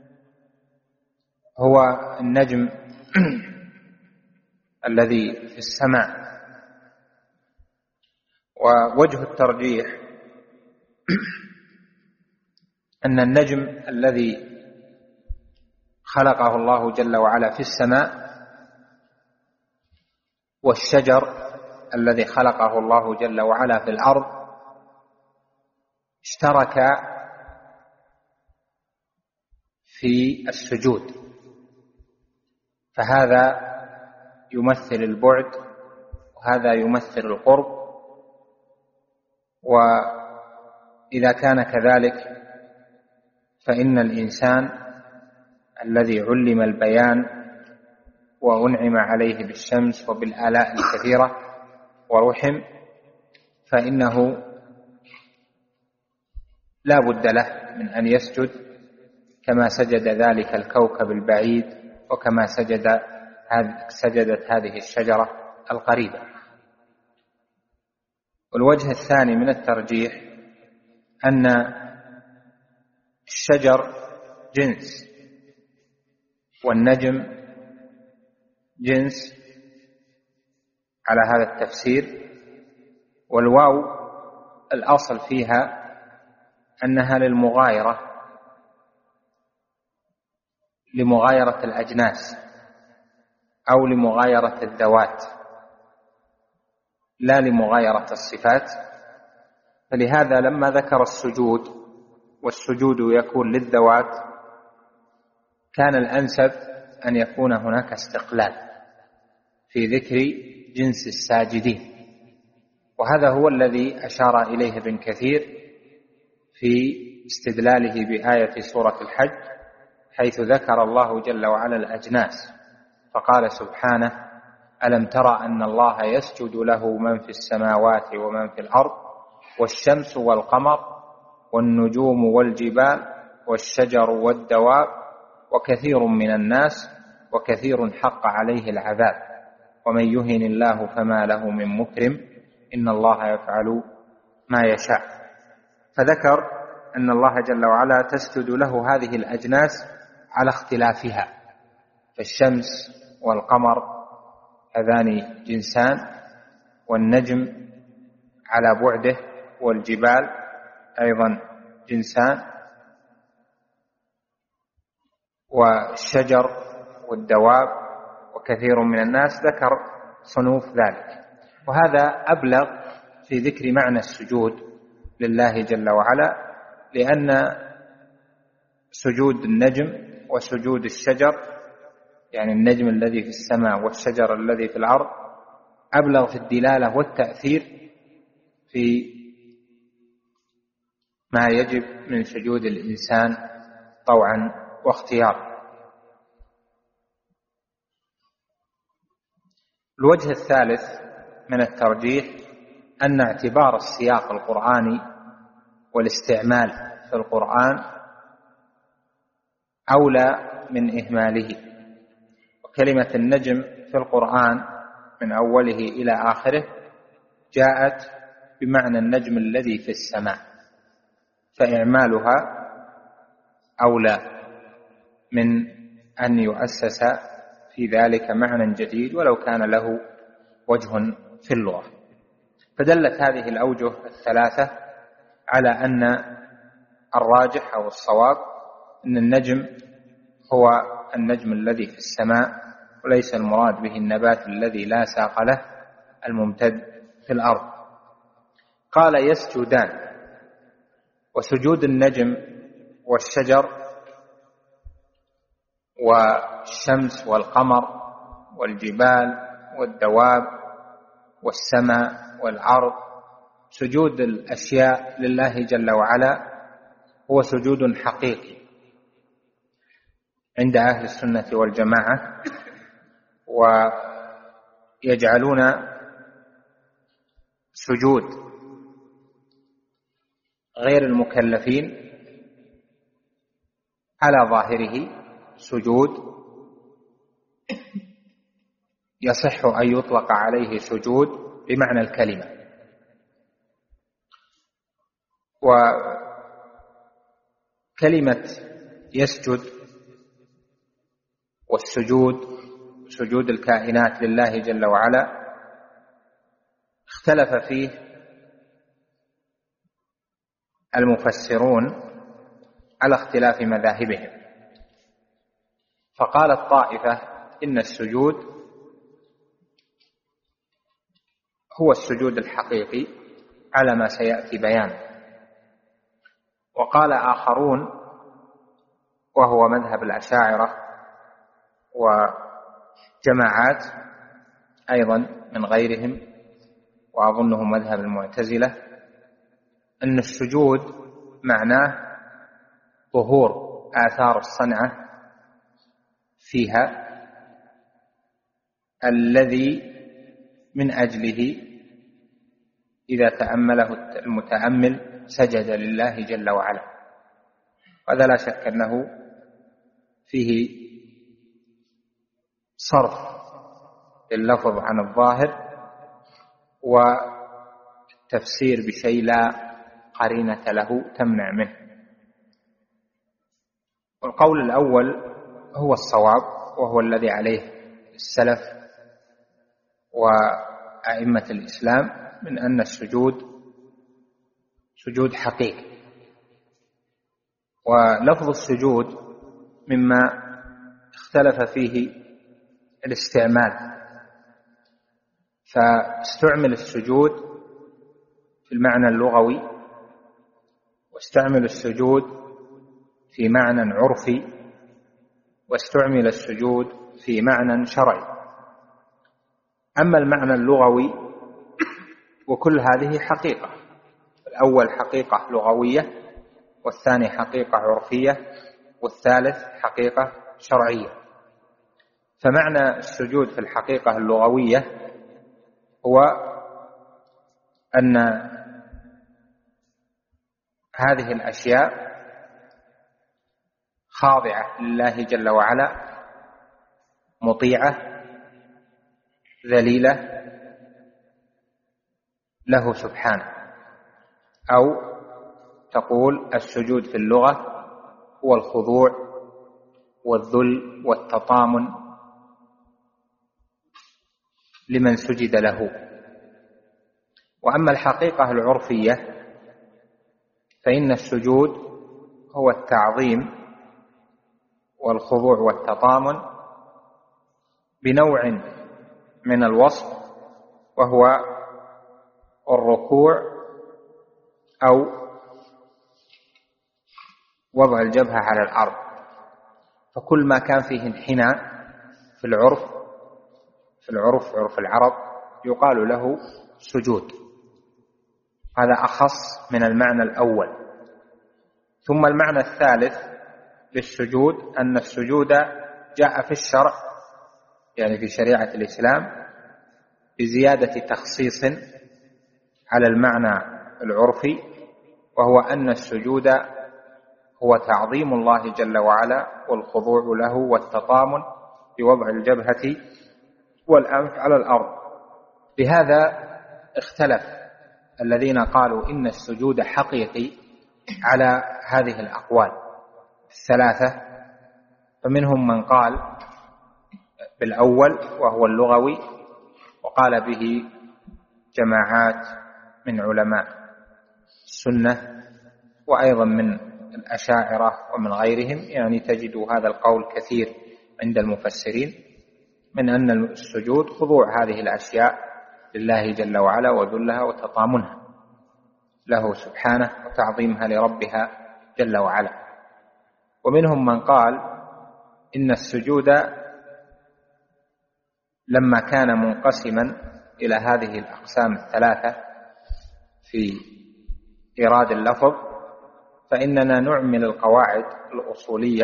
هو النجم الذي في السماء. ووجه الترجيح أن النجم الذي خلقه الله جل وعلا في السماء والشجر الذي خلقه الله جل وعلا في الأرض اشتركا في السجود، فهذا يمثل البعد وهذا يمثل القرب. وإذا كان كذلك فإن الإنسان الذي علم البيان وأنعم عليه بالشمس وبالآلاء الكثيرة ورحم فإنه لا بد له من أن يسجد كما سجد ذلك الكوكب البعيد وكما سجد سجدت هذه الشجرة القريبة. والوجه الثاني من الترجيح أن الشجر جنس والنجم جنس على هذا التفسير، والواو الأصل فيها أنها للمغايرة لمغايرة الأجناس أو لمغايرة الذوات لا لمغايرة الصفات. فلهذا لما ذكر السجود والسجود يكون للذوات كان الأنسب أن يكون هناك استقلال في ذكر جنس الساجدين، وهذا هو الذي أشار إليه ابن كثير في استدلاله بآية سورة الحج حيث ذكر الله جل وعلا الأجناس فقال سبحانه: ألم ترى أن الله يسجد له من في السماوات ومن في الأرض والشمس والقمر والنجوم والجبال والشجر والدواب وكثير من الناس وكثير حق عليه العذاب ومن يهن الله فما له من مكرم إن الله يفعل ما يشاء. فذكر أن الله جل وعلا تسجد له هذه الأجناس على اختلافها، فالشمس والقمر هذان جنسان، والنجم على بعده، والجبال أيضا جنسان، والشجر والدواب وكثير من الناس، ذكر صنوف ذلك. وهذا أبلغ في ذكر معنى السجود لله جل وعلا، لأن سجود النجم وسجود الشجر يعني النجم الذي في السماء والشجر الذي في الأرض أبلغ في الدلالة والتأثير في ما يجب من سجود الإنسان طوعا واختيارا. الوجه الثالث من الترجيح أن اعتبار السياق القرآني والاستعمال في القرآن أولى من إهماله. وكلمة النجم في القرآن من أوله إلى آخره جاءت بمعنى النجم الذي في السماء، فإعمالها أولى من أن يؤسس في ذلك معنى جديد ولو كان له وجه في اللغة. فدلت هذه الأوجه الثلاثة على أن الراجح أو الصواب أن النجم هو النجم الذي في السماء، وليس المراد به النبات الذي لا ساق له الممتد في الأرض. قال يسجدان. وسجود النجم والشجر والشمس والقمر والجبال والدواب والسماء والأرض، سجود الأشياء لله جل وعلا هو سجود حقيقي عند أهل السنة والجماعة، ويجعلون سجود غير المكلفين على ظاهره سجود يصح أن يطلق عليه سجود بمعنى الكلمة. وكلمة يسجد والسجود سجود الكائنات لله جل وعلا اختلف فيه المفسرون على اختلاف مذاهبهم. فقالت طائفة إن السجود هو السجود الحقيقي على ما سيأتي بيانه، وقال آخرون وهو مذهب الأشاعرة وجماعات أيضا من غيرهم، وأظنه مذهب المعتزلة، أن السجود معناه ظهور آثار الصنعة فيها الذي من أجله إذا تأمله المتأمل سجد لله جل وعلا. هذا لا شك أنه فيه صرف اللفظ عن الظاهر وتفسير بشيء لا قرينة له تمنع منه. والقول الأول هو الصواب، وهو الذي عليه السلف وأئمة الإسلام من أن السجود سجود حقيقي. ولفظ السجود مما اختلف فيه الاستعمال، فاستعمل السجود في المعنى اللغوي، واستعمل السجود في معنى عرفي، واستعمل السجود في معنى شرعي. أما المعنى اللغوي وكل هذه حقيقة، الأول حقيقة لغوية، والثاني حقيقة عرفية، والثالث حقيقة شرعية. فمعنى السجود في الحقيقة اللغوية هو أن هذه الأشياء خاضعة لله جل وعلا، مطيعة ذليلة له سبحانه. أو تقول السجود في اللغة هو الخضوع والذل والتطامن لمن سجد له. وأما الحقيقة العرفية فإن السجود هو التعظيم والخضوع والتطامن بنوع من الوصف، وهو الركوع أو وضع الجبهة على الأرض. فكل ما كان فيه انحناء في العرف في العرف عرف العرب يقال له سجود. هذا أخص من المعنى الأول. ثم المعنى الثالث للسجود أن السجود جاء في الشرع، يعني في شريعة الإسلام، بزيادة تخصيص على المعنى العرفي، وهو أن السجود هو تعظيم الله جل وعلا والخضوع له والتطامن بوضع الجبهة والأنف على الأرض. بهذا اختلف الذين قالوا إن السجود حقيقي على هذه الأقوال الثلاثة. فمنهم من قال بالأول وهو اللغوي، وقال به جماعات من علماء السنة وأيضا من الأشاعرة ومن غيرهم، يعني تجد هذا القول كثير عند المفسرين من أن السجود خضوع هذه الأشياء لله جل وعلا وذلها وتطامنها له سبحانه وتعظيمها لربها جل وعلا. ومنهم من قال إن السجود لما كان منقسما إلى هذه الأقسام الثلاثة في إيراد اللفظ فإننا نعمل القواعد الأصولية،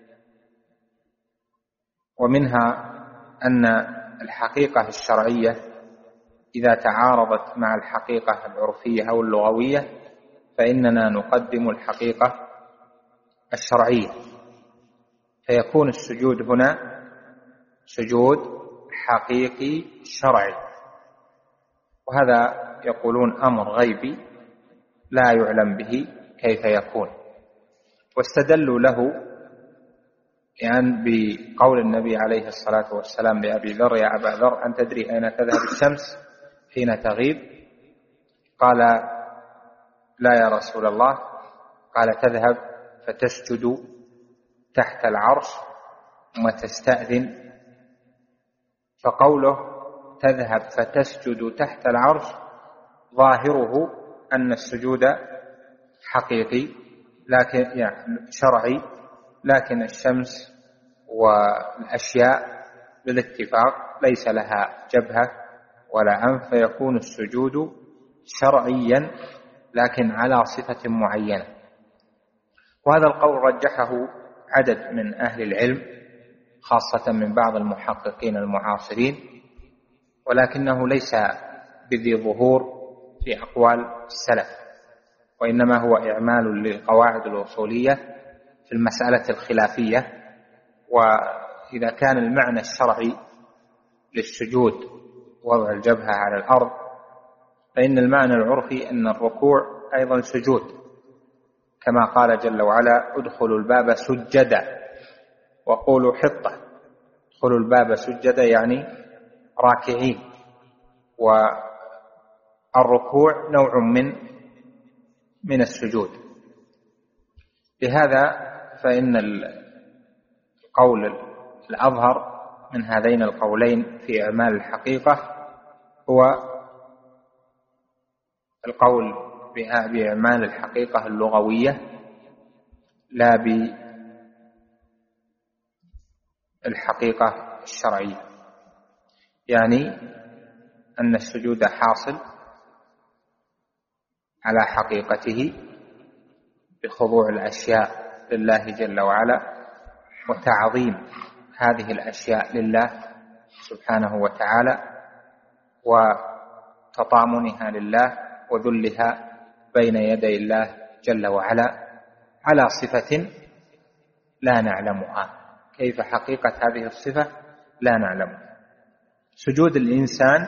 ومنها أن الحقيقة الشرعية إذا تعارضت مع الحقيقة العرفية أو اللغوية فإننا نقدم الحقيقة الشرعية، فيكون السجود هنا سجود حقيقي شرعي، وهذا يقولون أمر غيبي لا يعلم به كيف يكون. واستدلوا له يعني بقول النبي عليه الصلاة والسلام لأبي ذر: يا أبا ذر، أن تدري أين تذهب الشمس حين تغيب؟ قال: لا يا رسول الله. قال: تذهب فتسجد تحت العرش ثم تستأذن. فقوله تذهب فتسجد تحت العرش ظاهره أن السجود حقيقي لكن يعني شرعي، لكن الشمس والأشياء بالاتفاق ليس لها جبهة ولا أنف، فيكون السجود شرعيا لكن على صفة معينة. وهذا القول رجحه عدد من أهل العلم خاصة من بعض المحققين المعاصرين، ولكنه ليس بذي ظهور في أقوال السلف، وإنما هو إعمال للقواعد الأصولية في المسألة الخلافية. وإذا كان المعنى الشرعي للسجود وضع الجبهة على الأرض، فإن المعنى العرفي أن الركوع أيضا سجود، كما قال جل وعلا: ادخلوا الباب سجدا وقولوا حطة. ادخلوا الباب سجدا يعني راكعين، والركوع نوع من من السجود. لهذا فإن القول الأظهر من هذين القولين في إعمال الحقيقة هو القول بإعمال الحقيقة اللغوية لا بالحقيقة الشرعية، يعني أن السجود حاصل على حقيقته بخضوع الأشياء لله جل وعلا وتعظيم هذه الأشياء لله سبحانه وتعالى وتطامنها لله وذلها بين يدي الله جل وعلا على صفة لا نعلمها. كيف حقيقة هذه الصفة؟ لا نعلمها. سجود الإنسان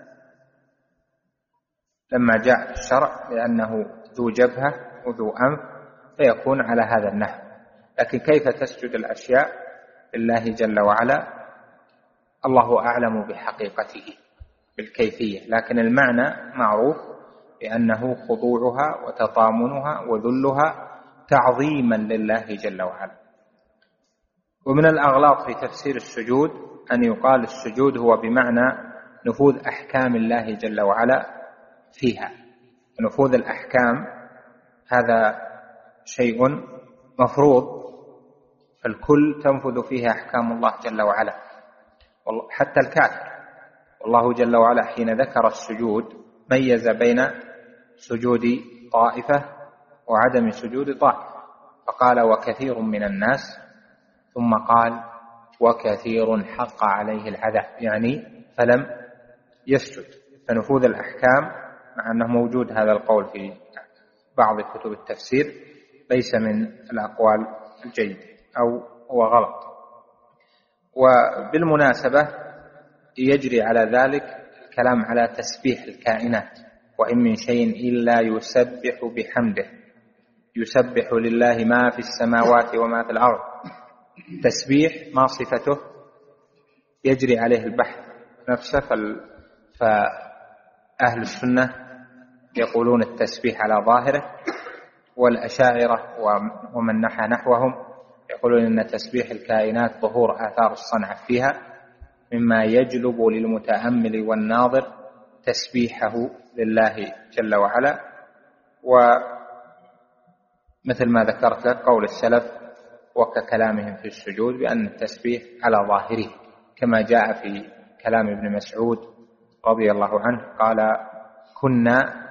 لما جاء في الشرع لأنه ذو جبهة وذو أنف فيكون على هذا النحو، لكن كيف تسجد الأشياء لله جل وعلا الله أعلم بحقيقته بالكيفية، لكن المعنى معروف بأنه خضوعها وتطامنها وذلها تعظيما لله جل وعلا. ومن الأغلاط في تفسير السجود أن يقال السجود هو بمعنى نفوذ أحكام الله جل وعلا فيها. نفوذ الأحكام هذا شيء مفروض، فالكل تنفذ فيها أحكام الله جل وعلا حتى الكافر. والله جل وعلا حين ذكر السجود ميز بين سجود طائفة وعدم سجود طائفة، فقال وكثير من الناس، ثم قال وكثير حق عليه العذاب، يعني فلم يسجد. فنفوذ الأحكام مع أنه موجود هذا القول في بعض كتب التفسير ليس من الأقوال الجيدة أو هو غلط. وبالمناسبة يجري على ذلك الكلام على تسبيح الكائنات، وإن من شيء إلا يسبح بحمده، يسبح لله ما في السماوات وما في الأرض. تسبيح ما صفته؟ يجري عليه البحث نفسه. فأهل السنة يقولون التسبيح على ظاهره، والأشاعرة ومن نحى نحوهم يقولون إن تسبيح الكائنات ظهور آثار الصنعة فيها مما يجلب للمتأمل والناظر تسبيحه لله جل وعلا. ومثل ما ذكرت لك قول السلف وككلامهم في السجود بأن التسبيح على ظاهره، كما جاء في كلام ابن مسعود رضي الله عنه قال: كنا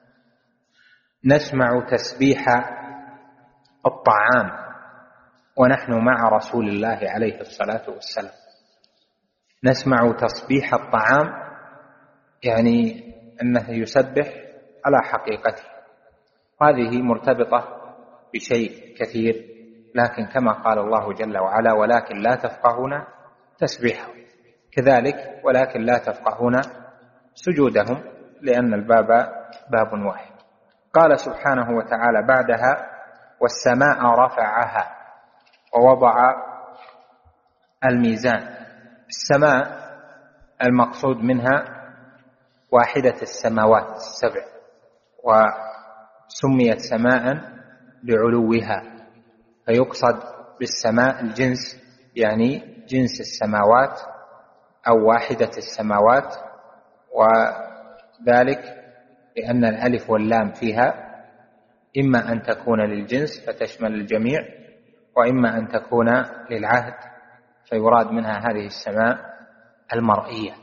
نسمع تسبيح الطعام ونحن مع رسول الله عليه الصلاة والسلام. نسمع تسبيح الطعام يعني أنه يسبح على حقيقته، هذه مرتبطة بشيء كثير، لكن كما قال الله جل وعلا: ولكن لا تفقهون تسبيحهم، كذلك ولكن لا تفقهون سجودهم، لأن الباب باب واحد. قال سبحانه وتعالى بعدها: والسماء رفعها ووضع الميزان. السماء المقصود منها واحدة السماوات السبع، وسميت سماء لعلوها، فيقصد بالسماء الجنس، يعني جنس السماوات أو واحدة السماوات، وذلك لأن الألف واللام فيها إما أن تكون للجنس فتشمل الجميع، وإما أن تكون للعهد فيراد منها هذه السماء المرئية.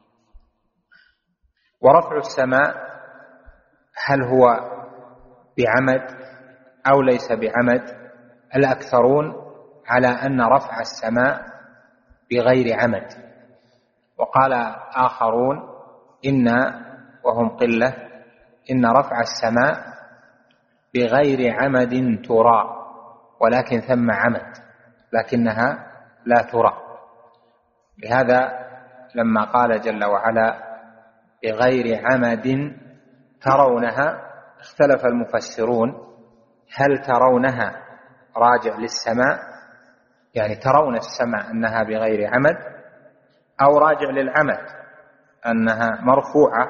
ورفع السماء هل هو بعمد أو ليس بعمد؟ الأكثرون على أن رفع السماء بغير عمد، وقال آخرون إن وهم قلة إن رفع السماء بغير عمد ترى، ولكن ثم عمد لكنها لا ترى. لهذا لما قال جل وعلا بغير عمد ترونها، اختلف المفسرون هل ترونها راجع للسماء، يعني ترون السماء أنها بغير عمد، أو راجع للعمد أنها مرفوعة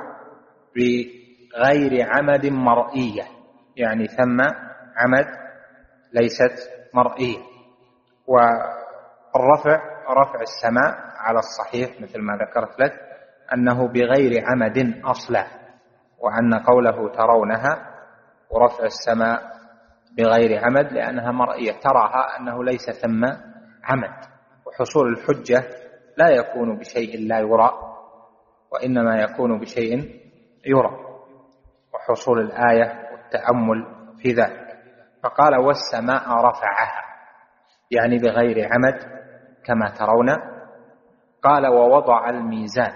بغير عمد مرئية، يعني ثم عمد ليست مرئية. والرفع رفع السماء على الصحيح مثل ما ذكرت لك أنه بغير عمد أصلا، وأن قوله ترونها ورفع السماء بغير عمد لأنها مرئية، تراها أنه ليس ثم عمد. وحصول الحجة لا يكون بشيء لا يرى، وإنما يكون بشيء يرى، وحصول الآية والتأمل في ذلك. فقال والسماء رفعها، يعني بغير عمد كما ترون. قال ووضع الميزان.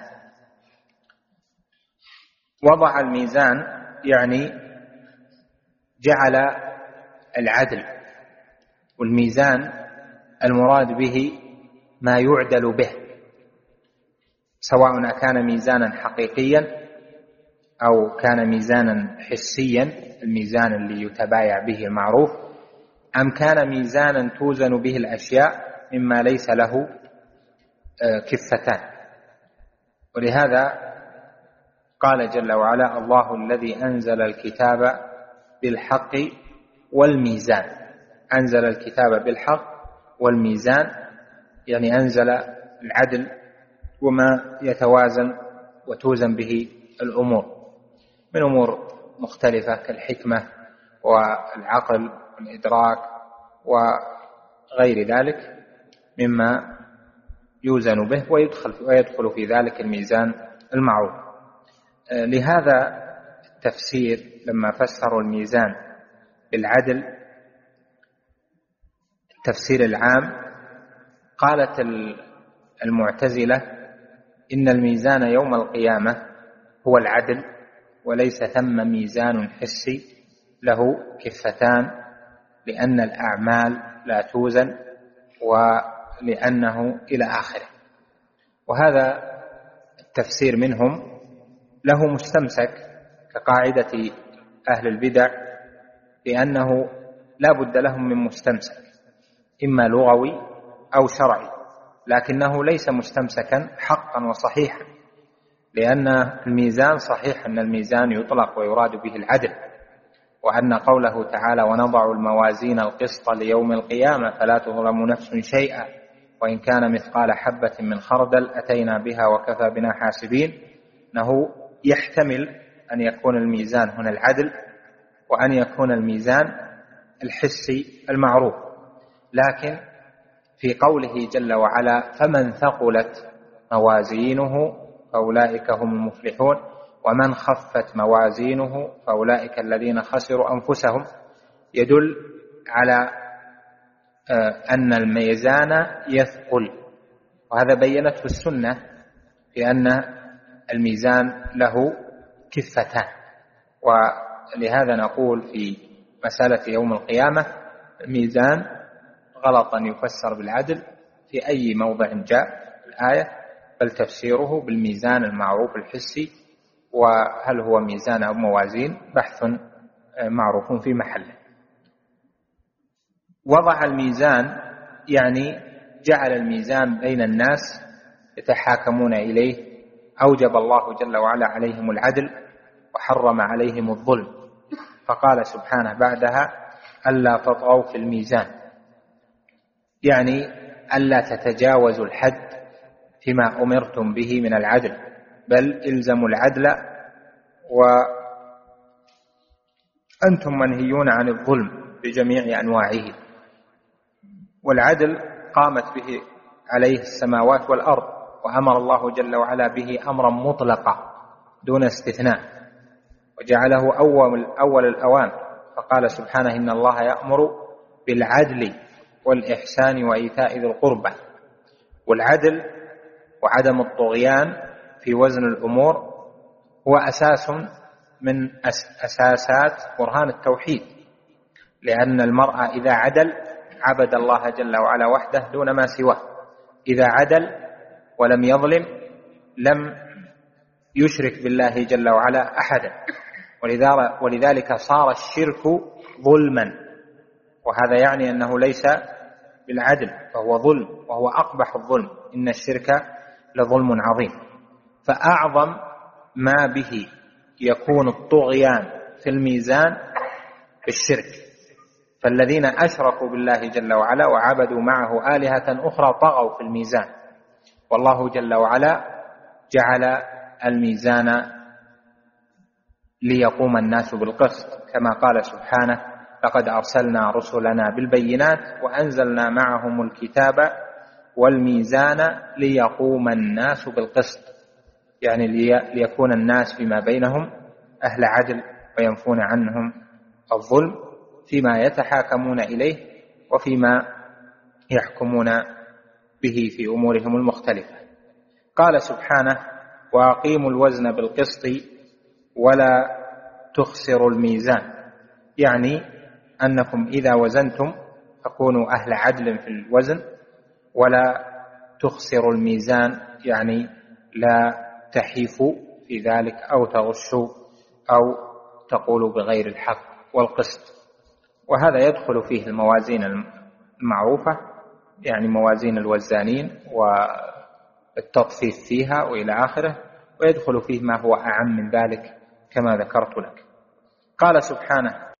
وضع الميزان يعني جعل العدل، والميزان المراد به ما يعدل به، سواء كان ميزانا حقيقيا أو كان ميزانا حسيا، الميزان اللي يتبايع به المعروف، أم كان ميزانا توزن به الأشياء مما ليس له كفتان. ولهذا قال جل وعلا الله الذي أنزل الكتاب بالحق والميزان. أنزل الكتاب بالحق والميزان يعني أنزل العدل وما يتوازن وتوزن به الأمور من أمور مختلفة كالحكمة والعقل والإدراك وغير ذلك مما يوزن به، ويدخل ويدخل في ذلك الميزان المعروف. لهذا التفسير لما فسروا الميزان بالعدل التفسير العام، قالت المعتزلة إن الميزان يوم القيامة هو العدل، وليس ثم ميزان حسي له كفتان، لأن الأعمال لا توزن ولأنه إلى آخره. وهذا التفسير منهم له مستمسك كقاعدة أهل البدع، لأنه لا بد لهم من مستمسك إما لغوي أو شرعي، لكنه ليس مستمسكا حقا وصحيحا، لأن الميزان صحيح أن الميزان يطلق ويراد به العدل، وأن قوله تعالى ونضع الموازين القسط ليوم القيامة فلا تظلم نفس شيئا وإن كان مثقال حبة من خردل أتينا بها وكفى بنا حاسبين، أنه يحتمل أن يكون الميزان هنا العدل وأن يكون الميزان الحسي المعروف. لكن في قوله جل وعلا فمن ثقلت موازينه فأولئك هم المفلحون ومن خفت موازينه فأولئك الذين خسروا أنفسهم، يدل على أن الميزان يثقل، وهذا بينته السنة في أن الميزان له كفتان. ولهذا نقول في مسألة يوم القيامة الميزان غلط أن يفسر بالعدل في أي موضع جاء الآية، بل تفسيره بالميزان المعروف الحسي، وهل هو ميزان أو موازين بحث معروف في محله. وضع الميزان يعني جعل الميزان بين الناس يتحاكمون إليه، أوجب الله جل وعلا عليهم العدل وحرم عليهم الظلم، فقال سبحانه بعدها ألا تطغوا في الميزان، يعني ألا تتجاوزوا الحد فيما أمرتم به من العدل، بل إلزموا العدل وأنتم منهيون عن الظلم بجميع أنواعه. والعدل قامت به عليه السماوات والأرض، وأمر الله جل وعلا به أمرا مطلقا دون استثناء، وجعله أول, أول الأوامر، فقال سبحانه إن الله يأمر بالعدل والإحسان وإيتاء ذي القربى. والعدل وعدم الطغيان في وزن الأمور هو أساس من أساسات برهان التوحيد، لأن المرء إذا عدل عبد الله جل وعلا وحده دون ما سواه، إذا عدل ولم يظلم لم يشرك بالله جل وعلا أحدا، ولذلك صار الشرك ظلما، وهذا يعني أنه ليس بالعدل فهو ظلم، وهو أقبح الظلم، إن الشرك لظلم عظيم. فأعظم ما به يكون الطغيان في الميزان بالشرك، فالذين أشركوا بالله جل وعلا وعبدوا معه آلهة أخرى طغوا في الميزان، والله جل وعلا جعل الميزان ليقوم الناس بالقسط، كما قال سبحانه لقد أرسلنا رسلنا بالبينات وأنزلنا معهم الكتاب والميزان ليقوم الناس بالقسط، يعني ليكون الناس فيما بينهم أهل عدل وينفون عنهم الظلم فيما يتحاكمون إليه وفيما يحكمون به في أمورهم المختلفة. قال سبحانه وأقيموا الوزن بالقسط ولا تخسروا الميزان، يعني أنكم إذا وزنتم فكونوا أهل عدل في الوزن ولا تخسروا الميزان، يعني لا تحيفوا في ذلك أو تغشوا أو تقولوا بغير الحق والقسط. وهذا يدخل فيه الموازين المعروفة، يعني موازين الوزانين والتطفيف فيها وإلى آخره، ويدخل فيه ما هو أعم من ذلك كما ذكرت لك. قال سبحانه